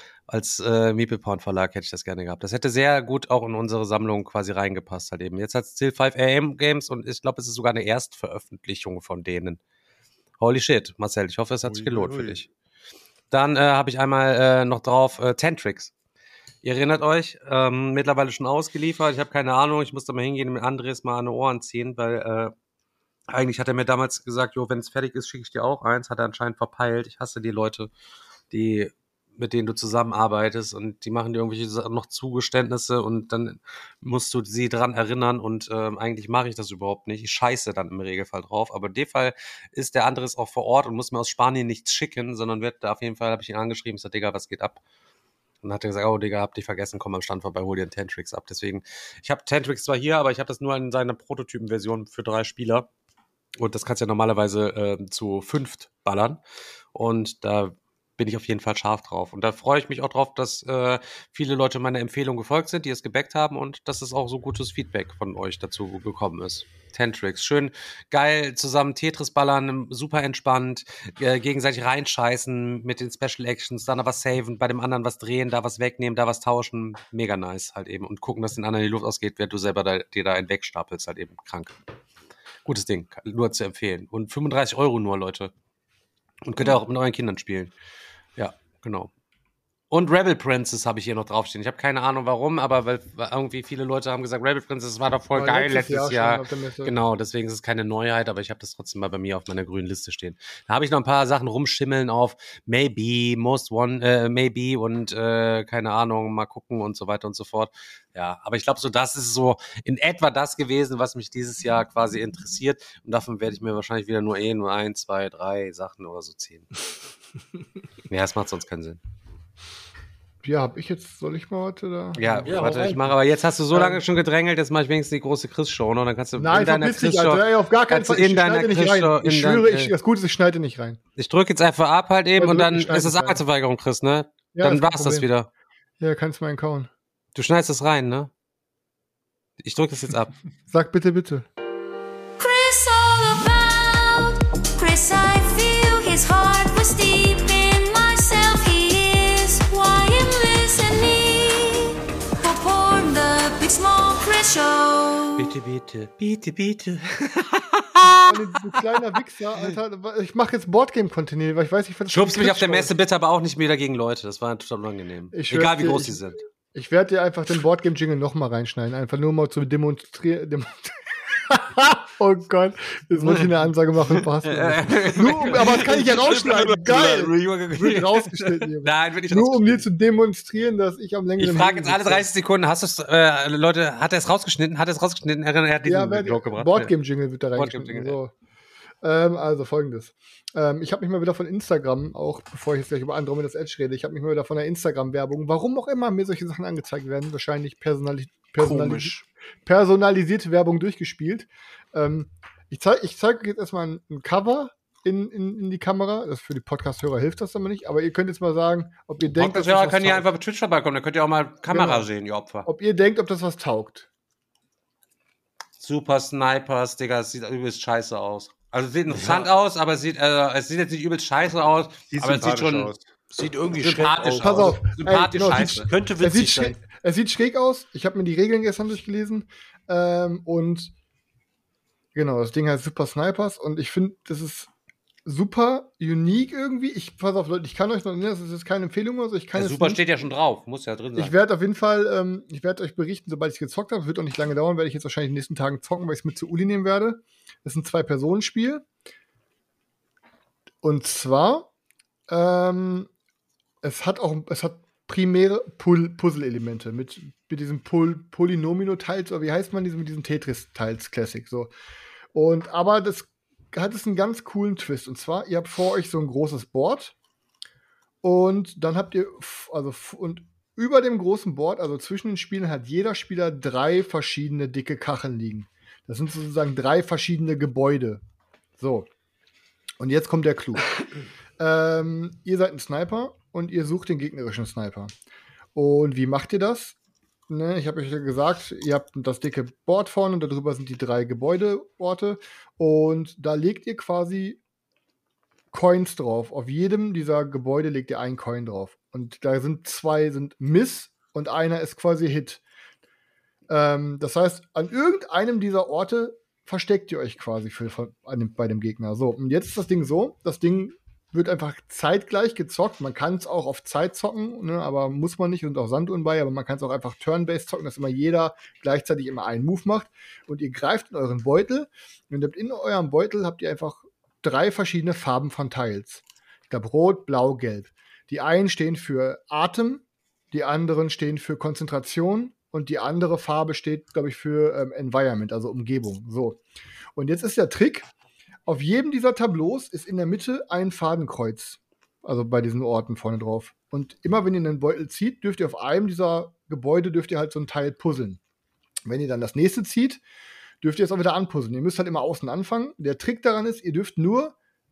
als äh, Meeple Pound Verlag hätte ich das gerne gehabt. Das hätte sehr gut auch in unsere Sammlung quasi reingepasst halt eben. Jetzt hat es Till fünf A M Games und ich glaube, es ist sogar eine Erstveröffentlichung von denen. Holy shit, Marcel, ich hoffe, es hat sich Ui, gelohnt ui, für ui. dich. Dann äh, habe ich einmal äh, noch drauf äh, Tentrix. Ihr erinnert euch, ähm, mittlerweile schon ausgeliefert. Ich habe keine Ahnung, ich muss da mal hingehen und mit Andres mal an die Ohren ziehen, weil äh, eigentlich hat er mir damals gesagt, jo, wenn es fertig ist, schicke ich dir auch eins. Hat er anscheinend verpeilt. Ich hasse die Leute, die mit denen du zusammenarbeitest und die machen dir irgendwelche Sa- noch Zugeständnisse und dann musst du sie dran erinnern und ähm, eigentlich mache ich das überhaupt nicht. Ich scheiße dann im Regelfall drauf. Aber in dem Fall ist der andere ist auch vor Ort und muss mir aus Spanien nichts schicken, sondern wird da auf jeden Fall, habe ich ihn angeschrieben, ich sag, Digga, was geht ab? Und dann hat er gesagt, oh Digga, hab dich vergessen, komm am Stand vorbei, hol dir einen Tentrix ab. Deswegen, ich habe Tentrix zwar hier, aber ich habe das nur in seiner Prototypenversion für drei Spieler. Und das kannst du ja normalerweise äh, zu fünft ballern. Und da bin ich auf jeden Fall scharf drauf. Und da freue ich mich auch drauf, dass äh, viele Leute meiner Empfehlung gefolgt sind, die es gebackt haben und dass es auch so gutes Feedback von euch dazu gekommen ist. Tentrix, schön geil zusammen Tetris ballern, super entspannt, äh, gegenseitig reinscheißen mit den Special Actions, dann was saven, bei dem anderen was drehen, da was wegnehmen, da was tauschen. Mega nice halt eben. Und gucken, dass den anderen die Luft ausgeht, während du selber da, dir da einen wegstapelst, halt eben krank. Gutes Ding, nur zu empfehlen. Und fünfunddreißig Euro nur, Leute. Und könnt ihr auch mit euren Kindern spielen. Ja, genau. Und Rebel Princess habe ich hier noch draufstehen. Ich habe keine Ahnung warum, aber weil irgendwie viele Leute haben gesagt, Rebel Princess war doch voll War geil letztes letztes Jahr Jahr. schon auf der Messe. Genau, deswegen ist es keine Neuheit, aber ich habe das trotzdem mal bei mir auf meiner grünen Liste stehen. Da habe ich noch ein paar Sachen rumschimmeln auf Maybe, Most One, äh, Maybe und äh, keine Ahnung, mal gucken und so weiter und so fort. Ja, aber ich glaube, so das ist so in etwa das gewesen, was mich dieses Jahr quasi interessiert. Und davon werde ich mir wahrscheinlich wieder nur eh nur ein, zwei, drei Sachen oder so ziehen. Ja, das macht sonst keinen Sinn. Ja, hab ich jetzt, soll ich mal heute da? Ja, Ja, warte, hau rein. ich mache, aber jetzt hast du so Ähm, lange schon gedrängelt, jetzt mache ich wenigstens die große Chris-Show, ne? Und dann kannst du Nein, in deiner verpiss dich, Chris-Show, Alter. Ey, auf gar keinen kannst du Fall. Ich in deiner schneide nicht Chris-Show, rein. Ich in schwöre, dein, ich, das Gute ist, ich schneide nicht rein. ich drücke jetzt einfach ab halt eben Also und dann wirklich ist es schneiden. Arbeitsverweigerung, Chris, ne? Ja, Dann ist kein war's das Problem. wieder. Ja, kannst du mal kauen. Du schneidest es rein, ne? Ich drücke das jetzt ab. Sag bitte, bitte. Chris all about. Chris, I feel his heart was deep in myself. He is why I'm listening. For porn, the big small Chris show. Bitte, bitte, bitte, bitte. Mann, du kleiner Wichser, Alter. Ich mache jetzt Boardgame-Kontinuierung, weil ich weiß nicht, was das Schubst für eine mich auf der Quizshow Messe bitte aber auch nicht wieder gegen Leute. Das war total unangenehm. Ich Egal schwör's wie dir, groß ich- die sind. ist. Ich werde dir einfach den Boardgame-Jingle nochmal reinschneiden. Einfach nur mal zu demonstrieren. Demo oh Gott, jetzt muss ich eine Ansage machen. Passt nur, um- aber das kann ich ja rausschneiden. Geil. Wird rausgeschnitten. Junge. Nein, will ich Nur um dir zu demonstrieren, dass ich am längeren Ich frage Hebel jetzt alle sitze. dreißig Sekunden, hast du es, äh, Leute, hat er es rausgeschnitten? Hat er es rausgeschnitten? Er, er hat diesen Ja, wer- Joke gebracht. Boardgame-Jingle wird da reingeschnitten. Boardgame-Jingle, So. Ähm, also folgendes. Ähm, ich habe mich mal wieder von Instagram, auch bevor ich jetzt gleich über Andromeda's Edge rede, ich habe mich mal wieder von der Instagram-Werbung, warum auch immer mir solche Sachen angezeigt werden, wahrscheinlich personali personali Komisch. personalisierte Werbung durchgespielt. Ähm, ich zeige ich zeig euch jetzt erstmal ein, ein Cover in, in, in die Kamera. Das für die Podcast-Hörer hilft das aber nicht, aber ihr könnt jetzt mal sagen, ob ihr denkt, dass das Ja, was können die taugt. einfach bei Twitch vorbeikommen, dann könnt ihr auch mal Kamera Genau. sehen, ihr Opfer. Ob ihr denkt, ob das was taugt. Super Snipers, Digga, es sieht übelst scheiße aus. Also es sieht interessant aus, aber es sieht, äh, es sieht jetzt nicht übelst scheiße aus, Sieht aber es sieht sympathisch schon aus. Sieht irgendwie schräg sympathisch aus. aus. Pass auf. Sympathisch Ey, genau, scheiße. sieht- Könnte Es sieht, witzig schräg, sein. es sieht schräg aus. Ich habe mir die Regeln gestern durchgelesen. Ähm, und genau, das Ding heißt Super Snipers. Und ich finde, das ist super unique irgendwie. Ich pass auf, Leute, ich kann euch noch, ne, das ist jetzt keine Empfehlung oder so. Ich kann Ja, es super nicht. steht ja schon drauf, muss ja drin sein. Ich werde auf jeden Fall, ähm, ich werde euch berichten, sobald ich gezockt habe. Es wird auch nicht lange dauern, werde ich jetzt wahrscheinlich in den nächsten Tagen zocken, weil ich es mit zu Uli nehmen werde. Das ist ein Zwei-Personen-Spiel. Und zwar, ähm, es hat auch, es hat primäre Pul- Puzzle-Elemente mit, mit diesem Pol Polynomino-Teils, oder wie heißt man, diesem, mit diesem Tetris-Teils Classic, so. Und, aber das hat es einen ganz coolen Twist. Und zwar, ihr habt vor euch so ein großes Board und dann habt ihr, f- also, f- und über dem großen Board, also zwischen den Spielen, hat jeder Spieler drei verschiedene dicke Kacheln liegen. Das sind sozusagen drei verschiedene Gebäude. So. Und jetzt kommt der Clou. ähm, ihr seid ein Sniper und ihr sucht den gegnerischen Sniper. Und wie macht ihr das? Ne, ich habe euch ja gesagt, ihr habt das dicke Board vorne und darüber sind die drei Gebäudeorte. Und da legt ihr quasi Coins drauf. Auf jedem dieser Gebäude legt ihr einen Coin drauf. Und da sind zwei sind Miss und einer ist quasi Hit. Ähm, das heißt, an irgendeinem dieser Orte versteckt ihr euch quasi für, für, an dem, bei dem Gegner. So, und jetzt ist das Ding so, das Ding wird einfach zeitgleich gezockt. Man kann es auch auf Zeit zocken, ne, aber muss man nicht, und auch Sanduhren bei, aber man kann es auch einfach Turn-Based zocken, dass immer jeder gleichzeitig immer einen Move macht. Und ihr greift in euren Beutel und habt in eurem Beutel habt ihr einfach drei verschiedene Farben von Tiles. Ich glaube, rot, blau, gelb. Die einen stehen für Atem, die anderen stehen für Konzentration und die andere Farbe steht, glaube ich, für ähm, Environment, also Umgebung. So. Und jetzt ist der Trick, auf jedem dieser Tableaus ist in der Mitte ein Fadenkreuz. Also bei diesen Orten vorne drauf. Und immer wenn ihr einen Beutel zieht, dürft ihr auf einem dieser Gebäude dürft ihr halt so ein Teil puzzeln. Wenn ihr dann das nächste zieht, dürft ihr es auch wieder anpuzzeln. Ihr müsst halt immer außen anfangen. Der Trick daran ist, ihr dürft nur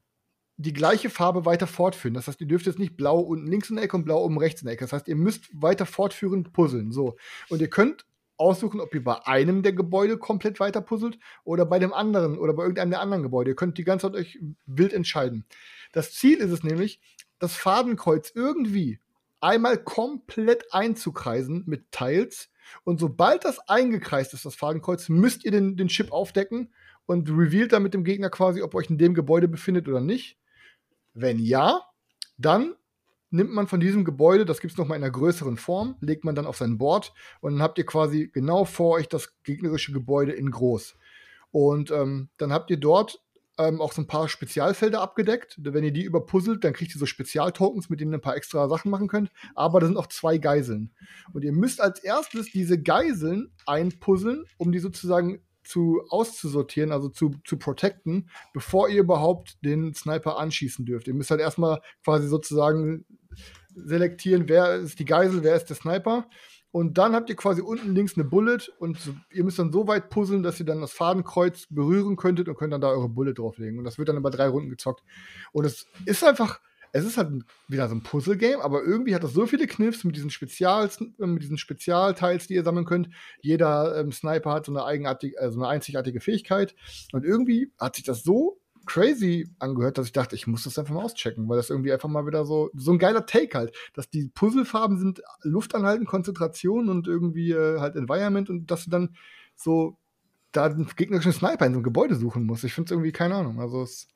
die gleiche Farbe weiter fortführen. Das heißt, ihr dürft jetzt nicht blau unten links in der Ecke und blau oben rechts in der Ecke. Das heißt, ihr müsst weiter fortführend puzzeln. So. Und ihr könnt aussuchen, ob ihr bei einem der Gebäude komplett weiter puzzelt oder bei dem anderen oder bei irgendeinem der anderen Gebäude. Ihr könnt die ganze Zeit euch wild entscheiden. Das Ziel ist es nämlich, das Fadenkreuz irgendwie einmal komplett einzukreisen mit Tiles. Und sobald das eingekreist ist, das Fadenkreuz, müsst ihr den, den Chip aufdecken und revealt dann mit dem Gegner quasi, ob ihr euch in dem Gebäude befindet oder nicht. Wenn ja, dann nimmt man von diesem Gebäude, das gibt es nochmal in einer größeren Form, legt man dann auf sein Board und dann habt ihr quasi genau vor euch das gegnerische Gebäude in groß. Und ähm, dann habt ihr dort ähm, auch so ein paar Spezialfelder abgedeckt. Wenn ihr die überpuzzelt, dann kriegt ihr so Spezialtokens, mit denen ihr ein paar extra Sachen machen könnt. Aber da sind auch zwei Geiseln. Und ihr müsst als erstes diese Geiseln einpuzzeln, um die sozusagen zu auszusortieren, also zu, zu protecten, bevor ihr überhaupt den Sniper anschießen dürft. Ihr müsst halt erstmal quasi sozusagen selektieren, wer ist die Geisel, wer ist der Sniper. Und dann habt ihr quasi unten links eine Bullet und so, ihr müsst dann so weit puzzeln, dass ihr dann das Fadenkreuz berühren könntet und könnt dann da eure Bullet drauflegen. Und das wird dann über drei Runden gezockt. Und es ist einfach, es ist halt wieder so ein Puzzle-Game, aber irgendwie hat das so viele Kniffs mit diesen, Spezial, mit diesen Spezialteils, die ihr sammeln könnt. Jeder ähm, Sniper hat so eine eigenartige, also eine einzigartige Fähigkeit. Und irgendwie hat sich das so crazy angehört, dass ich dachte, ich muss das einfach mal auschecken, weil das irgendwie einfach mal wieder so, so ein geiler Take halt, dass die Puzzlefarben sind Luftanhalten, Konzentration und irgendwie äh, halt Environment und dass du dann so da den gegnerischen Sniper in so einem Gebäude suchen musst. Ich finde es irgendwie, keine Ahnung, also es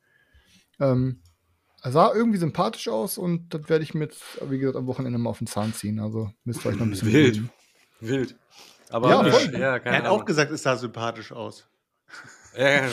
ähm, sah irgendwie sympathisch aus und das werde ich mir jetzt, wie gesagt, am Wochenende mal auf den Zahn ziehen, also müsst ihr euch noch ein bisschen wild, reden. wild. Aber ja, äh, voll. ja, keine Er hat Ahnung. auch gesagt, es sah sympathisch aus. Äh,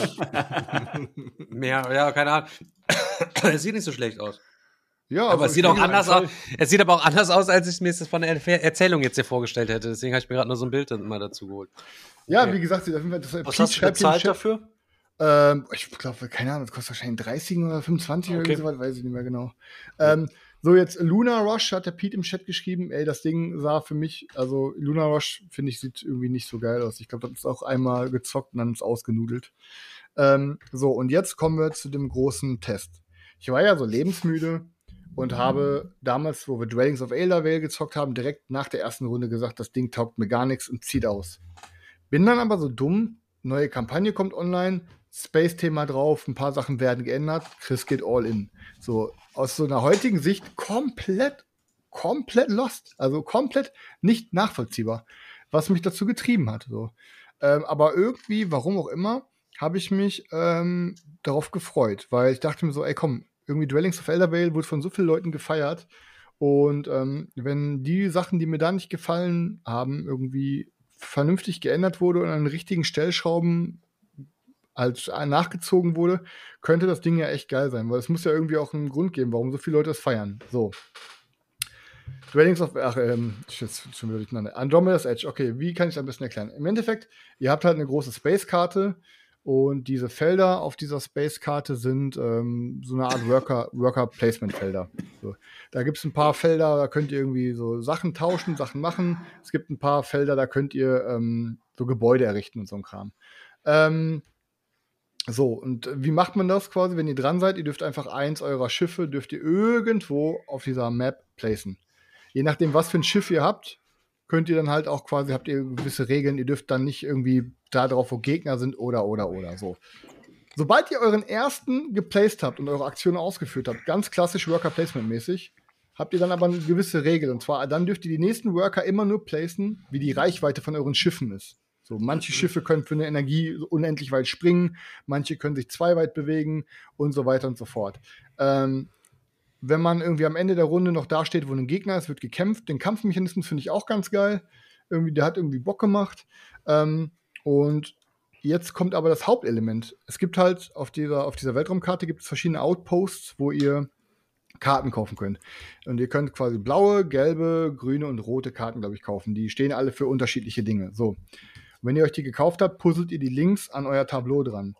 mehr, ja, keine Ahnung. Es sieht nicht so schlecht aus. Ja, aber also es sieht ich auch denke, anders ein aus. Es sieht aber auch anders aus, als ich mir das von der Erf- Erzählung jetzt hier vorgestellt hätte. Deswegen habe ich mir gerade nur so ein Bild dann mal dazu geholt. Ja, Okay. wie gesagt, das, das, Was Pete hast du schreibt hier im bezahlt Chat- dafür? Ähm, ich glaube, keine Ahnung, das kostet wahrscheinlich dreißig oder fünfundzwanzig oder Okay. so was, weiß ich nicht mehr genau. Ähm, so, jetzt Luna Rush hat der Pete im Chat geschrieben, ey, das Ding sah für mich, also Luna Rush, finde ich, sieht irgendwie nicht so geil aus. Ich glaube, das ist auch einmal gezockt und dann ist ausgenudelt. Ähm, so, und jetzt kommen wir zu dem großen Test. Ich war ja so lebensmüde und habe damals, wo wir Dwellings of Eldervale gezockt haben, direkt nach der ersten Runde gesagt, das Ding taugt mir gar nichts und zieht aus. Bin dann aber so dumm, neue Kampagne kommt online, Space-Thema drauf, ein paar Sachen werden geändert, Chris geht all in. So, aus so einer heutigen Sicht komplett, komplett lost. Also komplett nicht nachvollziehbar, was mich dazu getrieben hat. So. Ähm, aber irgendwie, warum auch immer, habe ich mich ähm, darauf gefreut, weil ich dachte mir so, ey komm, irgendwie Dwellings of Eldervale wurde von so vielen Leuten gefeiert und ähm, wenn die Sachen, die mir da nicht gefallen haben, irgendwie vernünftig geändert wurde und an den richtigen Stellschrauben als nachgezogen wurde, könnte das Ding ja echt geil sein, weil es muss ja irgendwie auch einen Grund geben, warum so viele Leute das feiern. So. Dwellings of, ach, ähm, ich jetzt schon wieder durcheinander. Andromeda's Edge, okay, wie kann ich das am besten erklären? Im Endeffekt, ihr habt halt eine große Space-Karte und diese Felder auf dieser Space-Karte sind ähm, so eine Art Worker, Worker-Placement-Felder. So. Da gibt es ein paar Felder, da könnt ihr irgendwie so Sachen tauschen, Sachen machen. Es gibt ein paar Felder, da könnt ihr ähm, so Gebäude errichten und so ein Kram. Ähm, so, und wie macht man das quasi, wenn ihr dran seid? Ihr dürft einfach eins eurer Schiffe, dürft ihr irgendwo auf dieser Map placen. Je nachdem, was für ein Schiff ihr habt, könnt ihr dann halt auch quasi, habt ihr gewisse Regeln, ihr dürft dann nicht irgendwie da drauf, wo Gegner sind oder, oder, oder, so. Sobald ihr euren ersten geplaced habt und eure Aktion ausgeführt habt, ganz klassisch Worker-Placement-mäßig, habt ihr dann aber eine gewisse Regel. Und zwar, dann dürft ihr die nächsten Worker immer nur placen, wie die Reichweite von euren Schiffen ist. So, manche Schiffe können für eine Energie unendlich weit springen, manche können sich zwei weit bewegen und so weiter und so fort. Ähm, wenn man irgendwie am Ende der Runde noch da steht, wo ein Gegner ist, wird gekämpft. Den Kampfmechanismus finde ich auch ganz geil. Irgendwie, der hat irgendwie Bock gemacht. Ähm, und jetzt kommt aber das Hauptelement. Es gibt halt auf dieser, auf dieser Weltraumkarte gibt es verschiedene Outposts, wo ihr Karten kaufen könnt. Und ihr könnt quasi blaue, gelbe, grüne und rote Karten, glaube ich, kaufen. Die stehen alle für unterschiedliche Dinge. So. Und wenn ihr euch die gekauft habt, puzzelt ihr die links an euer Tableau dran.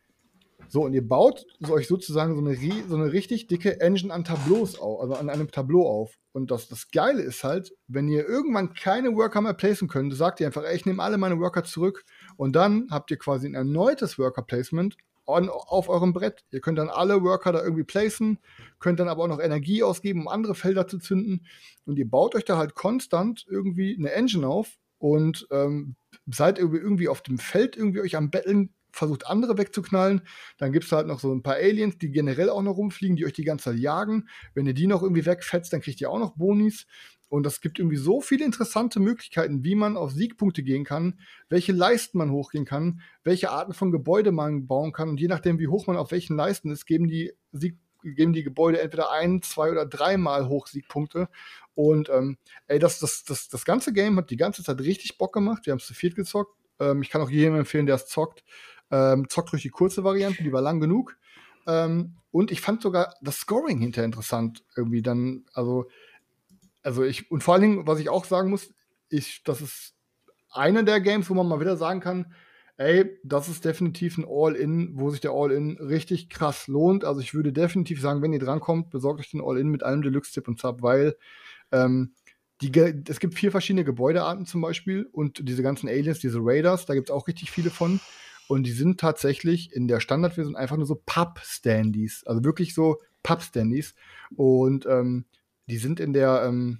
So, und ihr baut so euch sozusagen so eine, so eine richtig dicke Engine an Tableaus auf, also an einem Tableau auf. Und das, das Geile ist halt, wenn ihr irgendwann keine Worker mehr placen könnt, sagt ihr einfach, ey, ich nehme alle meine Worker zurück. Und dann habt ihr quasi ein erneutes Worker-Placement on, auf eurem Brett. Ihr könnt dann alle Worker da irgendwie placen, könnt dann aber auch noch Energie ausgeben, um andere Felder zu zünden. Und ihr baut euch da halt konstant irgendwie eine Engine auf und ähm, seid irgendwie, irgendwie auf dem Feld irgendwie euch am Betteln, versucht andere wegzuknallen. Dann gibt es halt noch so ein paar Aliens, die generell auch noch rumfliegen, die euch die ganze Zeit jagen. Wenn ihr die noch irgendwie wegfetzt, dann kriegt ihr auch noch Bonis. Und das gibt irgendwie so viele interessante Möglichkeiten, wie man auf Siegpunkte gehen kann, welche Leisten man hochgehen kann, welche Arten von Gebäude man bauen kann. Und je nachdem, wie hoch man auf welchen Leisten ist, geben die, Sieg, geben die Gebäude entweder ein, zwei oder dreimal hoch Siegpunkte. Und ähm, ey, das, das, das, das ganze Game hat die ganze Zeit richtig Bock gemacht. Wir haben es zu viert gezockt. Ähm, ich kann auch jedem empfehlen, der es zockt. Ähm, zockt durch die kurze Variante, die war lang genug. Ähm, und ich fand sogar das Scoring hinterher interessant. Irgendwie dann, also, also ich, und vor allen Dingen, was ich auch sagen muss, ich, das ist eine der Games, wo man mal wieder sagen kann, ey, das ist definitiv ein All-In, wo sich der All-In richtig krass lohnt. Also ich würde definitiv sagen, wenn ihr drankommt, besorgt euch den All-In mit allem Deluxe-Tipp und Zap, weil ähm, Die, es gibt vier verschiedene Gebäudearten zum Beispiel und diese ganzen Aliens, diese Raiders, da gibt es auch richtig viele von. Und die sind tatsächlich in der Standardversion einfach nur so Pub-Standys. Also wirklich so Pub-Standys. Und ähm, die sind in der, ähm,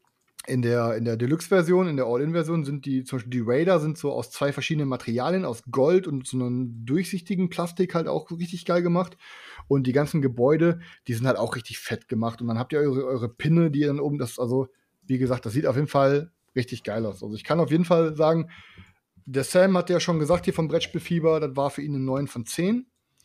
in der, in der Deluxe-Version, in der All-In-Version sind die, zum Beispiel die Raider sind so aus zwei verschiedenen Materialien, aus Gold und so einem durchsichtigen Plastik halt auch richtig geil gemacht. Und die ganzen Gebäude, die sind halt auch richtig fett gemacht. Und dann habt ihr eure, eure Pinne, die ihr dann oben, das, also wie gesagt, das sieht auf jeden Fall richtig geil aus. Also ich kann auf jeden Fall sagen, der Sam hat ja schon gesagt hier vom Brettspielfieber, das war für ihn eine neun von zehn.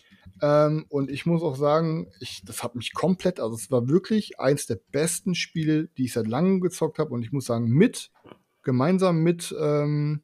Ähm, und ich muss auch sagen, ich, das hat mich komplett, also es war wirklich eins der besten Spiele, die ich seit langem gezockt habe. Und ich muss sagen, mit, gemeinsam mit, ähm,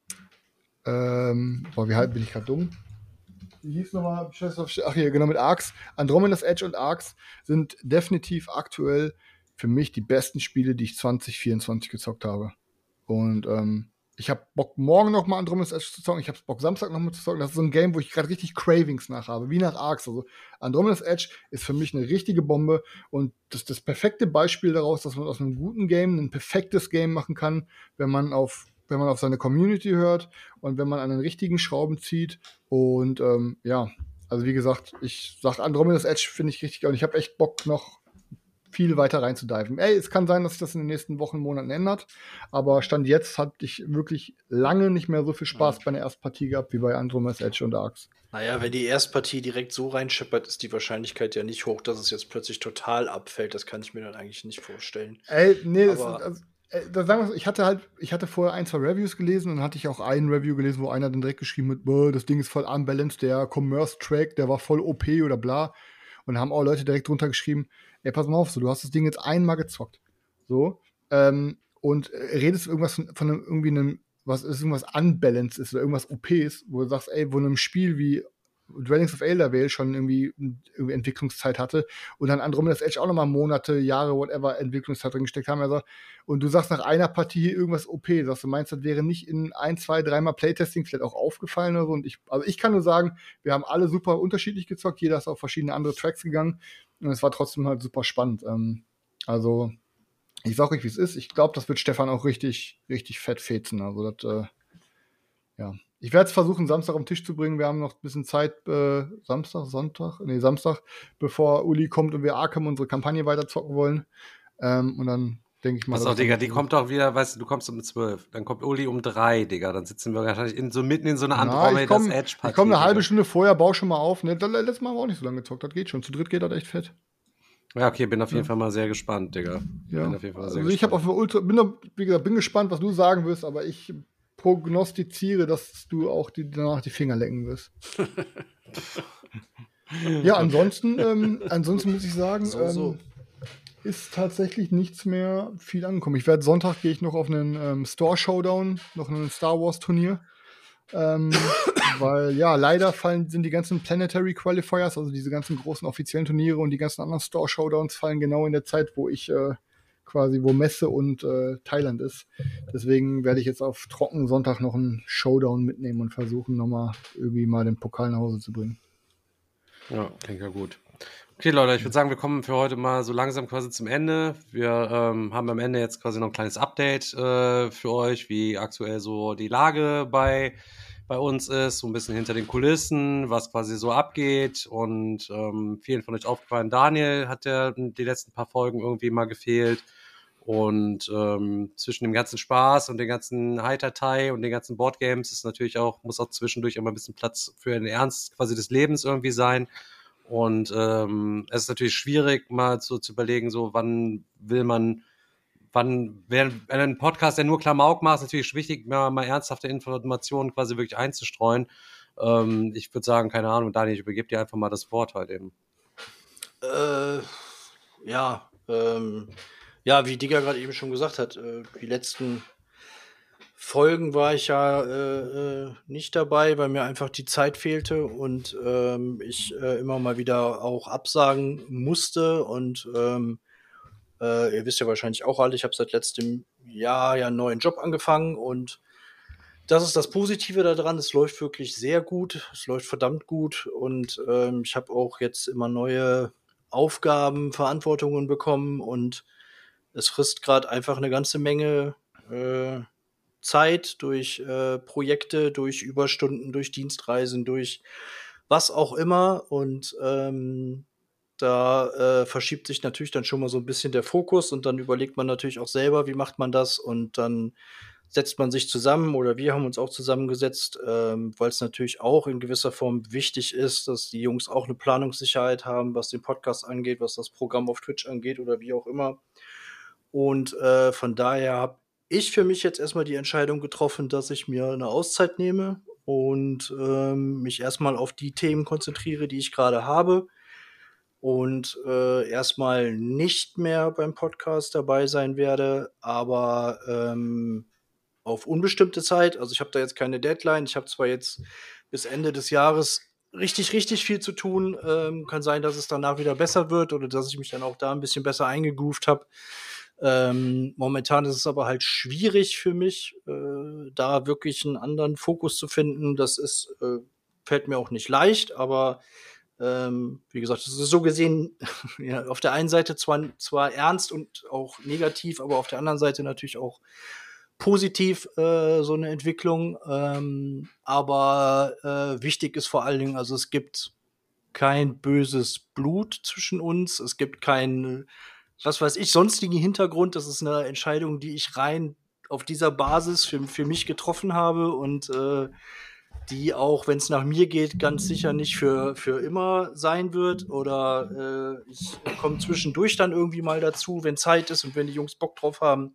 ähm, boah, wie halb bin ich gerade dumm? Wie hieß nochmal? Ach hier, genau, mit Arx. Andromeda's Edge und Arx sind definitiv aktuell für mich die besten Spiele, die ich zwanzig vierundzwanzig gezockt habe. Und ähm, ich habe Bock, morgen noch mal Andromeda's Edge zu zocken. Ich habe Bock, Samstag noch mal zu zocken. Das ist so ein Game, wo ich gerade richtig Cravings nach habe, wie nach Arx. Also Andromeda's Edge ist für mich eine richtige Bombe und das ist das perfekte Beispiel daraus, dass man aus einem guten Game ein perfektes Game machen kann, wenn man auf, wenn man auf seine Community hört und wenn man an den richtigen Schrauben zieht. Und ähm, ja, also wie gesagt, ich sag Andromeda's Edge finde ich richtig geil. Und ich habe echt Bock, noch viel weiter reinzudiven. Ey, es kann sein, dass sich das in den nächsten Wochen, Monaten ändert, aber Stand jetzt hatte ich wirklich lange nicht mehr so viel Spaß bei der ersten Partie gehabt, wie bei Andromeda's Edge und Arx. Naja, wenn die Erstpartie direkt so reinschippert, ist die Wahrscheinlichkeit ja nicht hoch, dass es jetzt plötzlich total abfällt. Das kann ich mir dann eigentlich nicht vorstellen. Ey, nee, das, Aber- also, äh, da sagen wir, ich hatte halt, ich hatte vorher ein, zwei Reviews gelesen und dann hatte ich auch ein Review gelesen, wo einer dann direkt geschrieben hat, "Boah, das Ding ist voll unbalanced, der Commerce-Track, der war voll O P oder bla." Und da haben auch Leute direkt drunter geschrieben, ey, pass mal auf, so, du hast das Ding jetzt einmal gezockt. So, ähm, und äh, redest irgendwas von, von einem, irgendwie einem, was ist irgendwas unbalanced ist oder irgendwas O Ps, wo du sagst, ey, wo in einem Spiel wie Dwellings of Eldervale schon irgendwie, irgendwie Entwicklungszeit hatte und dann Andromeda's Edge auch nochmal Monate, Jahre, whatever, Entwicklungszeit drin gesteckt haben. Also, und du sagst nach einer Partie irgendwas O P, sagst du, meinst, das wäre nicht in ein, zwei, dreimal Playtesting vielleicht auch aufgefallen oder so. Und ich, also ich kann nur sagen, wir haben alle super unterschiedlich gezockt, jeder ist auf verschiedene andere Tracks gegangen und es war trotzdem halt super spannend. Ähm, also, ich sag euch, wie es ist. Ich glaube, das wird Stefan auch richtig, richtig fett fetzen. Also, das, äh, ja. Ich werde es versuchen, Samstag auf den Tisch zu bringen. Wir haben noch ein bisschen Zeit, äh, Samstag, Sonntag, nee, Samstag, bevor Uli kommt und wir Arkham unsere Kampagne weiter zocken wollen. Ähm, und dann denke ich mal. Pass dass auf, wir- Digga, die kommt doch wieder, weißt du, du kommst um zwölf, dann kommt Uli um drei, Digga, dann sitzen wir wahrscheinlich in, so mitten in so einer Na, ich Andromeda's komme Edge-Partie. komm eine halbe Digga. Stunde vorher, bau schon mal auf. Ne, das- letztes Mal haben wir auch nicht so lange gezockt, das geht schon. Zu dritt geht das echt fett. Ja, okay, bin auf jeden Ja. Fall mal sehr gespannt, Digga. Ja. Bin auf jeden Fall sehr Also ich habe gespannt. auf Ultra, bin, noch- wie gesagt, bin gespannt, was du sagen wirst, aber ich prognostiziere, dass du auch die, danach die Finger lecken wirst. Ja, ansonsten, ähm, ansonsten muss ich sagen, So, so. Ähm, ist tatsächlich nichts mehr viel angekommen. Ich werde Sonntag gehe ich noch auf einen ähm, Store Showdown, noch ein Star Wars Turnier. Ähm, weil ja, leider fallen, sind die ganzen Planetary Qualifiers, also diese ganzen großen offiziellen Turniere und die ganzen anderen Store-Showdowns fallen genau in der Zeit, wo ich äh, quasi, wo Messe und äh, Thailand ist. Deswegen werde ich jetzt auf trockenen Sonntag noch einen Showdown mitnehmen und versuchen, nochmal irgendwie mal den Pokal nach Hause zu bringen. Ja, klingt ja gut. Okay, Leute, ich würde sagen, wir kommen für heute mal so langsam quasi zum Ende. Wir ähm, haben am Ende jetzt quasi noch ein kleines Update äh, für euch, wie aktuell so die Lage bei, bei uns ist, so ein bisschen hinter den Kulissen, was quasi so abgeht. Und ähm, vielen von euch aufgefallen, Daniel hat ja die letzten paar Folgen irgendwie mal gefehlt. Und ähm, zwischen dem ganzen Spaß und den ganzen Heitertei und den ganzen Boardgames ist natürlich auch, muss auch zwischendurch immer ein bisschen Platz für den Ernst quasi des Lebens irgendwie sein. Und ähm, es ist natürlich schwierig, mal so zu überlegen, so wann will man, wann, wenn ein Podcast, der nur Klamauk macht, ist natürlich wichtig, mal, mal ernsthafte Informationen quasi wirklich einzustreuen. Ähm, ich würde sagen, keine Ahnung, Daniel, ich übergebe dir einfach mal das Wort halt eben. Äh, ja, ähm, ja, wie Digga gerade eben schon gesagt hat, äh, die letzten Folgen war ich ja äh, äh, nicht dabei, weil mir einfach die Zeit fehlte und ähm, ich äh, immer mal wieder auch absagen musste. Und ähm, äh, ihr wisst ja wahrscheinlich auch alle, ich habe seit letztem Jahr ja einen neuen Job angefangen und das ist das Positive daran. Es läuft wirklich sehr gut, es läuft verdammt gut und ähm, ich habe auch jetzt immer neue Aufgaben, Verantwortungen bekommen und es frisst gerade einfach eine ganze Menge äh, Zeit durch äh, Projekte, durch Überstunden, durch Dienstreisen, durch was auch immer. Und ähm, da äh, verschiebt sich natürlich dann schon mal so ein bisschen der Fokus und dann überlegt man natürlich auch selber, wie macht man das und dann setzt man sich zusammen oder wir haben uns auch zusammengesetzt, ähm, weil es natürlich auch in gewisser Form wichtig ist, dass die Jungs auch eine Planungssicherheit haben, was den Podcast angeht, was das Programm auf Twitch angeht oder wie auch immer. Und äh, von daher habe ich für mich jetzt erstmal die Entscheidung getroffen, dass ich mir eine Auszeit nehme und ähm, mich erstmal auf die Themen konzentriere, die ich gerade habe und äh, erstmal nicht mehr beim Podcast dabei sein werde, aber ähm, auf unbestimmte Zeit. Also ich habe da jetzt keine Deadline. Ich habe zwar jetzt bis Ende des Jahres richtig, richtig viel zu tun. Ähm, kann sein, dass es danach wieder besser wird oder dass ich mich dann auch da ein bisschen besser eingegroovt habe. Ähm, momentan ist es aber halt schwierig für mich, äh, da wirklich einen anderen Fokus zu finden. Das ist, äh, fällt mir auch nicht leicht, aber ähm, wie gesagt, es ist so gesehen ja, auf der einen Seite zwar, zwar ernst und auch negativ, aber auf der anderen Seite natürlich auch positiv äh, so eine Entwicklung. Ähm, aber äh, wichtig ist vor allen Dingen, also es gibt kein böses Blut zwischen uns, es gibt kein was weiß ich, sonstigen Hintergrund. Das ist eine Entscheidung, die ich rein auf dieser Basis für, für mich getroffen habe und äh, die auch, wenn es nach mir geht, ganz sicher nicht für, für immer sein wird. Oder äh, ich komme zwischendurch dann irgendwie mal dazu, wenn Zeit ist und wenn die Jungs Bock drauf haben.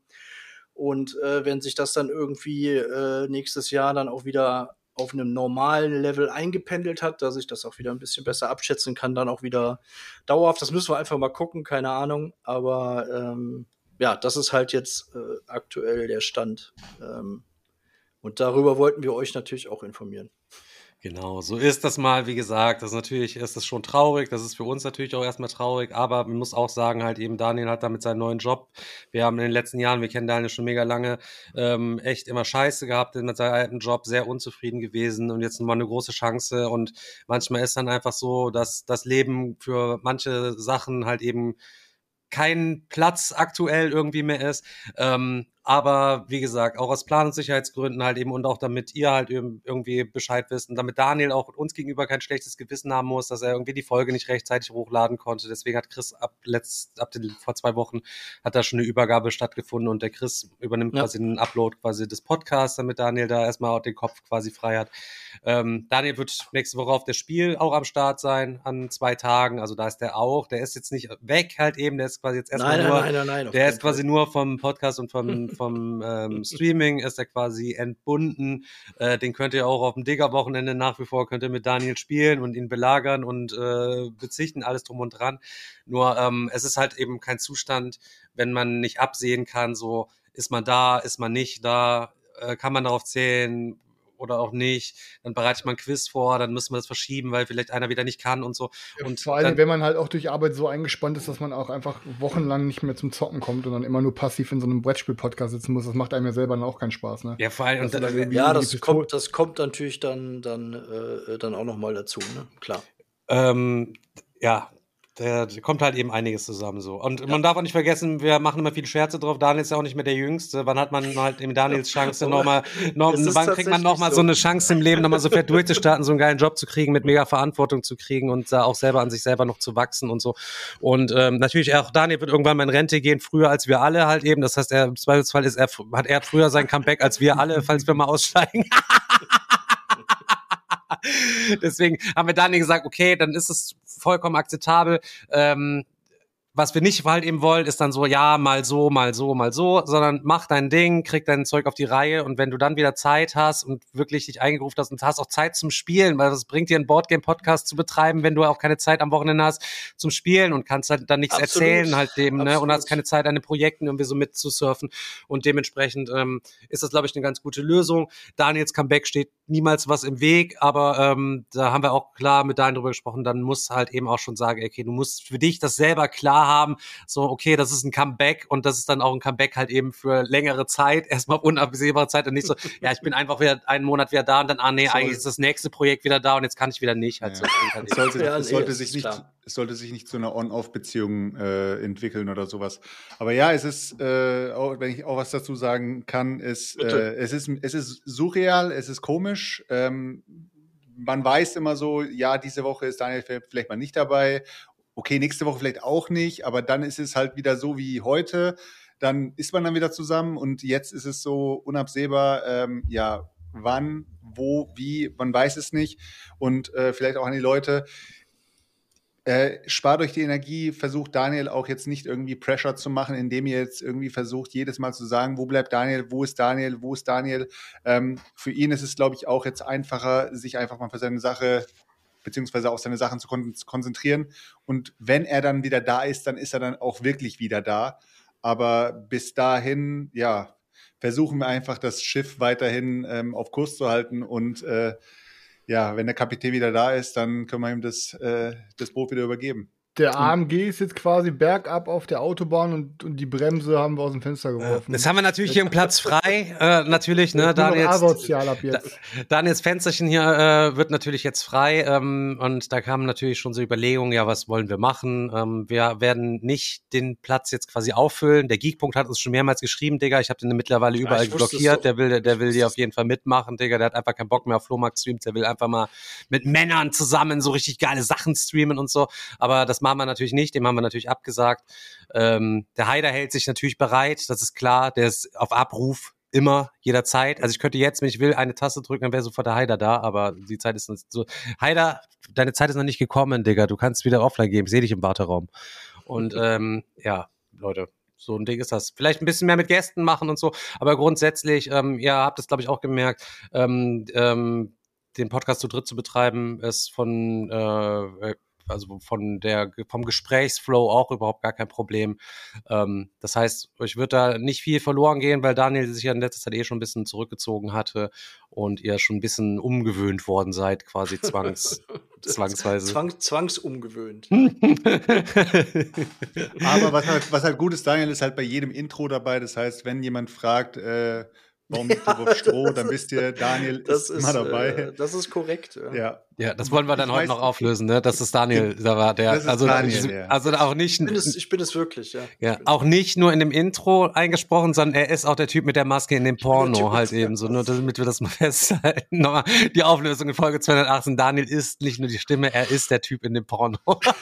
Und äh, wenn sich das dann irgendwie äh, nächstes Jahr dann auch wieder auf einem normalen Level eingependelt hat, dass ich das auch wieder ein bisschen besser abschätzen kann, dann auch wieder dauerhaft. Das müssen wir einfach mal gucken, keine Ahnung. Aber ähm, ja, das ist halt jetzt äh, aktuell der Stand. Ähm, und darüber wollten wir euch natürlich auch informieren. Genau, so ist das mal, wie gesagt, das ist natürlich ist das schon traurig, das ist für uns natürlich auch erstmal traurig, aber man muss auch sagen, halt eben, Daniel hat damit seinen neuen Job, wir haben in den letzten Jahren, wir kennen Daniel schon mega lange, ähm, echt immer Scheiße gehabt mit seinem alten Job, sehr unzufrieden gewesen und jetzt nochmal eine große Chance und manchmal ist dann einfach so, dass das Leben für manche Sachen halt eben kein Platz aktuell irgendwie mehr ist, ähm, aber wie gesagt, auch aus Plan- und Sicherheitsgründen halt eben und auch damit ihr halt irgendwie Bescheid wisst und damit Daniel auch uns gegenüber kein schlechtes Gewissen haben muss, dass er irgendwie die Folge nicht rechtzeitig hochladen konnte. Deswegen hat Chris ab letzt, ab den, vor zwei Wochen hat da schon eine Übergabe stattgefunden und der Chris übernimmt ja quasi den Upload quasi des Podcasts, damit Daniel da erstmal den Kopf quasi frei hat. Ähm, Daniel wird nächste Woche auf das Spiel auch am Start sein, an zwei Tagen, also da ist der auch, der ist jetzt nicht weg halt eben, der ist quasi jetzt erstmal nein, nur, nein, nein, nein, nein, der ist quasi Fall. nur vom Podcast und vom vom ähm, Streaming ist er quasi entbunden. Äh, den könnt ihr auch auf dem Digger-Wochenende nach wie vor, könnt ihr mit Daniel spielen und ihn belagern und äh, bezichten, alles drum und dran. Nur ähm, es ist halt eben kein Zustand, wenn man nicht absehen kann, so ist man da, ist man nicht da, äh, kann man darauf zählen oder auch nicht. Dann bereite ich mal ein Quiz vor, dann müssen wir das verschieben, weil vielleicht einer wieder nicht kann und so. Und Vor allem, dann, wenn man halt auch durch Arbeit so eingespannt ist, dass man auch einfach wochenlang nicht mehr zum Zocken kommt und dann immer nur passiv in so einem Brettspiel-Podcast sitzen muss. Das macht einem ja selber dann auch keinen Spaß, ne? ja, vor allem, und Dass du dann, dann irgendwie Ja, die das Pistole- kommt, das kommt natürlich dann, dann, äh, dann auch noch mal dazu, ne? Klar. ähm, ja, da kommt halt eben einiges zusammen so. Und man darf auch nicht vergessen, wir machen immer viele Scherze drauf. Daniel ist ja auch nicht mehr der Jüngste. Wann hat man halt eben Daniels Chance nochmal, noch, Es ist wann kriegt man tatsächlich nochmal so. so. eine Chance im Leben, nochmal so fett durchzustarten, so einen geilen Job zu kriegen, mit mega Verantwortung zu kriegen und da auch selber an sich selber noch zu wachsen und so. Und ähm, natürlich auch Daniel wird irgendwann mal in Rente gehen, früher als wir alle halt eben. Das heißt, er im Zweifelsfall ist er, hat er früher sein Comeback als wir alle, falls wir mal aussteigen. Deswegen haben wir Daniel gesagt, okay, dann ist es vollkommen akzeptabel. Ähm, was wir nicht halt eben wollen, ist dann so, ja, mal so, mal so, mal so, sondern mach dein Ding, krieg dein Zeug auf die Reihe und wenn du dann wieder Zeit hast und wirklich dich eingerufen hast und hast auch Zeit zum Spielen, weil das bringt dir einen Boardgame-Podcast zu betreiben, wenn du auch keine Zeit am Wochenende hast zum Spielen und kannst halt dann nichts Absolut. erzählen halt dem, ne, und Absolut. hast keine Zeit an den Projekten irgendwie so mitzusurfen und dementsprechend ähm, ist das, glaube ich, eine ganz gute Lösung. Daniels Comeback steht niemals was im Weg, aber ähm, da haben wir auch klar mit Daniel drüber gesprochen, dann musst halt eben auch schon sagen, okay, du musst für dich das selber klar haben, so, okay, das ist ein Comeback und das ist dann auch ein Comeback halt eben für längere Zeit, erstmal unabsehbare Zeit und nicht so, ja, ich bin einfach wieder einen Monat wieder da und dann, ah nee, Soll- eigentlich ist das nächste Projekt wieder da und jetzt kann ich wieder nicht. Halt Ja. so, das bringt halt Es sollte, Ja, es, nee, sollte das sich ist nicht, klar. es sollte sich nicht zu einer On-Off-Beziehung äh, entwickeln oder sowas. Aber ja, es ist, äh, auch, wenn ich auch was dazu sagen kann, ist, äh, Bitte. es ist, es ist surreal, es ist komisch. Ähm, man weiß immer so, ja, diese Woche ist Daniel vielleicht mal nicht dabei. Okay, nächste Woche vielleicht auch nicht, aber dann ist es halt wieder so wie heute. Dann ist man dann wieder zusammen und jetzt ist es so unabsehbar, ähm, ja, wann, wo, wie, man weiß es nicht. Und äh, vielleicht auch an die Leute, äh, spart euch die Energie, versucht Daniel auch jetzt nicht irgendwie Pressure zu machen, indem ihr jetzt irgendwie versucht, jedes Mal zu sagen, wo bleibt Daniel, wo ist Daniel, wo ist Daniel. Ähm, für ihn ist es, glaube ich, auch jetzt einfacher, sich einfach mal für seine Sache beziehungsweise auf seine Sachen zu kon- konzentrieren. Und wenn er dann wieder da ist, dann ist er dann auch wirklich wieder da. Aber bis dahin, ja, versuchen wir einfach, das Schiff weiterhin ähm, auf Kurs zu halten. Und äh, ja, wenn der Kapitän wieder da ist, dann können wir ihm das, äh, das Boot wieder übergeben. Der A M G ist jetzt quasi bergab auf der Autobahn und, und die Bremse haben wir aus dem Fenster geworfen. Jetzt haben wir natürlich hier einen Platz frei, äh, natürlich, ne, Nur noch Daniels, asozial ab jetzt. Da, Daniels Fensterchen hier äh, wird natürlich jetzt frei ähm, und da kamen natürlich schon so Überlegungen, ja, was wollen wir machen? Ähm, wir werden nicht den Platz jetzt quasi auffüllen. Der Geekpunkt hat uns schon mehrmals geschrieben, Digga, ich habe den mittlerweile überall ich wusste es blockiert, doch. der will, der Ich will wusste die es auf jeden Fall mitmachen, Digga, der hat einfach keinen Bock mehr auf Flohmarkt-Streams, der will einfach mal mit Männern zusammen so richtig geile Sachen streamen und so, aber das machen wir natürlich nicht, dem haben wir natürlich abgesagt. Ähm, der Haider hält sich natürlich bereit, das ist klar, der ist auf Abruf immer, jederzeit. Also ich könnte jetzt, wenn ich will, eine Taste drücken, dann wäre sofort der Haider da, aber die Zeit ist noch so. Haider, deine Zeit ist noch nicht gekommen, Digga, du kannst wieder offline gehen, ich sehe dich im Warteraum. Und ähm, ja, Leute, so ein Ding ist das. Vielleicht ein bisschen mehr mit Gästen machen und so, aber grundsätzlich, ähm, ihr habt es, glaube ich, auch gemerkt, ähm, ähm, den Podcast zu dritt zu betreiben, ist von äh, also von der, vom Gesprächsflow auch überhaupt gar kein Problem. Ähm, das heißt, euch wird da nicht viel verloren gehen, weil Daniel sich ja in letzter Zeit eh schon ein bisschen zurückgezogen hatte und ihr schon ein bisschen umgewöhnt worden seid, quasi zwangs, zwangsweise. Zwang, zwangsumgewöhnt. Aber was halt, was halt gut ist, Daniel ist halt bei jedem Intro dabei. Das heißt, wenn jemand fragt, äh, warum liegt du auf Stroh, dann wisst ihr, Daniel Das ist, ist, immer dabei. äh, das ist korrekt. Ja. Ja. Ja, das wollen wir dann Ich heute weiß- noch auflösen, ne? Das ist Daniel, da war der, Das ist also, Daniel, ja. also auch nicht, Ich, bin es, ich bin es wirklich, ja. ja, Ich bin- auch nicht nur in dem Intro eingesprochen, sondern er ist auch der Typ mit der Maske in dem bin der Typ Porno mit halt der eben so, nur Maske. damit wir das mal festhalten. Nochmal die Auflösung in Folge zweihundertachtzehn. Daniel ist nicht nur die Stimme, er ist der Typ in dem Porno.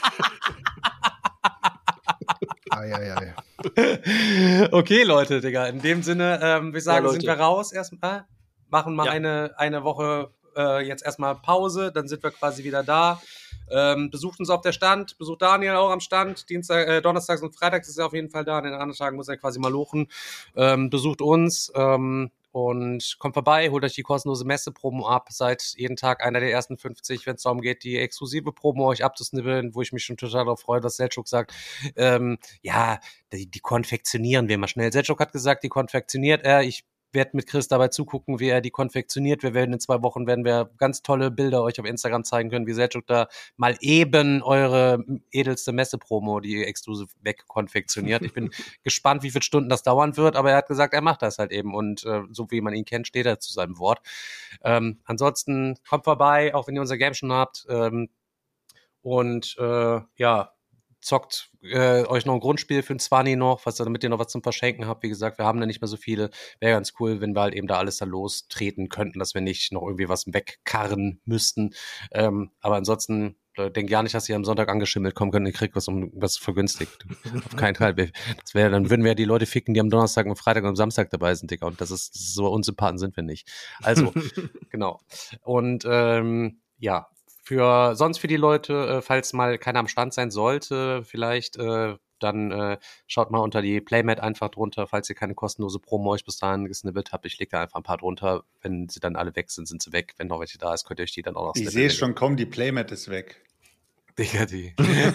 Ei, ei, ei. Okay, Leute, Digga, in dem Sinne, ähm, würde ich sagen, Ja, sind Leute. wir raus erstmal, machen mal Ja. eine, eine Woche äh, jetzt erstmal Pause, dann sind wir quasi wieder da. Ähm, besucht uns auf der Stand, besucht Daniel auch am Stand, Dienstag, äh, Donnerstags und Freitags ist er auf jeden Fall da, in den anderen Tagen muss er quasi mal lochen. Ähm, besucht uns ähm, und kommt vorbei, holt euch die kostenlose Messe-Promo ab, seid jeden Tag einer der ersten fünfzig, wenn es darum geht, die exklusive Promo euch abzusnibbeln, wo ich mich schon total darauf freue, was Selchuk sagt. Ähm, ja, die, die konfektionieren wir mal schnell. Selchuk hat gesagt, die konfektioniert er, ich werde mit Chris dabei zugucken, wie er die konfektioniert. Wir werden in zwei Wochen, werden wir ganz tolle Bilder euch auf Instagram zeigen können, wie Selçuk da mal eben eure edelste Messe-Promo, die exklusiv wegkonfektioniert. Ich bin gespannt, wie viele Stunden das dauern wird, aber er hat gesagt, er macht das halt eben und äh, so wie man ihn kennt, steht er zu seinem Wort. Ähm, ansonsten kommt vorbei, auch wenn ihr unser Game schon habt ähm, und äh, ja, zockt äh, euch noch ein Grundspiel für ein Zwanni noch, was, damit ihr noch was zum Verschenken habt. Wie gesagt, wir haben da nicht mehr so viele. Wäre ganz cool, wenn wir halt eben da alles da lostreten könnten, dass wir nicht noch irgendwie was wegkarren müssten. Ähm, aber ansonsten äh, denkt ja nicht, dass ihr am Sonntag angeschimmelt kommen könnt und ihr kriegt was, um, was vergünstigt. Auf keinen Fall. Das wäre, dann würden wir ja die Leute ficken, die am Donnerstag, am Freitag und am Samstag dabei sind, Digga. Und das ist, das ist so Unsympathen sind wir nicht. Also, genau. Und ähm, ja, Für sonst für die Leute, äh, falls mal keiner am Stand sein sollte, vielleicht, äh, dann äh, schaut mal unter die Playmat einfach drunter, falls ihr keine kostenlose Promo euch bis dahin gesnippet habt. Ich lege da einfach ein paar drunter. Wenn sie dann alle weg sind, sind sie weg. Wenn noch welche da ist, könnt ihr euch die dann auch noch Ich snippet. sehe schon, komm, die Playmat ist weg. Digga, die.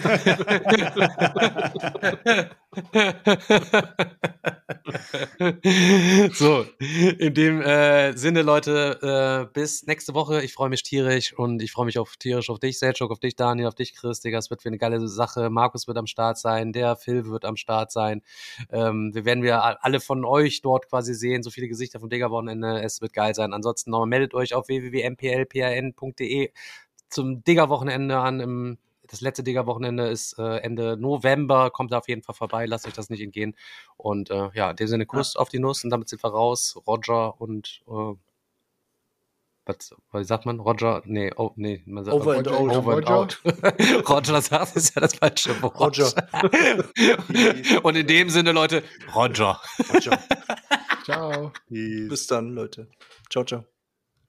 So, in dem äh, Sinne, Leute, äh, bis nächste Woche. Ich freue mich tierisch und ich freue mich auf tierisch auf dich, Selçuk, auf dich, Daniel, auf dich, Chris. Digga, es wird für eine geile Sache. Markus wird am Start sein, der Phil wird am Start sein. Ähm, wir werden wir alle von euch dort quasi sehen, so viele Gesichter vom Digger-Wochenende. Es wird geil sein. Ansonsten nochmal meldet euch auf w w w punkt m p l p a n punkt d e zum Digger-Wochenende an. Im, das letzte Digger-Wochenende ist äh, Ende November. Kommt da auf jeden Fall vorbei. Lasst euch das nicht entgehen. Und äh, ja, in dem Sinne Kuss ja. auf die Nuss und damit sind wir raus. Roger und äh, was, was sagt man? Roger? Nee, oh, nee. Man sagt, Over and out. Over and out. Roger sagt, ist ja das falsche Wort. Roger. Und in dem Sinne, Leute, Roger. Roger. Ciao. Bis dann, Leute. Ciao, ciao.